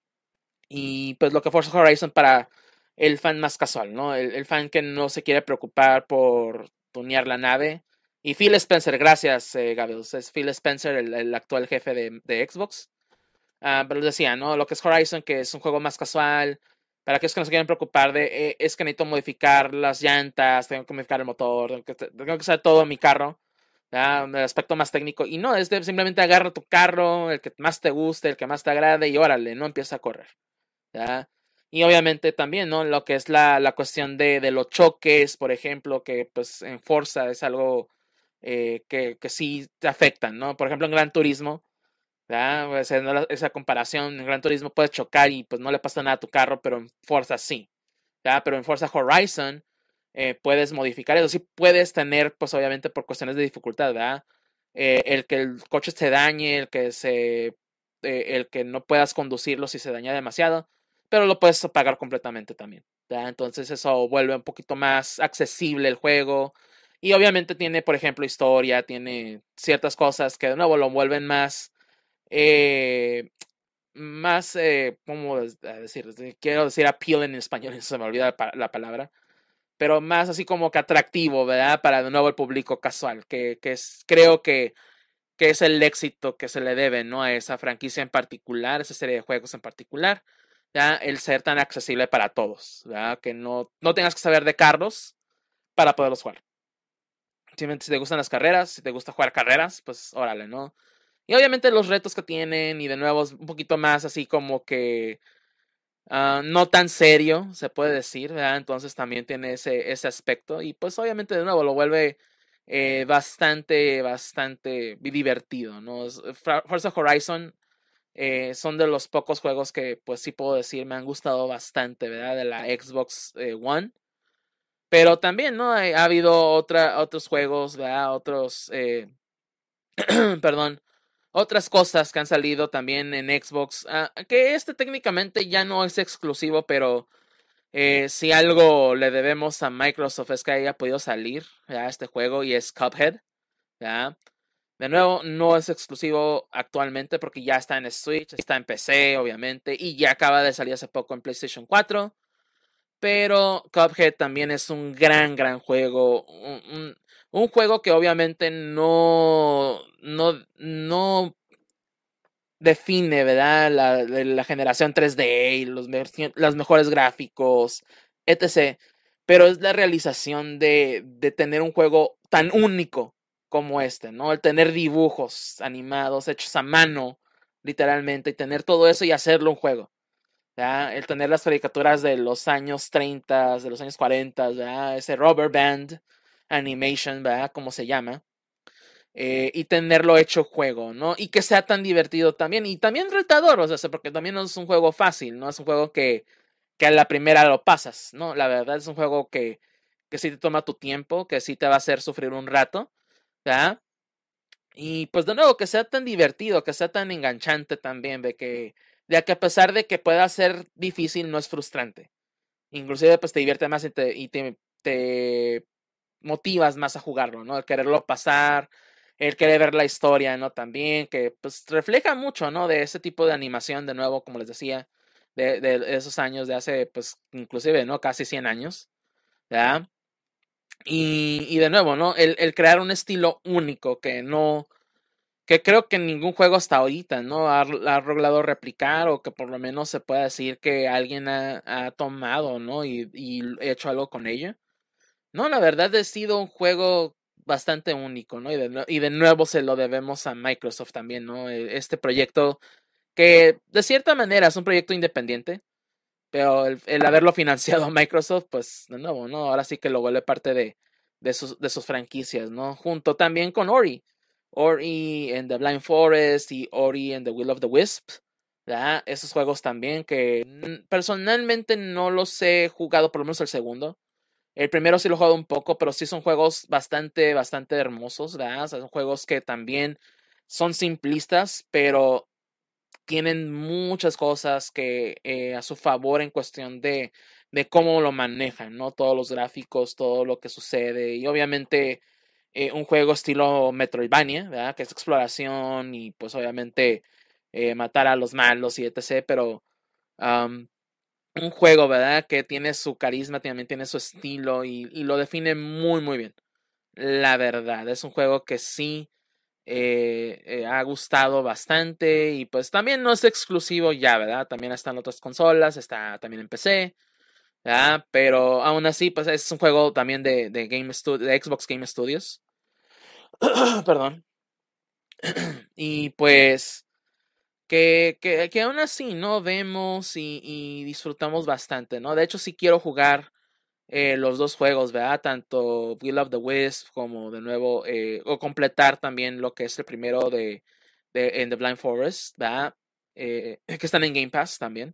Speaker 1: Y pues lo que Forza Horizon para el fan más casual, ¿no? El fan que no se quiere preocupar por tunear la nave. Y Phil Spencer, gracias, Gabriels. Es Phil Spencer, el actual jefe de Xbox. Pero les decía, ¿no? Lo que es Horizon, que es un juego más casual. Para aquellos que no se quieren preocupar de, es que necesito modificar las llantas, tengo que modificar el motor, tengo que hacer todo en mi carro. El aspecto más técnico. Y no, simplemente agarra tu carro, el que más te guste, el que más te agrade, y órale, no empieza a correr. ¿Ya? Y obviamente también, ¿no? Lo que es la cuestión de los choques, por ejemplo, que pues en Forza es algo, que sí te afectan, ¿no? Por ejemplo, en Gran Turismo, ¿ya? Pues, esa comparación, en Gran Turismo puedes chocar y pues no le pasa nada a tu carro, pero en Forza sí, ¿ya? Pero en Forza Horizon, puedes modificar eso, sí puedes tener, pues obviamente por cuestiones de dificultad, ¿verdad? El que el coche se dañe, el que no puedas conducirlo si se daña demasiado, pero lo puedes apagar completamente también, ¿verdad? Entonces eso vuelve un poquito más accesible el juego. Y obviamente tiene, por ejemplo, historia, tiene ciertas cosas que de nuevo lo vuelven eh, ¿cómo decir? Quiero decir appealing en español, se me olvida la palabra, pero más así como que atractivo, ¿verdad? Para de nuevo el público casual, creo que es el éxito que se le debe, ¿no? A esa franquicia en particular, esa serie de juegos en particular, ya el ser tan accesible para todos, ¿verdad? Que no tengas que saber de carros para poderlos jugar. Simplemente si te gustan las carreras, si te gusta jugar carreras, pues órale, ¿no? Y obviamente los retos que tienen, y de nuevo es un poquito más así como que no tan serio, se puede decir, ¿verdad? Entonces también tiene ese aspecto. Y pues obviamente de nuevo lo vuelve, bastante divertido, ¿no? Forza Horizon, son de los pocos juegos que pues sí puedo decir me han gustado bastante, ¿verdad? De la Xbox, One. Pero también, ¿no? Ha habido otros juegos, ¿verdad? Otros, perdón, otras cosas que han salido también en Xbox, que este técnicamente ya no es exclusivo, pero si algo le debemos a Microsoft es que haya podido salir ya este juego, y es Cuphead. ¿Ya? De nuevo, no es exclusivo actualmente porque ya está en Switch, está en PC, obviamente, y ya acaba de salir hace poco en PlayStation 4. Pero Cuphead también es un gran juego. Un juego que obviamente no define, ¿verdad? La generación 3D y los mejores gráficos, etc. Pero es la realización de tener un juego tan único como este, ¿no? El tener dibujos animados hechos a mano, literalmente, y tener todo eso y hacerlo un juego. ¿Ya? El tener las caricaturas de los años 30, de los años 40, ¿verdad? Ese rubber band animation, ¿verdad? Como se llama. y tenerlo hecho juego, ¿no? Y que sea tan divertido también, y también retador, o sea, porque también no es un juego fácil, ¿no? Es un juego que a la primera lo pasas, ¿no? La verdad es un juego que sí te toma tu tiempo, que sí te va a hacer sufrir un rato, ¿verdad? Y pues de nuevo, que sea tan divertido, que sea tan enganchante también, de que a pesar de que pueda ser difícil, no es frustrante. Inclusive pues te divierte más y te motivas más a jugarlo, ¿no? El quererlo pasar, el querer ver la historia, ¿no? También, que pues refleja mucho, ¿no? De ese tipo de animación, de nuevo, como les decía, de esos años, de hace, pues, inclusive, ¿no? Casi 100 años, ¿verdad? Y de nuevo, ¿no? El crear un estilo único que creo que ningún juego hasta ahorita, ¿no? Ha logrado replicar o que por lo menos se pueda decir que alguien ha tomado, ¿no? Y hecho algo con ello. No, la verdad ha sido un juego bastante único, ¿no? Y de nuevo se lo debemos a Microsoft también, ¿no? Este proyecto que de cierta manera es un proyecto independiente, pero el haberlo financiado Microsoft, pues de nuevo, ¿no? Ahora sí que lo vuelve parte de sus franquicias, ¿no? Junto también con Ori. Ori and the Blind Forest y Ori and the Will of the Wisp. ¿Verdad? Esos juegos también que personalmente no los he jugado, por lo menos el segundo. El primero sí lo he jugado un poco, pero sí son juegos bastante, bastante hermosos, ¿verdad? O sea, son juegos que también son simplistas, pero tienen muchas cosas que a su favor en cuestión de cómo lo manejan, ¿no? Todos los gráficos, todo lo que sucede y obviamente un juego estilo Metroidvania, ¿verdad? Que es exploración y pues obviamente matar a los malos y etc. Pero um, un juego, ¿verdad? Que tiene su carisma, también tiene su estilo y lo define muy, muy bien. La verdad, es un juego que sí ha gustado bastante y pues también no es exclusivo ya, ¿verdad? También está en otras consolas, está también en PC, ¿verdad? Pero aún así, pues es un juego también de Xbox Game Studios. Perdón. Y pues que aún así, ¿no? Vemos y disfrutamos bastante, ¿no? De hecho, sí quiero jugar los dos juegos, ¿verdad? Tanto Will of the Wisp como de nuevo, o completar también lo que es el primero en The Blind Forest, ¿verdad? Que están en Game Pass también.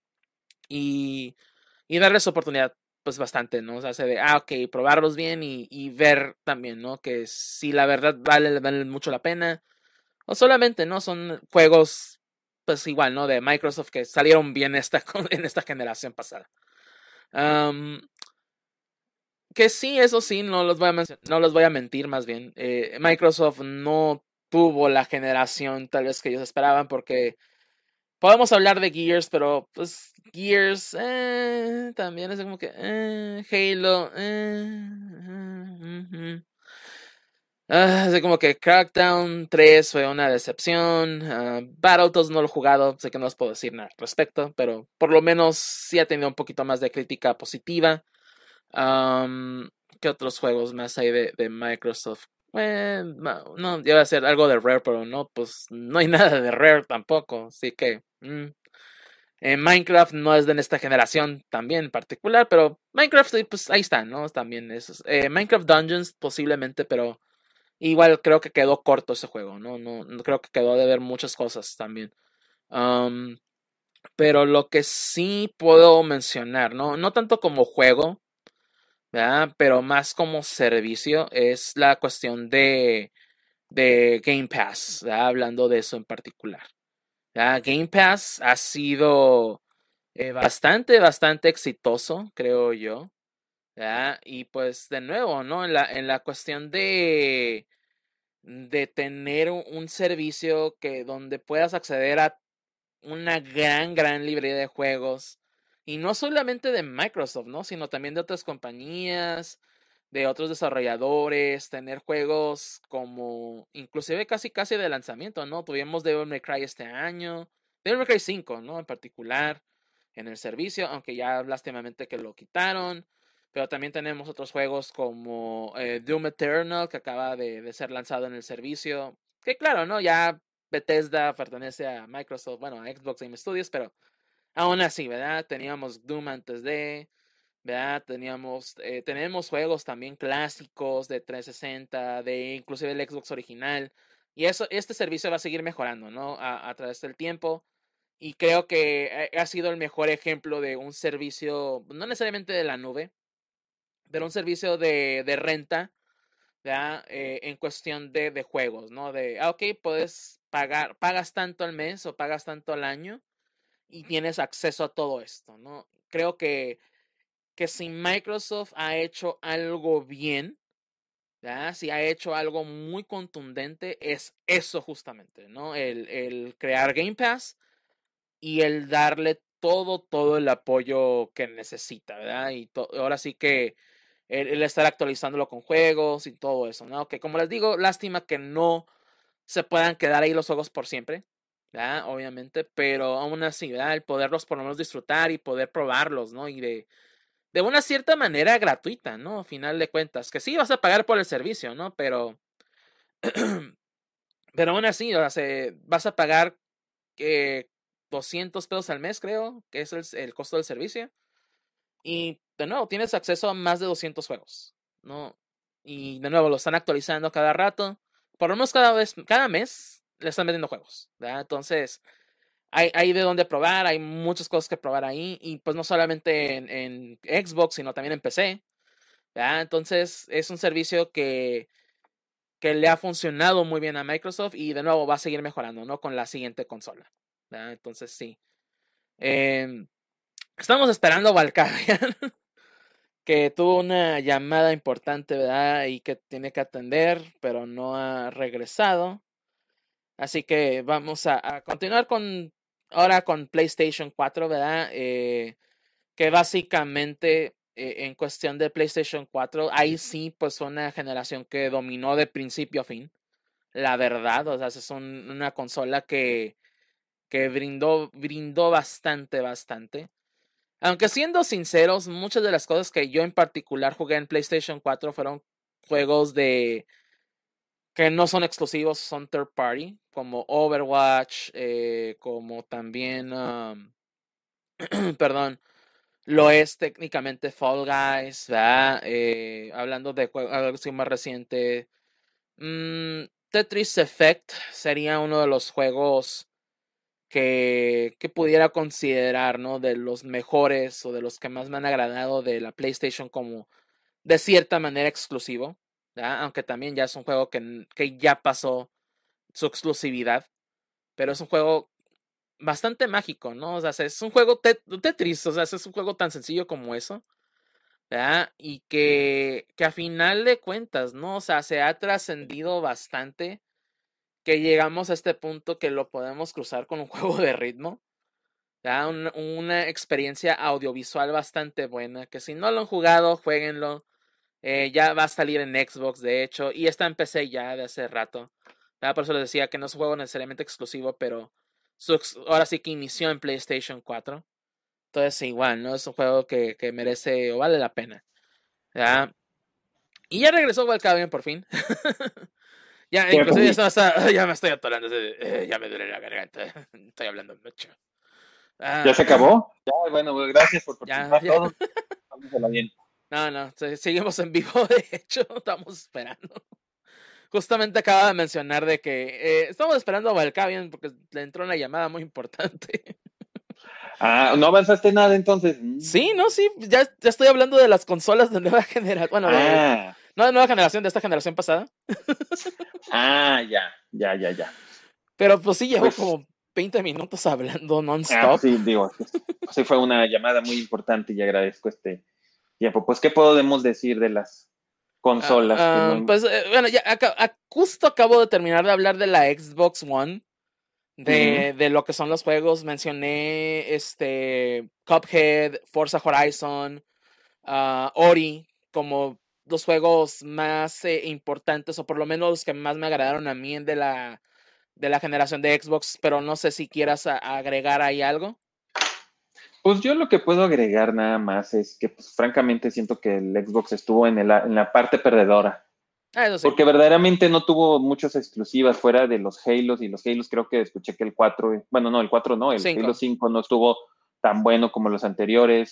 Speaker 1: Y, y darles oportunidad, pues bastante, ¿no? O sea, ok, probarlos bien y ver también, ¿no? Que si la verdad vale mucho la pena. O solamente, ¿no? Son juegos, pues igual, ¿no? De Microsoft que salieron bien en esta generación pasada. Um, Que sí, eso sí, no los voy a mentir más bien. Microsoft no tuvo la generación tal vez que ellos esperaban porque podemos hablar de Gears, pero pues Gears también es como que Halo. Así como que Crackdown 3 fue una decepción. Battletoads no lo he jugado, sé que no os puedo decir nada al respecto, pero por lo menos sí ha tenido un poquito más de crítica positiva. Am, ¿Qué otros juegos más hay de Microsoft? No, iba a ser algo de Rare, pero no, pues no hay nada de Rare tampoco. Así que Minecraft no es de esta generación también en particular, pero Minecraft, sí, pues ahí está, ¿no? También es Minecraft Dungeons posiblemente, pero igual creo que quedó corto ese juego, ¿no? No creo que quedó de ver muchas cosas también. Am, pero lo que sí puedo mencionar, ¿no? No tanto como juego, ¿verdad? Pero más como servicio es la cuestión de Game Pass, ¿verdad? Hablando de eso en particular. ¿Verdad? Game Pass ha sido bastante, bastante exitoso, creo yo. ¿Verdad? Y pues de nuevo, ¿no? En la cuestión de tener un servicio donde puedas acceder a una gran, gran librería de juegos. Y no solamente de Microsoft, ¿no? Sino también de otras compañías, de otros desarrolladores, tener juegos como, inclusive casi casi de lanzamiento, ¿no? Tuvimos Devil May Cry este año, Devil May Cry 5, ¿no? En particular, en el servicio, aunque ya lástimamente que lo quitaron. Pero también tenemos otros juegos como Doom Eternal, que acaba de ser lanzado en el servicio. Que claro, ¿no? Ya Bethesda pertenece a Microsoft, bueno, a Xbox Game Studios, pero aún así, ¿verdad? Teníamos Doom antes de. ¿verdad? Tenemos juegos también clásicos de 360, de inclusive el Xbox original. Y este servicio va a seguir mejorando, ¿no? A través del tiempo. Y creo que ha sido el mejor ejemplo de un servicio, no necesariamente de la nube, pero un servicio de renta, ¿verdad? En cuestión de juegos, ¿no? Ok, puedes pagas tanto al mes o pagas tanto al año y tienes acceso a todo esto, ¿no? Creo que si Microsoft ha hecho algo bien, ¿verdad? Si ha hecho algo muy contundente, es eso justamente, ¿no? El crear Game Pass y el darle todo el apoyo que necesita, ¿verdad? Y ahora sí que el estar actualizándolo con juegos y todo eso, ¿no? Que como les digo, lástima que no se puedan quedar ahí los juegos por siempre, ¿verdad? Obviamente, pero aún así, ¿verdad? El poderlos por lo menos disfrutar y poder probarlos, ¿no? Y de una cierta manera gratuita, ¿no? A final de cuentas, que sí vas a pagar por el servicio, ¿no? Pero aún así, o sea, vas a pagar eh, $200 al mes, creo, que es el costo del servicio. Y de nuevo, tienes acceso a más de 200 juegos, ¿no? Y de nuevo, lo están actualizando cada rato. Por lo menos cada mes, le están vendiendo juegos, ¿verdad? Entonces, hay de dónde probar, hay muchas cosas que probar ahí. Y pues no solamente en Xbox, sino también en PC, ¿verdad? Entonces, es un servicio que le ha funcionado muy bien a Microsoft y de nuevo va a seguir mejorando, ¿no? Con la siguiente consola, ¿verdad? Entonces, sí. Eh, Estamos esperando a Valkyrian, que tuvo una llamada importante, ¿verdad? Y que tiene que atender, pero no ha regresado. Así que vamos a continuar ahora con PlayStation 4, ¿verdad? Que básicamente en cuestión de PlayStation 4, ahí sí, pues fue una generación que dominó de principio a fin. La verdad, o sea, es una consola que brindó bastante. Aunque siendo sinceros, muchas de las cosas que yo en particular jugué en PlayStation 4 fueron juegos que no son exclusivos, son third party, como Overwatch, como también, perdón, lo es técnicamente Fall Guys, ¿verdad? Hablando de algo así más reciente, Tetris Effect sería uno de los juegos que pudiera considerar, ¿no? De los mejores o de los que más me han agradado de la PlayStation como de cierta manera exclusivo, ¿verdad? Aunque también ya es un juego que ya pasó su exclusividad, pero es un juego bastante mágico, ¿no? O sea, es un juego Tetris, o sea, es un juego tan sencillo como eso, ¿verdad? Y que a final de cuentas, ¿no? O sea, se ha trascendido bastante que llegamos a este punto que lo podemos cruzar con un juego de ritmo. ¿Verdad? Una experiencia audiovisual bastante buena, que si no lo han jugado, jueguenlo. Ya va a salir en Xbox, de hecho, y está en PC ya de hace rato. ¿Verdad? Por eso les decía que no es un juego necesariamente exclusivo, pero ahora sí que inició en PlayStation 4. Entonces, igual, ¿no? Es un juego que merece o vale la pena. ¿Verdad? Y ya regresó Valkyrian por fin. Ya,
Speaker 2: Qué
Speaker 1: inclusive
Speaker 2: rico.
Speaker 1: ya me estoy atorando. Ya me duele la garganta. Estoy hablando mucho.
Speaker 2: ¿Ya
Speaker 1: Ah,
Speaker 2: se acabó? Ya, bueno, pues, gracias por
Speaker 1: ya,
Speaker 2: participar
Speaker 1: ya.
Speaker 2: todos. Vamos a la bien.
Speaker 1: No, seguimos en vivo, de hecho, estamos esperando. Justamente acaba de mencionar de que estamos esperando a Valkavian porque le entró una llamada muy importante.
Speaker 2: Ah, ¿no avanzaste nada entonces?
Speaker 1: Sí, no, sí, ya estoy hablando de las consolas de nueva generación, bueno,
Speaker 2: Ah,
Speaker 1: no de nueva generación, de esta generación pasada,
Speaker 2: ya.
Speaker 1: pero pues sí llevo
Speaker 2: Pues,
Speaker 1: como 20 minutos hablando non-stop.
Speaker 2: pues sí, digo, pues sí fue una llamada muy importante y agradezco este tiempo. Pues, ¿qué podemos decir de las consolas que no?
Speaker 1: Pues bueno, ya justo acabo de terminar de hablar de la Xbox One.
Speaker 2: Ujú.
Speaker 1: De lo que son los juegos, mencioné Cuphead, Forza Horizon, Ori, como los juegos más importantes, o por lo menos los que más me agradaron a mí de la generación de Xbox, pero no sé si quieras agregar ahí algo.
Speaker 2: Pues yo lo que puedo agregar nada más es que, pues, francamente siento que el Xbox estuvo en la parte perdedora,
Speaker 1: Eso sí.
Speaker 2: porque verdaderamente no tuvo muchas exclusivas fuera de los Halos, y los Halos creo que escuché que el 4, bueno, no, el 4 no, el Halo
Speaker 1: Cinco.
Speaker 2: 5 no estuvo tan bueno como los anteriores.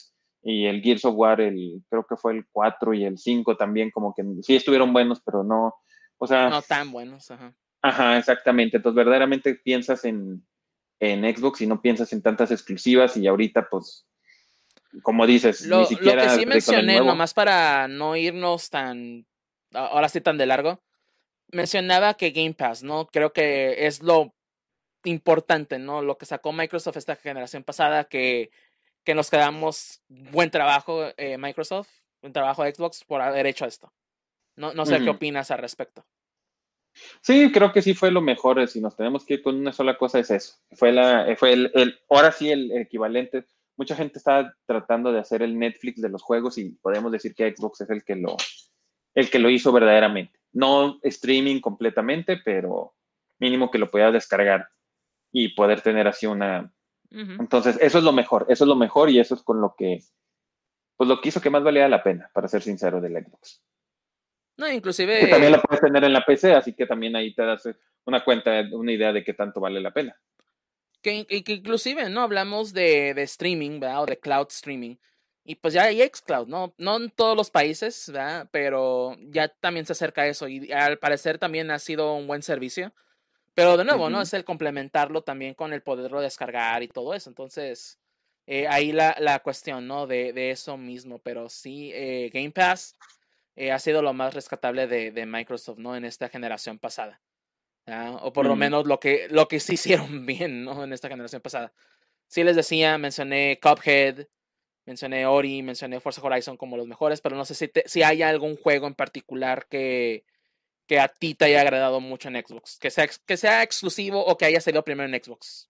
Speaker 2: y el Gears of War, creo que fue el 4 y el 5 también, como que sí estuvieron buenos, pero no, o sea,
Speaker 1: No tan buenos, ajá.
Speaker 2: ajá, exactamente. Entonces, verdaderamente piensas en Xbox y no piensas en tantas exclusivas y ahorita, pues, como dices, ni
Speaker 1: Lo que
Speaker 2: siquiera
Speaker 1: sí
Speaker 2: con el
Speaker 1: mencioné,
Speaker 2: nuevo.
Speaker 1: nomás para no irnos tan, ahora sí tan de largo, mencionaba que Game Pass, ¿no? Creo que es lo importante, ¿no? Lo que sacó Microsoft esta generación pasada, que nos quedamos buen trabajo Microsoft, buen trabajo Xbox por haber hecho esto. No sé qué
Speaker 2: Ujú.
Speaker 1: opinas al respecto.
Speaker 2: Sí, creo que sí fue lo mejor. Si nos tenemos que ir con una sola cosa, es eso. Fue ahora sí el equivalente. Mucha gente está tratando de hacer el Netflix de los juegos y podemos decir que Xbox es el que lo hizo verdaderamente. No streaming completamente, pero mínimo que lo puedas descargar y poder tener así una.
Speaker 1: Ujú.
Speaker 2: Entonces, eso es lo mejor y eso es con pues lo que hizo que más valía la pena, para ser sincero, del Xbox.
Speaker 1: No,
Speaker 2: Que también
Speaker 1: inclusive
Speaker 2: la puedes tener en la PC, así que también ahí te das una cuenta, una idea de qué tanto vale la pena.
Speaker 1: que inclusive, ¿no? Hablamos de streaming, ¿verdad? O de cloud streaming. Y pues ya hay xCloud, ¿no? No en todos los países, ¿verdad? Pero ya también se acerca a eso. Y al parecer también ha sido un buen servicio. Pero de nuevo, ¿no?
Speaker 2: Ujú.
Speaker 1: Es el complementarlo también con el poderlo descargar y todo eso. Entonces, ahí la cuestión, ¿no? De eso mismo. Pero sí, Game Pass ha sido lo más rescatable de Microsoft, ¿no? En esta generación pasada. ¿Ya? O por lo
Speaker 2: Ujú.
Speaker 1: menos lo que sí hicieron bien, ¿no? En esta generación pasada. Sí les decía, mencioné Cuphead, mencioné Ori, mencioné Forza Horizon como los mejores, pero no sé si hay algún juego en particular que a ti te haya agradado mucho en Xbox, que sea exclusivo o que haya salido primero en Xbox.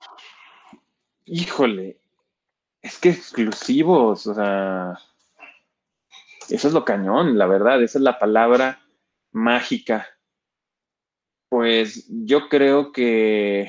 Speaker 2: Híjole, es que exclusivos, o sea, eso es lo cañón, la verdad, esa es la palabra mágica. Pues yo creo que,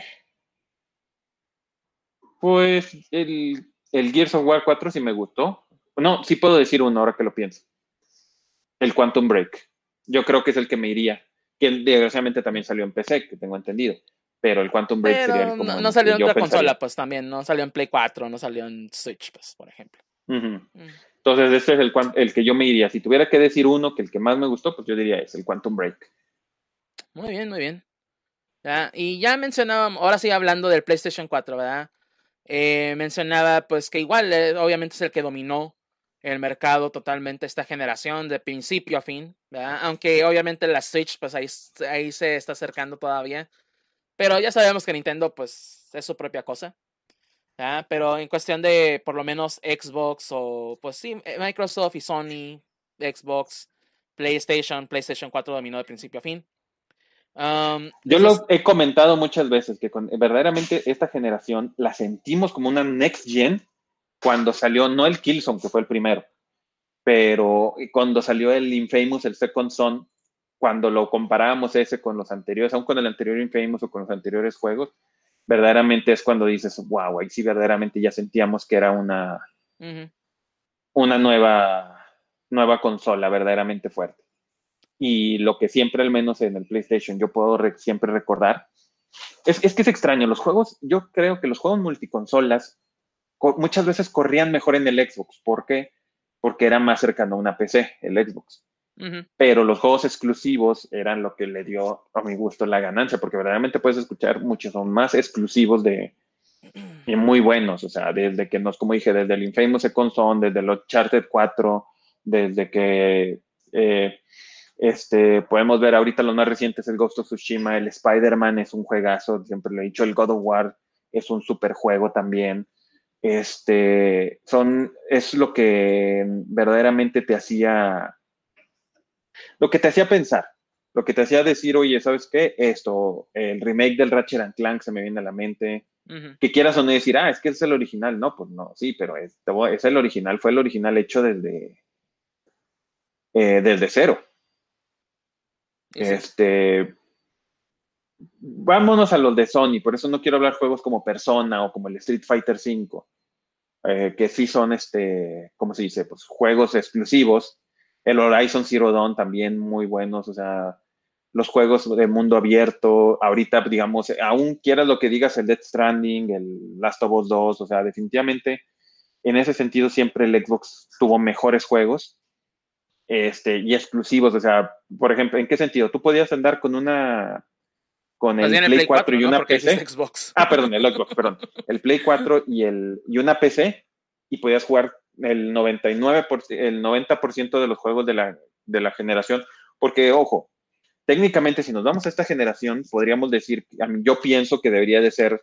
Speaker 2: pues, el Gears of War 4 sí me gustó. No, sí puedo decir uno ahora que lo pienso. El Quantum Break. Yo creo que es el que me iría. Que desgraciadamente también salió en PC, que tengo entendido. Pero el Quantum Break sería el
Speaker 1: Pero
Speaker 2: como
Speaker 1: no
Speaker 2: el
Speaker 1: salió
Speaker 2: que
Speaker 1: en
Speaker 2: yo
Speaker 1: otra
Speaker 2: pensaría.
Speaker 1: consola, pues también, no salió en Play 4, no salió en Switch, pues, por ejemplo.
Speaker 2: Ujú.
Speaker 1: Mm.
Speaker 2: Entonces, este es el que yo me iría. Si tuviera que decir uno que el que más me gustó, pues yo diría es el Quantum Break.
Speaker 1: Muy bien, muy bien. ¿Ya? Y ya mencionábamos, ahora sí hablando del PlayStation 4, ¿verdad? Mencionaba pues que igual obviamente es el que dominó el mercado totalmente esta generación de principio a fin, ¿verdad? Aunque obviamente la Switch pues ahí se está acercando todavía, pero ya sabemos que Nintendo pues es su propia cosa, ¿verdad? Pero en cuestión de por lo menos Xbox o pues sí, Microsoft y Sony, Xbox, PlayStation 4 dominó de principio a fin.
Speaker 2: Yo
Speaker 1: Esos,
Speaker 2: lo he comentado muchas veces que verdaderamente esta generación la sentimos como una next gen cuando salió, no el Killzone, que fue el primero, pero cuando salió el Infamous, el Second Son, cuando lo comparábamos ese con los anteriores, aún con el anterior Infamous o con los anteriores juegos, verdaderamente es cuando dices, wow, ahí sí verdaderamente ya sentíamos que era
Speaker 1: ujú,
Speaker 2: una nueva consola verdaderamente fuerte. Y lo que siempre, al menos en el PlayStation, yo puedo siempre recordar, es que es extraño, los juegos, yo creo que los juegos multiconsolas muchas veces corrían mejor en el Xbox. ¿Por qué? Porque era más cercano a una PC, el Xbox.
Speaker 1: ujú.
Speaker 2: Pero los juegos exclusivos eran lo que le dio a mi gusto la ganancia, porque verdaderamente puedes escuchar muchos, son más exclusivos y muy buenos, o sea, desde que nos, como dije, desde el Infamous Second Son, desde el Uncharted 4, desde que podemos ver ahorita los más recientes, el Ghost of Tsushima, el Spider-Man es un juegazo, siempre lo he dicho, el God of War es un super juego también. Es verdaderamente lo que te hacía pensar, lo que te hacía decir, oye, ¿sabes qué? El remake del Ratchet and Clank se me viene a la mente,
Speaker 1: Ujú.
Speaker 2: que quieras o no decir, es que es el original, no, pues no, sí, pero es el original, fue el original hecho desde cero.
Speaker 1: Y sí.
Speaker 2: Vámonos a los de Sony, por eso no quiero hablar juegos como Persona o como el Street Fighter V, que sí son, ¿cómo se dice? Pues juegos exclusivos. El Horizon Zero Dawn también muy buenos, o sea, los juegos de mundo abierto, ahorita, digamos, aún quieras lo que digas, el Death Stranding, el Last of Us 2, o sea, definitivamente En ese sentido, siempre el Xbox tuvo mejores juegos y exclusivos. O sea, por ejemplo, ¿en qué sentido? Tú podías andar con
Speaker 1: Pues
Speaker 2: el
Speaker 1: bien el
Speaker 2: Play
Speaker 1: Play
Speaker 2: 4
Speaker 1: 4,
Speaker 2: y
Speaker 1: ¿no?
Speaker 2: una
Speaker 1: Porque dijiste
Speaker 2: PC.
Speaker 1: Xbox.
Speaker 2: Ah, perdón, el Xbox, perdón. El Play 4 y una PC y podías jugar el 99%, el 90% de los juegos de la generación. Porque, ojo, técnicamente, si nos vamos a esta generación, podríamos decir, yo pienso que debería de ser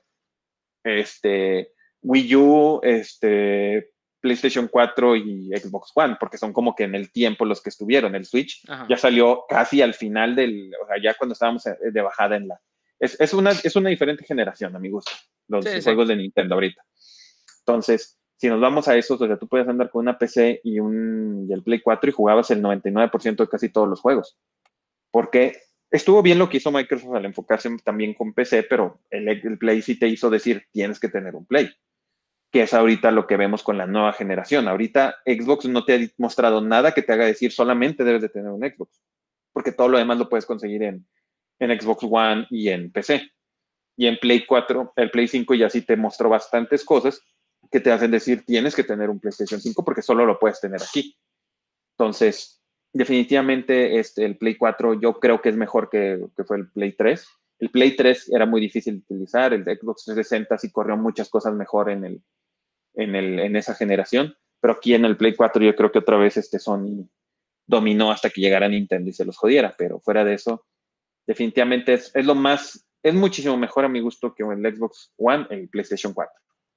Speaker 2: Wii U, PlayStation 4 y Xbox One, porque son como que en el tiempo los que estuvieron. El Switch
Speaker 1: Ajá.
Speaker 2: ya salió casi al final o sea, ya cuando estábamos de bajada en la. Es una diferente generación, a mi gusto, los
Speaker 1: Sí, sí.
Speaker 2: juegos de Nintendo ahorita. Entonces, si nos vamos a eso, o sea, tú puedes andar con una PC y el Play 4 y jugabas el 99% de casi todos los juegos. Porque estuvo bien lo que hizo Microsoft al enfocarse también con PC, pero el Play sí te hizo decir, tienes que tener un Play, que es ahorita lo que vemos con la nueva generación. Ahorita Xbox no te ha mostrado nada que te haga decir solamente debes de tener un Xbox, porque todo lo demás lo puedes conseguir en Xbox One y en PC. Y en Play 4, el Play 5 ya sí te mostró bastantes cosas que te hacen decir tienes que tener un PlayStation 5 porque solo lo puedes tener aquí. Entonces, definitivamente el Play 4 yo creo que es mejor que fue el Play 3. El Play 3 era muy difícil de utilizar, el Xbox 360 sí corrió muchas cosas mejor en esa generación, pero aquí en el Play 4 yo creo que otra vez Sony dominó hasta que llegara Nintendo y se los jodiera, pero fuera de eso, definitivamente es muchísimo mejor a mi gusto que el Xbox One, el PlayStation 4.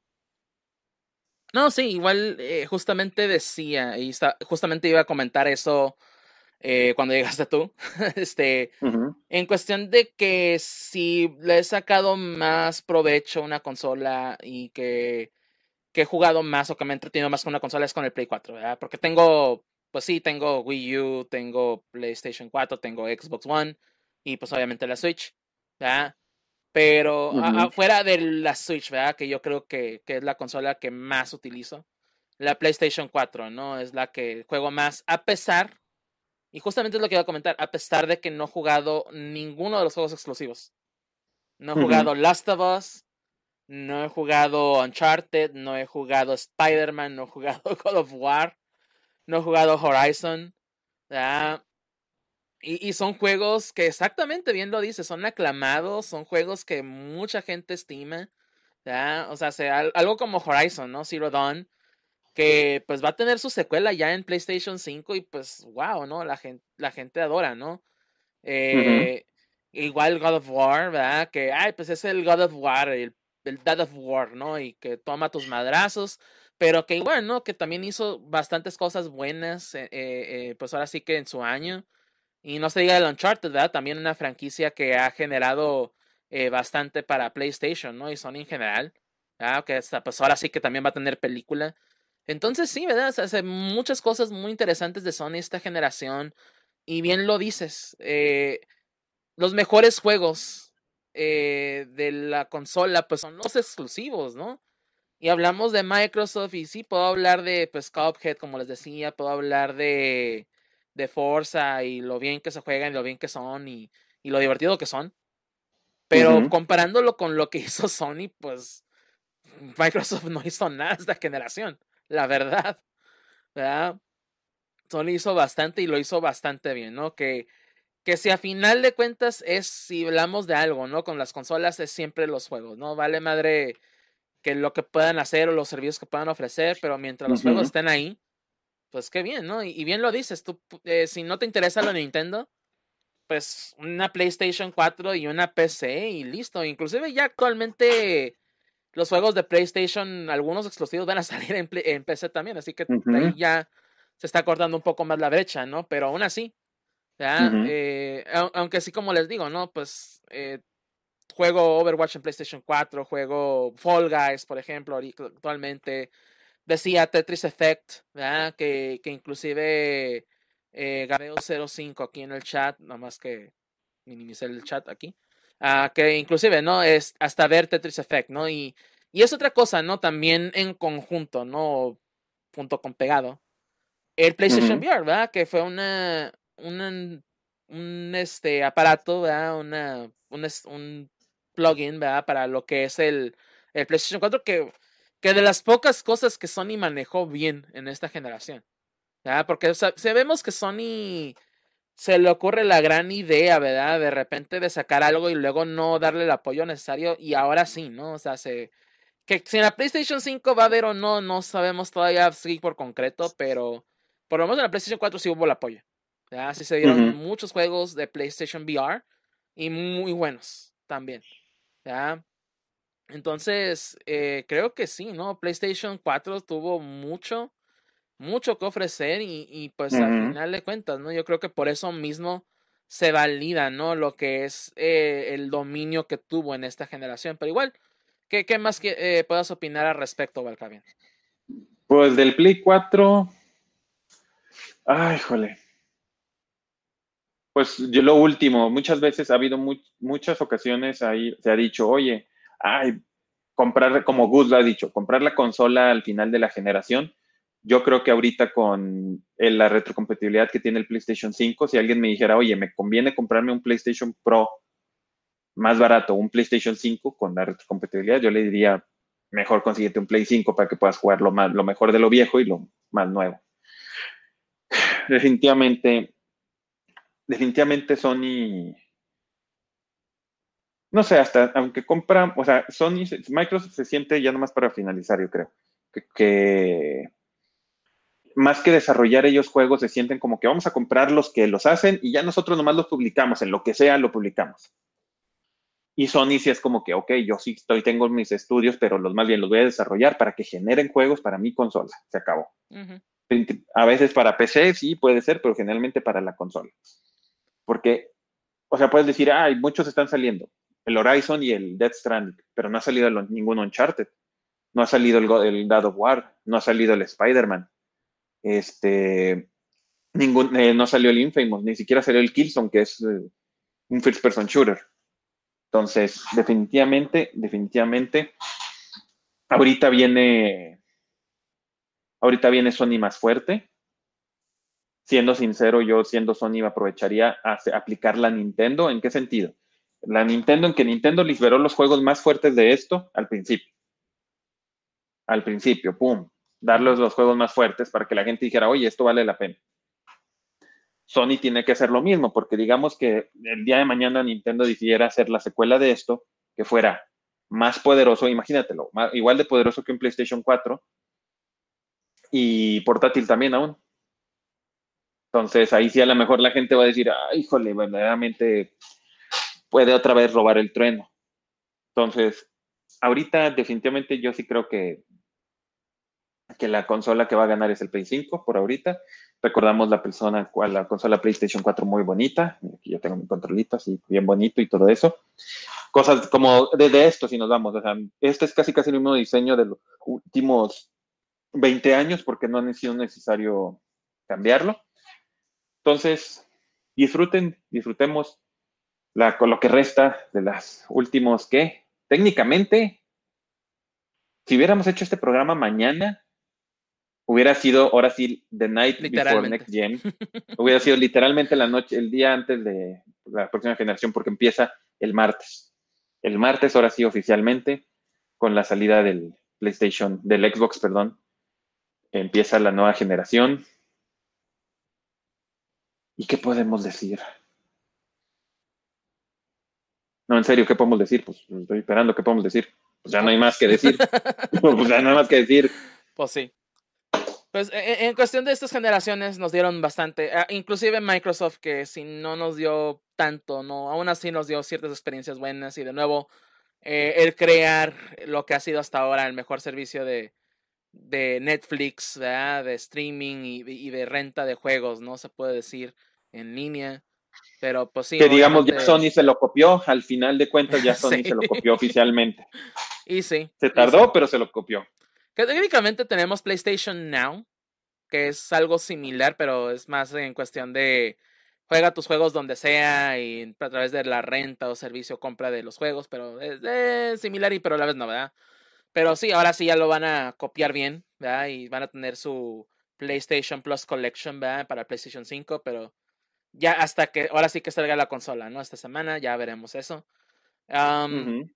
Speaker 1: No, sí, igual justamente decía, justamente iba a comentar eso cuando llegaste tú,
Speaker 2: Ujú,
Speaker 1: en cuestión de que si le he sacado más provecho a una consola y que he jugado más o que me he entretenido más con una consola es con el Play 4, ¿verdad? Porque pues sí, tengo Wii U, tengo PlayStation 4, tengo Xbox One y pues obviamente la Switch, ¿verdad? Pero
Speaker 2: ujú,
Speaker 1: afuera de la Switch, ¿verdad? Que yo creo que es la consola que más utilizo. La PlayStation 4, ¿no? Es la que juego más, a pesar, y justamente es lo que iba a comentar, a pesar de que no he jugado ninguno de los juegos exclusivos. No he
Speaker 2: ujú.
Speaker 1: jugado Last of Us, no he jugado Uncharted, no he jugado Spider-Man, no he jugado God of War, no he jugado Horizon, ¿verdad? Y son juegos que exactamente bien lo dice, son aclamados, son juegos que mucha gente estima, ¿ya? O sea, algo como Horizon, ¿no? Zero Dawn, que pues va a tener su secuela ya en PlayStation 5 y pues wow, ¿no? La gente adora, ¿no?
Speaker 2: Ujú,
Speaker 1: Eh, igual God of War, ¿verdad? Que, ay, pues es el God of War, el God of War, ¿no? Y que toma tus madrazos, pero que igual, ¿no? Que también hizo bastantes cosas buenas, pues ahora sí que en su año. Y no se diga el Uncharted, ¿verdad? También una franquicia que ha generado bastante para PlayStation, ¿no? Y Sony en general. ¿Verdad? Que hasta, pues ahora sí que también va a tener película. Entonces sí, ¿verdad? Se hace muchas cosas muy interesantes de Sony esta generación. Y bien lo dices. Los mejores juegos de la consola, pues son los exclusivos, ¿no? Y hablamos de Microsoft y sí, puedo hablar de pues Cuphead, como les decía, puedo hablar de Forza y lo bien que se juegan y lo bien que son y lo divertido que son. Pero
Speaker 2: ujú.
Speaker 1: comparándolo con lo que hizo Sony, pues Microsoft no hizo nada esta generación, la verdad, ¿verdad? Sony hizo bastante y lo hizo bastante bien, ¿no? Que si a final de cuentas es, si hablamos de algo, ¿no? Con las consolas es siempre los juegos, ¿no? Vale madre que lo que puedan hacer o los servicios que puedan ofrecer, pero mientras los juegos
Speaker 2: Ujú,
Speaker 1: estén ahí, pues qué bien, ¿no? Y bien lo dices, tú, si no te interesa lo de Nintendo, pues una PlayStation 4 y una PC y listo. Inclusive ya actualmente los juegos de PlayStation, algunos exclusivos van a salir en PC también, así que
Speaker 2: ujú,
Speaker 1: ahí ya se está cortando un poco más la brecha, ¿no? Pero aún así, ¿ya?
Speaker 2: ujú,
Speaker 1: Aunque sí, como les digo, ¿no? Pues juego Overwatch en PlayStation 4, juego Fall Guys, por ejemplo, actualmente. Decía Tetris Effect, ¿verdad? Que inclusive Gabeo05 aquí en el chat, nada más que minimicé el chat aquí. Que inclusive, ¿no? Es hasta ver Tetris Effect, ¿no? Y es otra cosa, ¿no? También en conjunto, ¿no? Junto con pegado. El PlayStation
Speaker 2: ujú.
Speaker 1: VR, ¿verdad? Que fue un aparato, ¿verdad? Un plugin, ¿verdad? Para lo que es el PlayStation 4 que que de las pocas cosas que Sony manejó bien en esta generación. ¿Verdad? Porque sabemos que Sony se le ocurre la gran idea, ¿verdad? De repente de sacar algo y luego no darle el apoyo necesario y ahora sí, ¿no? O sea, que si en la PlayStation 5 va a haber o no, no sabemos todavía sí por concreto, pero por lo menos en la PlayStation 4 sí hubo el apoyo. ¿Verdad? Sí se dieron
Speaker 2: Ujú.
Speaker 1: muchos juegos de PlayStation VR y muy buenos también. ¿Verdad? Entonces, creo que sí, ¿no? PlayStation 4 tuvo mucho que ofrecer y pues a
Speaker 2: Ujú.
Speaker 1: final de cuentas, ¿no? Yo creo que por eso mismo se valida, ¿no? Lo que es el dominio que tuvo en esta generación. Pero igual, ¿qué más que puedas opinar al respecto, Valcavian?
Speaker 2: Pues del Play 4, ay, jole. Pues yo lo último, muchas veces ha habido muchas ocasiones ahí, se ha dicho, oye, ay, comprar, como Gus lo ha dicho, comprar la consola al final de la generación. Yo creo que ahorita con la retrocompatibilidad que tiene el PlayStation 5, si alguien me dijera, oye, me conviene comprarme un PlayStation Pro más barato, un PlayStation 5 con la retrocompatibilidad, yo le diría, mejor consíguete un Play 5 para que puedas jugar lo mejor de lo viejo y lo más nuevo. Definitivamente, definitivamente Sony, no sé, hasta aunque compra, o sea, Microsoft se siente ya nomás para finalizar, yo creo, que más que desarrollar ellos juegos, se sienten como que vamos a comprar los que los hacen y ya nosotros nomás los publicamos, en lo que sea lo publicamos. Y Sony sí es como que, ok, yo sí tengo mis estudios, pero los más bien los voy a desarrollar para que generen juegos para mi consola. Se acabó.
Speaker 1: Ujú.
Speaker 2: A veces para PC sí puede ser, pero generalmente para la consola. Porque, o sea, puedes decir, ay, muchos están saliendo. El Horizon y el Death Stranding, pero no ha salido ningún Uncharted. No ha salido el God of War, no ha salido el Spider-Man. Este, no salió el Infamous, ni siquiera salió el Killzone, que es un first person shooter. Entonces, definitivamente, ahorita viene, ahorita viene Sony más fuerte. Siendo sincero, yo siendo Sony aprovecharía a aplicar la Nintendo. ¿En qué sentido? La Nintendo, en que Nintendo liberó los juegos más fuertes de esto al principio. Al principio, pum. Darles
Speaker 1: Ujú.
Speaker 2: los juegos más fuertes para que la gente dijera, oye, esto vale la pena. Sony tiene que hacer lo mismo, porque digamos que el día de mañana Nintendo decidiera hacer la secuela de esto, que fuera más poderoso, imagínatelo, igual de poderoso que un PlayStation 4 y portátil también aún. Entonces ahí sí a lo mejor la gente va a decir, ah, híjole, verdaderamente puede otra vez robar el trueno. Entonces, ahorita definitivamente yo sí creo que la consola que va a ganar es el Play 5 por ahorita. Recordamos la consola PlayStation 4 muy bonita. Aquí yo tengo mi controlito así bien bonito y todo eso. Cosas como de esto, si nos vamos. O sea, este es casi el mismo diseño de los últimos 20 años porque no ha sido necesario cambiarlo. Entonces, disfrutemos con lo que resta de las últimos que técnicamente, si hubiéramos hecho este programa mañana, hubiera sido ahora sí The Night Before
Speaker 1: Literalmente.
Speaker 2: Next Gen. Hubiera sido literalmente la noche, el día antes de la próxima generación, porque empieza el martes. El martes, ahora sí, oficialmente, con la salida del Xbox, perdón, empieza la nueva generación. ¿Y qué podemos decir? No, en serio, ¿qué podemos decir? Pues estoy esperando, ¿qué podemos decir? Pues ya no
Speaker 1: No,
Speaker 2: hay más
Speaker 1: pues.
Speaker 2: que decir. Pues ya no hay más que decir.
Speaker 1: Pues sí. Pues en cuestión de estas generaciones nos dieron bastante, inclusive Microsoft que si no nos dio tanto, no, aún así nos dio ciertas experiencias buenas y de nuevo el crear lo que ha sido hasta ahora el mejor servicio de Netflix, ¿verdad? De streaming y de renta de juegos, ¿no? Se puede decir en línea, pero pues sí,
Speaker 2: Que digamos, ya
Speaker 1: obviamente,
Speaker 2: Sony se lo copió, al final de cuentas ya
Speaker 1: sí,
Speaker 2: Sony se lo copió oficialmente.
Speaker 1: y sí,
Speaker 2: Se
Speaker 1: y sí.
Speaker 2: tardó, pero se lo copió.
Speaker 1: Que técnicamente tenemos PlayStation Now, que es algo similar, pero es más en cuestión de juega tus juegos donde sea y a través de la renta o servicio compra de los juegos, pero es similar y pero a la vez no, ¿verdad? Pero sí, ahora sí ya lo van a copiar bien, ¿verdad? Y van a tener su PlayStation Plus Collection, ¿verdad? Para PlayStation 5, pero ya hasta que, ahora sí que salga la consola, ¿no? Esta semana ya veremos eso. Am,
Speaker 2: Ujú.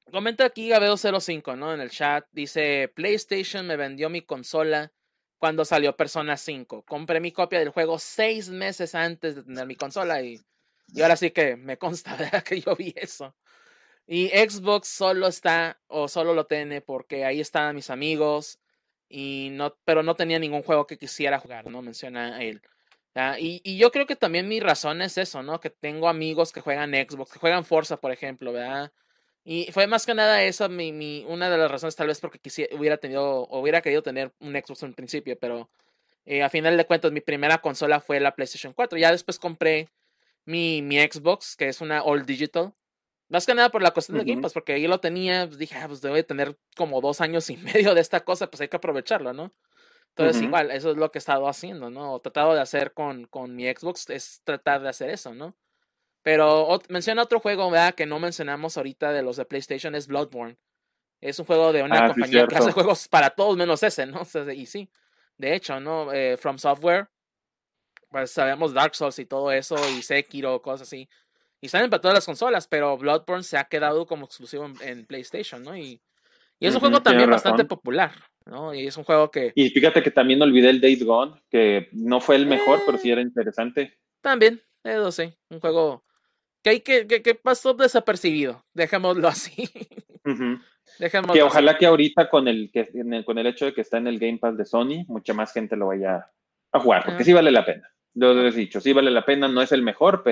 Speaker 1: Comenta aquí Gabeo05, ¿no? En el chat dice, PlayStation me vendió mi consola cuando salió Persona 5. Compré mi copia del juego 6 meses antes de tener mi consola y ahora sí que me consta, ¿verdad? Que yo vi eso. Y Xbox solo está o solo lo tiene porque ahí estaban mis amigos y no, pero no tenía ningún juego que quisiera jugar, ¿no? Menciona él. Y yo creo que también mi razón es eso, ¿no? Que tengo amigos que juegan Xbox, que juegan Forza, por ejemplo, ¿verdad? Y fue más que nada eso, una de las razones tal vez porque hubiera querido tener un Xbox en principio, pero a final de cuentas mi primera consola fue la PlayStation 4. Ya después compré mi Xbox, que es una All Digital. Más que nada por la cuestión del Game
Speaker 2: Ujú,
Speaker 1: Pass, porque ahí lo tenía, pues dije, pues debe tener como 2 años y medio de esta cosa, pues hay que aprovecharlo, ¿no? Entonces,
Speaker 2: ujú.
Speaker 1: igual, eso es lo que he estado haciendo, ¿no? O tratado de hacer con mi Xbox, es tratar de hacer eso, ¿no? Pero menciona otro juego, ¿verdad? Que no mencionamos ahorita de los de PlayStation, es Bloodborne. Es un juego de una
Speaker 2: Ah, sí,
Speaker 1: compañía que hace
Speaker 2: cierto.
Speaker 1: juegos para todos menos ese, ¿no? O sea, y sí, de hecho, ¿no? From Software, pues sabemos Dark Souls y todo eso, y Sekiro, cosas así. Y salen para todas las consolas, pero Bloodborne se ha quedado como exclusivo en PlayStation, ¿no? Y es un juego
Speaker 2: Ujú, tienes
Speaker 1: también bastante
Speaker 2: razón.
Speaker 1: popular, ¿no? Y es un juego que
Speaker 2: Y fíjate que también olvidé el Days Gone, que no fue el mejor, pero
Speaker 1: eh,
Speaker 2: sí era interesante.
Speaker 1: también, eso sí, un juego que pasó desapercibido, dejémoslo así.
Speaker 2: Ujú. Que
Speaker 1: Dejémoslo así.
Speaker 2: ojalá que ahorita con el hecho de que está en el Game Pass de Sony, mucha más gente lo vaya a jugar, porque
Speaker 1: Ajá,
Speaker 2: sí vale la pena. Lo
Speaker 1: ok.
Speaker 2: he dicho, sí vale la pena, no es el mejor,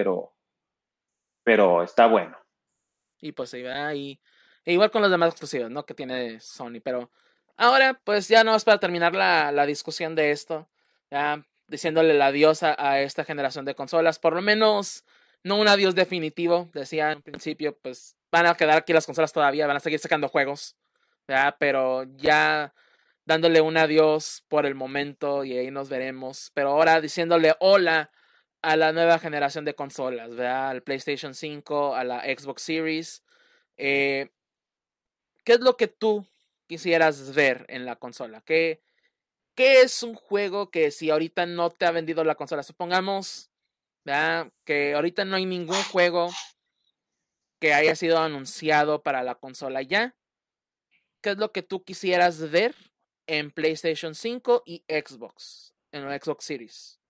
Speaker 2: pero está bueno.
Speaker 1: Y pues ahí va. E igual con los demás exclusivos, ¿no? Que tiene Sony. Pero ahora, pues ya no es para terminar la discusión de esto. Ya diciéndole el adiós a esta generación de consolas. Por lo menos, no un adiós definitivo. Decía en principio, pues van a quedar aquí las consolas todavía. Van a seguir sacando juegos. ¿Ya? Pero ya dándole un adiós por el momento y ahí nos veremos. Pero ahora diciéndole hola a la nueva generación de consolas, ¿verdad? Al PlayStation 5, a la Xbox Series. Eh, ¿Qué es lo que tú quisieras ver en la consola? ¿Qué es un juego que si ahorita no te ha vendido la consola? Supongamos, ¿verdad? Que ahorita no hay ningún juego que haya sido anunciado para la consola ya. ¿Qué es lo que tú quisieras ver en PlayStation 5 y Xbox? En la Xbox Series.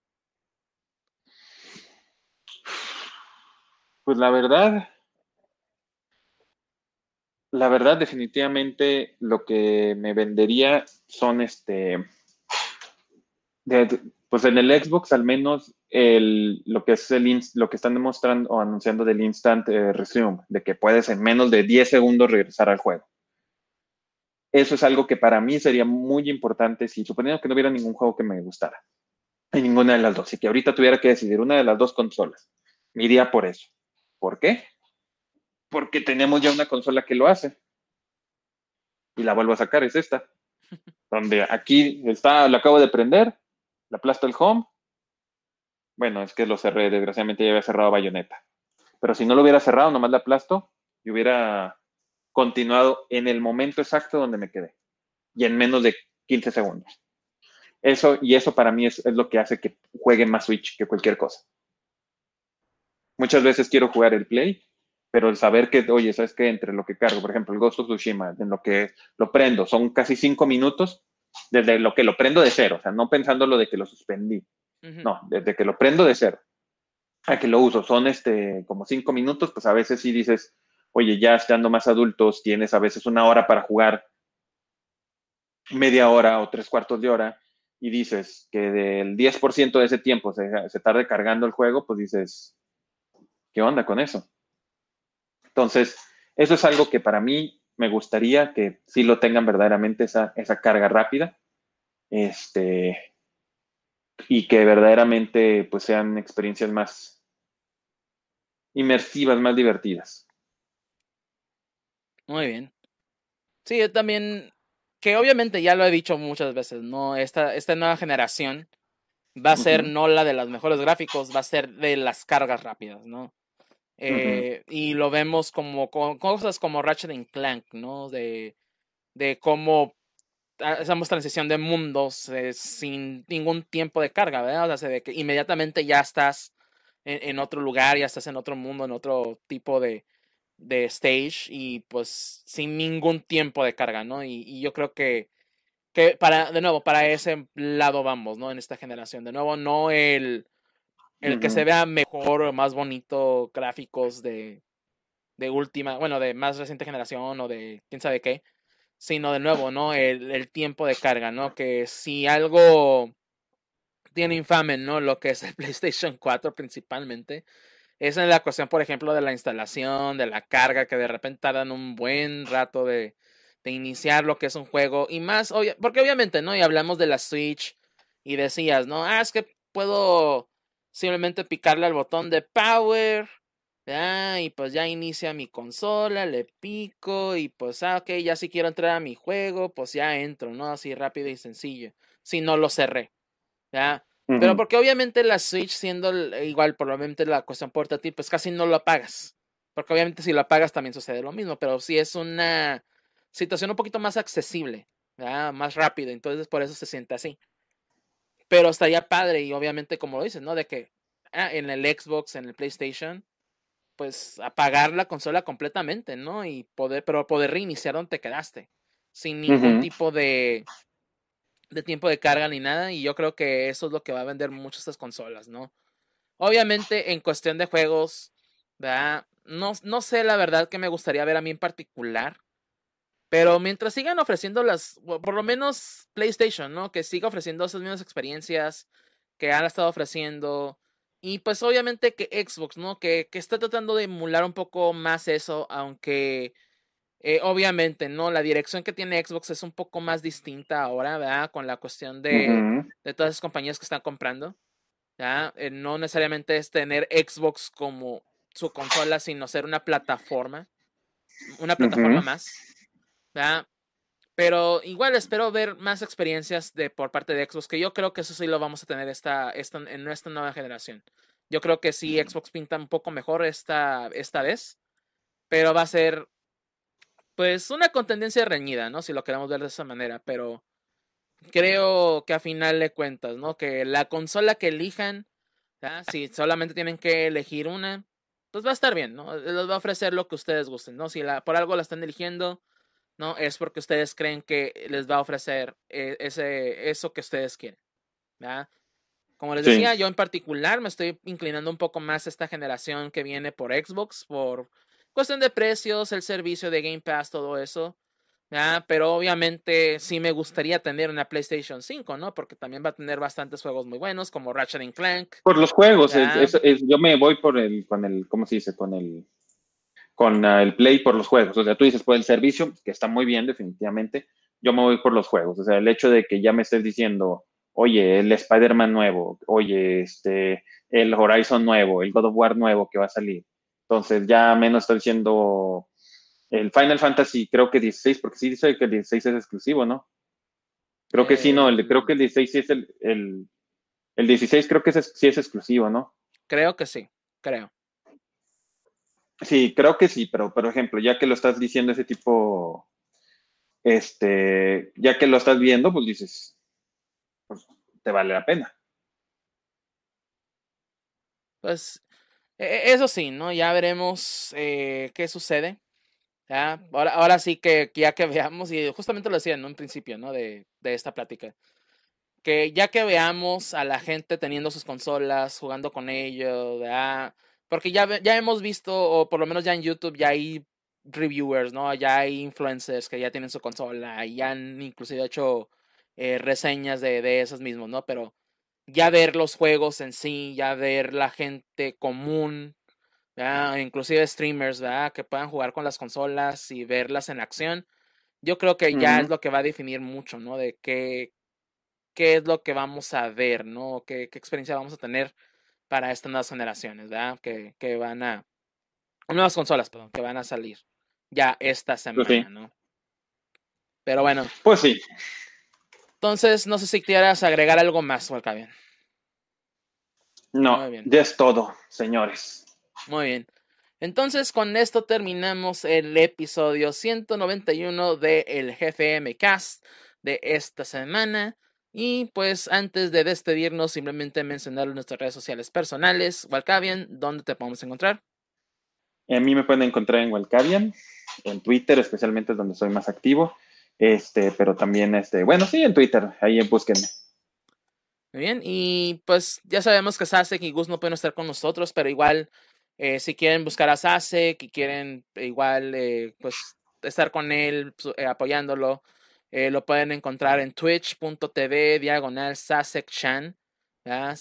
Speaker 2: Pues la verdad, definitivamente lo que me vendería son pues en el Xbox al menos lo que es lo que están demostrando o anunciando del Instant Resume, de que puedes en menos de 10 segundos regresar al juego. Eso es algo que para mí sería muy importante si suponiendo que no hubiera ningún juego que me gustara, en ninguna de las dos, y que ahorita tuviera que decidir una de las dos consolas. Me iría por eso. ¿Por qué? Porque tenemos ya una consola que lo hace y la vuelvo a sacar, es esta, donde aquí está, lo acabo de prender, la aplasto el home. Bueno, es que lo cerré, desgraciadamente ya había cerrado Bayonetta. Pero si no lo hubiera cerrado, nomás la aplasto y hubiera continuado en el momento exacto donde me quedé y en menos de 15 segundos. Eso para mí es lo que hace que juegue más Switch que cualquier cosa. Muchas veces quiero jugar el Play, pero el saber que, oye, ¿sabes qué? Entre lo que cargo, por ejemplo, el Ghost of Tsushima, en lo que lo prendo, son casi 5 minutos desde lo que lo prendo de cero, o sea, no pensando lo de que lo suspendí,
Speaker 1: Ujú.
Speaker 2: no, desde que lo prendo de cero a que lo uso, son como 5 minutos, pues a veces sí dices, oye, ya estando más adultos, tienes a veces una hora para jugar, media hora o tres cuartos de hora, y dices que del 10% de ese tiempo se tarde cargando el juego, pues dices, ¿qué onda con eso? Entonces, eso es algo que para mí me gustaría que sí lo tengan verdaderamente esa carga rápida, este, y que verdaderamente pues sean experiencias más inmersivas, más divertidas.
Speaker 1: Muy bien. Sí, yo también, que obviamente ya lo he dicho muchas veces, ¿no? Esta nueva generación va a
Speaker 2: Uh
Speaker 1: ser
Speaker 2: -huh,
Speaker 1: no la de los mejores gráficos, va a ser de las cargas rápidas, ¿no?
Speaker 2: uh -huh.
Speaker 1: Y lo vemos como con cosas como Ratchet and Clank, ¿no? De cómo hacemos transición de mundos sin ningún tiempo de carga, ¿verdad? O sea, de que inmediatamente ya estás en otro lugar, ya estás en otro mundo, en otro tipo de stage y pues sin ningún tiempo de carga, ¿no? Y yo creo que de nuevo, para ese lado vamos, ¿no? En esta generación. De nuevo, no el que se vea mejor o más bonito gráficos de última, bueno, de más reciente generación o de quién sabe qué, sino de nuevo, ¿no? El tiempo de carga, ¿no? Que si algo tiene infame, ¿no? Lo que es el PlayStation 4 principalmente. Esa es la cuestión, por ejemplo, de la instalación, de la carga, que de repente tardan un buen rato de iniciar lo que es un juego. Y más, porque obviamente, ¿no? Y hablamos de la Switch y decías, ¿no? Ah, es que puedo simplemente picarle al botón de Power. Y pues ya inicia mi consola, le pico y pues, ok, ya si quiero entrar a mi juego, pues ya entro, ¿no? Así rápido y sencillo. Si no lo cerré. ¿Ya? Pero porque obviamente la Switch siendo igual probablemente la cuestión portátil, pues casi no lo apagas. Porque obviamente si lo apagas también sucede lo mismo, pero sí es una situación un poquito más accesible, ¿ya? Más rápido, entonces por eso se siente así. Pero estaría padre y obviamente como lo dices, ¿no? De que en el Xbox, en el PlayStation, pues apagar la consola completamente, ¿no? Pero poder reiniciar donde te quedaste, sin ningún tipo de tiempo de carga ni nada, y yo creo que eso es lo que va a vender mucho estas consolas, ¿no? Obviamente, en cuestión de juegos, ¿verdad? No sé la verdad que me gustaría ver a mí en particular, pero mientras sigan ofreciendo por lo menos PlayStation, ¿no? Que siga ofreciendo esas mismas experiencias que han estado ofreciendo, y pues obviamente que Xbox, ¿no? Que está tratando de emular un poco más eso, aunque obviamente, ¿no? La dirección que tiene Xbox es un poco más distinta ahora, ¿verdad? Con la cuestión de todas las compañías que están comprando, ¿verdad? No necesariamente es tener Xbox como su consola, sino ser una plataforma más, ¿verdad? Pero igual espero ver más experiencias por parte de Xbox, que yo creo que eso sí lo vamos a tener en esta nueva generación. Yo creo que sí, Xbox pinta un poco mejor esta vez, pero va a ser pues una contendencia reñida, ¿no? Si lo queremos ver de esa manera, pero creo que a final de cuentas, ¿no? Que la consola que elijan, ¿verdad? Si solamente tienen que elegir una, pues va a estar bien, ¿no? Les va a ofrecer lo que ustedes gusten, ¿no? Si por algo la están eligiendo, ¿no? Es porque ustedes creen que les va a ofrecer eso que ustedes quieren, ¿verdad? Como les
Speaker 2: Sí.
Speaker 1: decía, yo en particular me estoy inclinando un poco más a esta generación que viene por Xbox, por cuestión de precios, el servicio de Game Pass, todo eso. Pero obviamente sí me gustaría tener una PlayStation 5, ¿no? Porque también va a tener bastantes juegos muy buenos, como Ratchet and Clank.
Speaker 2: Por los juegos,
Speaker 1: ¿Ya?
Speaker 2: yo me voy con el, ¿cómo se dice? Con el Play por los juegos. O sea, tú dices por el servicio, que está muy bien, definitivamente. Yo me voy por los juegos. O sea, el hecho de que ya me estés diciendo, oye, el Spider-Man nuevo, oye, el Horizon nuevo, el God of War nuevo que va a salir. Entonces, ya menos está diciendo el Final Fantasy, creo que 16, porque sí dice que el 16 es exclusivo, ¿no? Creo que sí, no, creo que el 16 sí es el 16 creo que sí es exclusivo, ¿no?
Speaker 1: Creo que sí, creo.
Speaker 2: Sí, creo que sí, pero por ejemplo, ya que lo estás diciendo ese tipo, ya que lo estás viendo, pues dices, pues te vale la pena.
Speaker 1: Pues eso sí, ¿no? Ya veremos qué sucede. ¿Ya? Ahora sí que ya que veamos, y justamente lo decía en un principio, ¿no? De esta plática. Que ya que veamos a la gente teniendo sus consolas, jugando con ellos, ¿verdad? Porque ya hemos visto, o por lo menos ya en YouTube, ya hay reviewers, ¿no? Ya hay influencers que ya tienen su consola y ya han inclusive hecho reseñas de esos mismos, ¿no? Pero ya ver los juegos en sí, ya ver la gente común, ¿verdad? Inclusive streamers, ¿verdad? Que puedan jugar con las consolas y verlas en acción. Yo creo que ya es lo que va a definir mucho, ¿no? De qué es lo que vamos a ver, ¿no? Qué experiencia vamos a tener para estas nuevas generaciones, ¿verdad? Que van a... Nuevas consolas, perdón, que van a salir ya esta
Speaker 2: Pues sí,
Speaker 1: semana, ¿no? Pero bueno,
Speaker 2: pues sí.
Speaker 1: entonces no sé si quieras agregar algo más, Walcavian.
Speaker 2: No,
Speaker 1: Muy bien,
Speaker 2: ya es todo, señores.
Speaker 1: muy bien. Entonces con esto terminamos el episodio 191 de El GFM Cast de esta semana. Y pues antes de despedirnos, simplemente mencionar nuestras redes sociales personales. Walcavian, ¿dónde te podemos encontrar?
Speaker 2: A mí me pueden encontrar en Walcavian, en Twitter especialmente es donde soy más activo, pero también, bueno, sí, en Twitter, ahí búsquenme.
Speaker 1: Muy bien, y pues ya sabemos que Sasek y Gus no pueden estar con nosotros, pero igual, si quieren buscar a Sasek y quieren igual, pues estar con él, apoyándolo, lo pueden encontrar en twitch.tv/SasekChan, ¿verdad?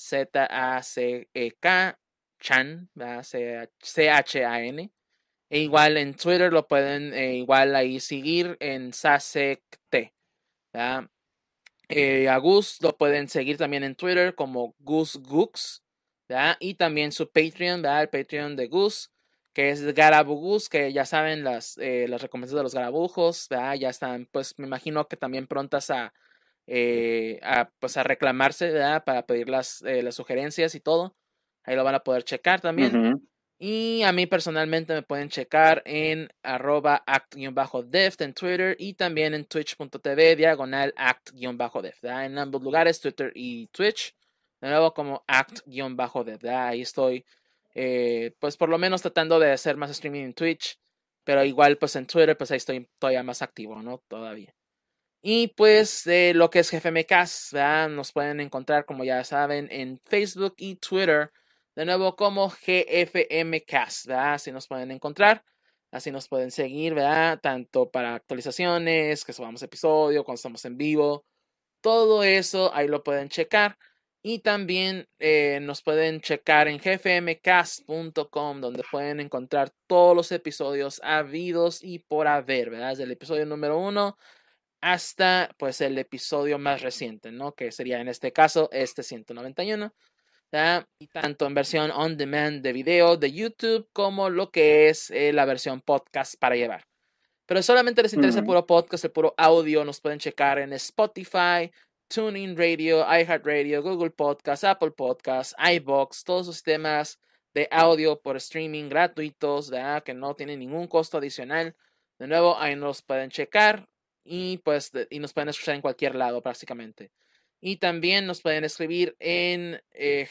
Speaker 1: Zack Chan, ¿verdad? CHAN. E igual en Twitter lo pueden igual ahí seguir en SasekT, ¿verdad? A Gus lo pueden seguir también en Twitter como GusGooks, ¿verdad? Y también su Patreon, ¿verdad? El Patreon de Gus, que es Garabugus, que ya saben las recompensas de los garabujos, ¿verdad? Ya están, pues me imagino que también prontas pues a reclamarse, ¿verdad? Para pedir las sugerencias y todo. Ahí lo van a poder checar también.
Speaker 2: Ujú.
Speaker 1: Y a mí personalmente me pueden checar en @act-deft en Twitter y también en twitch.tv/act-deft. En ambos lugares, Twitter y Twitch. De nuevo como act-deft. Ahí estoy, pues por lo menos tratando de hacer más streaming en Twitch. Pero igual pues en Twitter pues ahí estoy todavía más activo, ¿no? Todavía. Y pues lo que es GFMcast, ¿verdad? Nos pueden encontrar, como ya saben, en Facebook y Twitter, de nuevo como GFMcast, ¿verdad? Así nos pueden encontrar, así nos pueden seguir, ¿verdad? Tanto para actualizaciones, que subamos episodio, cuando estamos en vivo, todo eso ahí lo pueden checar. Y también nos pueden checar en gfmcast.com, donde pueden encontrar todos los episodios habidos y por haber, ¿verdad? Desde el episodio número 1 hasta pues el episodio más reciente, ¿no? Que sería en este caso este 191, ¿verdad? Y tanto en versión on demand de video de YouTube como lo que es la versión podcast para llevar. Pero solamente les interesa el
Speaker 2: Mm.
Speaker 1: puro podcast, el puro audio, nos pueden checar en Spotify, TuneIn Radio, iHeartRadio, Google Podcast, Apple Podcast, iBox, todos los sistemas de audio por streaming gratuitos, ¿verdad? Que no tienen ningún costo adicional. De nuevo, ahí nos pueden checar y pues y nos pueden escuchar en cualquier lado prácticamente. Y también nos pueden escribir en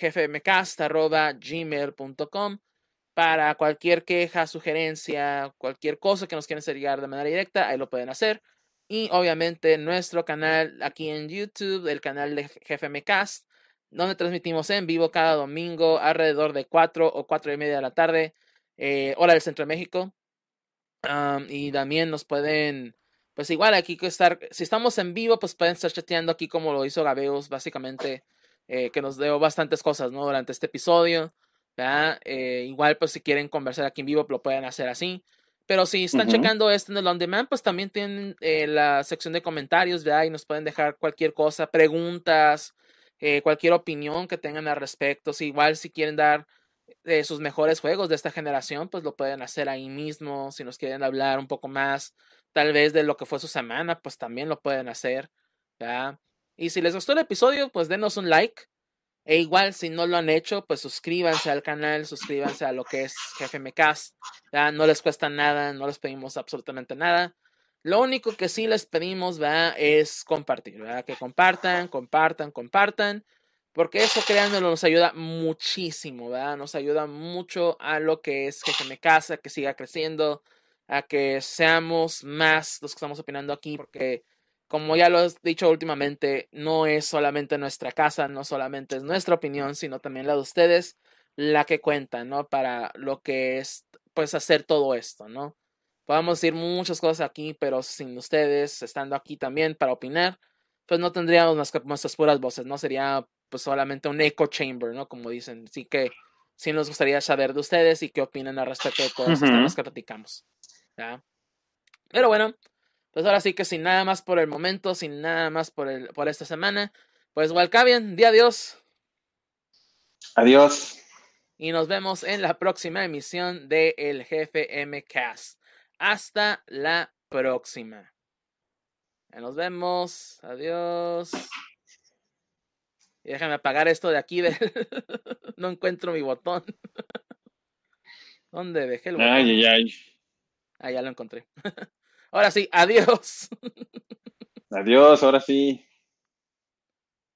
Speaker 1: gfmcast@gmail.com para cualquier queja, sugerencia, cualquier cosa que nos quieran hacer llegar de manera directa, ahí lo pueden hacer. Y obviamente nuestro canal aquí en YouTube, el canal de GFMcast, donde transmitimos en vivo cada domingo alrededor de 4 o 4:30 de la tarde, hora del Centro de México. Y también nos pueden, pues igual aquí que estar, si estamos en vivo, pues pueden estar chateando aquí como lo hizo Gabeus, básicamente, que nos dio bastantes cosas, ¿no? Durante este episodio, ¿verdad? Igual, pues si quieren conversar aquí en vivo, lo pueden hacer así. Pero si están
Speaker 2: Ujú.
Speaker 1: checando esto en el on demand, pues también tienen la sección de comentarios, ¿verdad? Y nos pueden dejar cualquier cosa, preguntas, cualquier opinión que tengan al respecto. Si igual si quieren dar sus mejores juegos de esta generación, pues lo pueden hacer ahí mismo. Si nos quieren hablar un poco más, tal vez de lo que fue su semana, pues también lo pueden hacer, ¿verdad? Y si les gustó el episodio, pues denos un like. E igual, si no lo han hecho, pues suscríbanse al canal, suscríbanse a lo que es GFMcast, ¿verdad? No les cuesta nada, no les pedimos absolutamente nada. Lo único que sí les pedimos, ¿verdad? Es compartir, ¿verdad? Que compartan, compartan, compartan. Porque eso, créanme, nos ayuda muchísimo, ¿verdad? Nos ayuda mucho a lo que es GFM Casa, que siga creciendo, a que seamos más los que estamos opinando aquí, porque como ya lo he dicho últimamente, no es solamente nuestra casa, no solamente es nuestra opinión, sino también la de ustedes, la que cuenta, ¿no? Para lo que es, pues, hacer todo esto, ¿no? Podemos decir muchas cosas aquí, pero sin ustedes, estando aquí también para opinar, pues no tendríamos nuestras puras voces, ¿no? Sería pues solamente un echo chamber, ¿no? Como dicen. Así que sí nos gustaría saber de ustedes y qué opinan al respecto de todos estos temas
Speaker 2: Ujú.
Speaker 1: que platicamos, ¿ya? Pero bueno, pues ahora sí que sin nada más por el momento, sin nada más por esta semana, pues Walcavian, di adiós
Speaker 2: Adiós.
Speaker 1: y nos vemos en la próxima emisión de El Jefe MCast. Hasta la próxima. Nos vemos. Adiós. Y déjame apagar esto de aquí. No encuentro mi botón. ¿Dónde dejé el
Speaker 2: Ay,
Speaker 1: botón?
Speaker 2: ay, ay.
Speaker 1: Ah, ya lo encontré. Ahora sí, adiós.
Speaker 2: Adiós, ahora sí.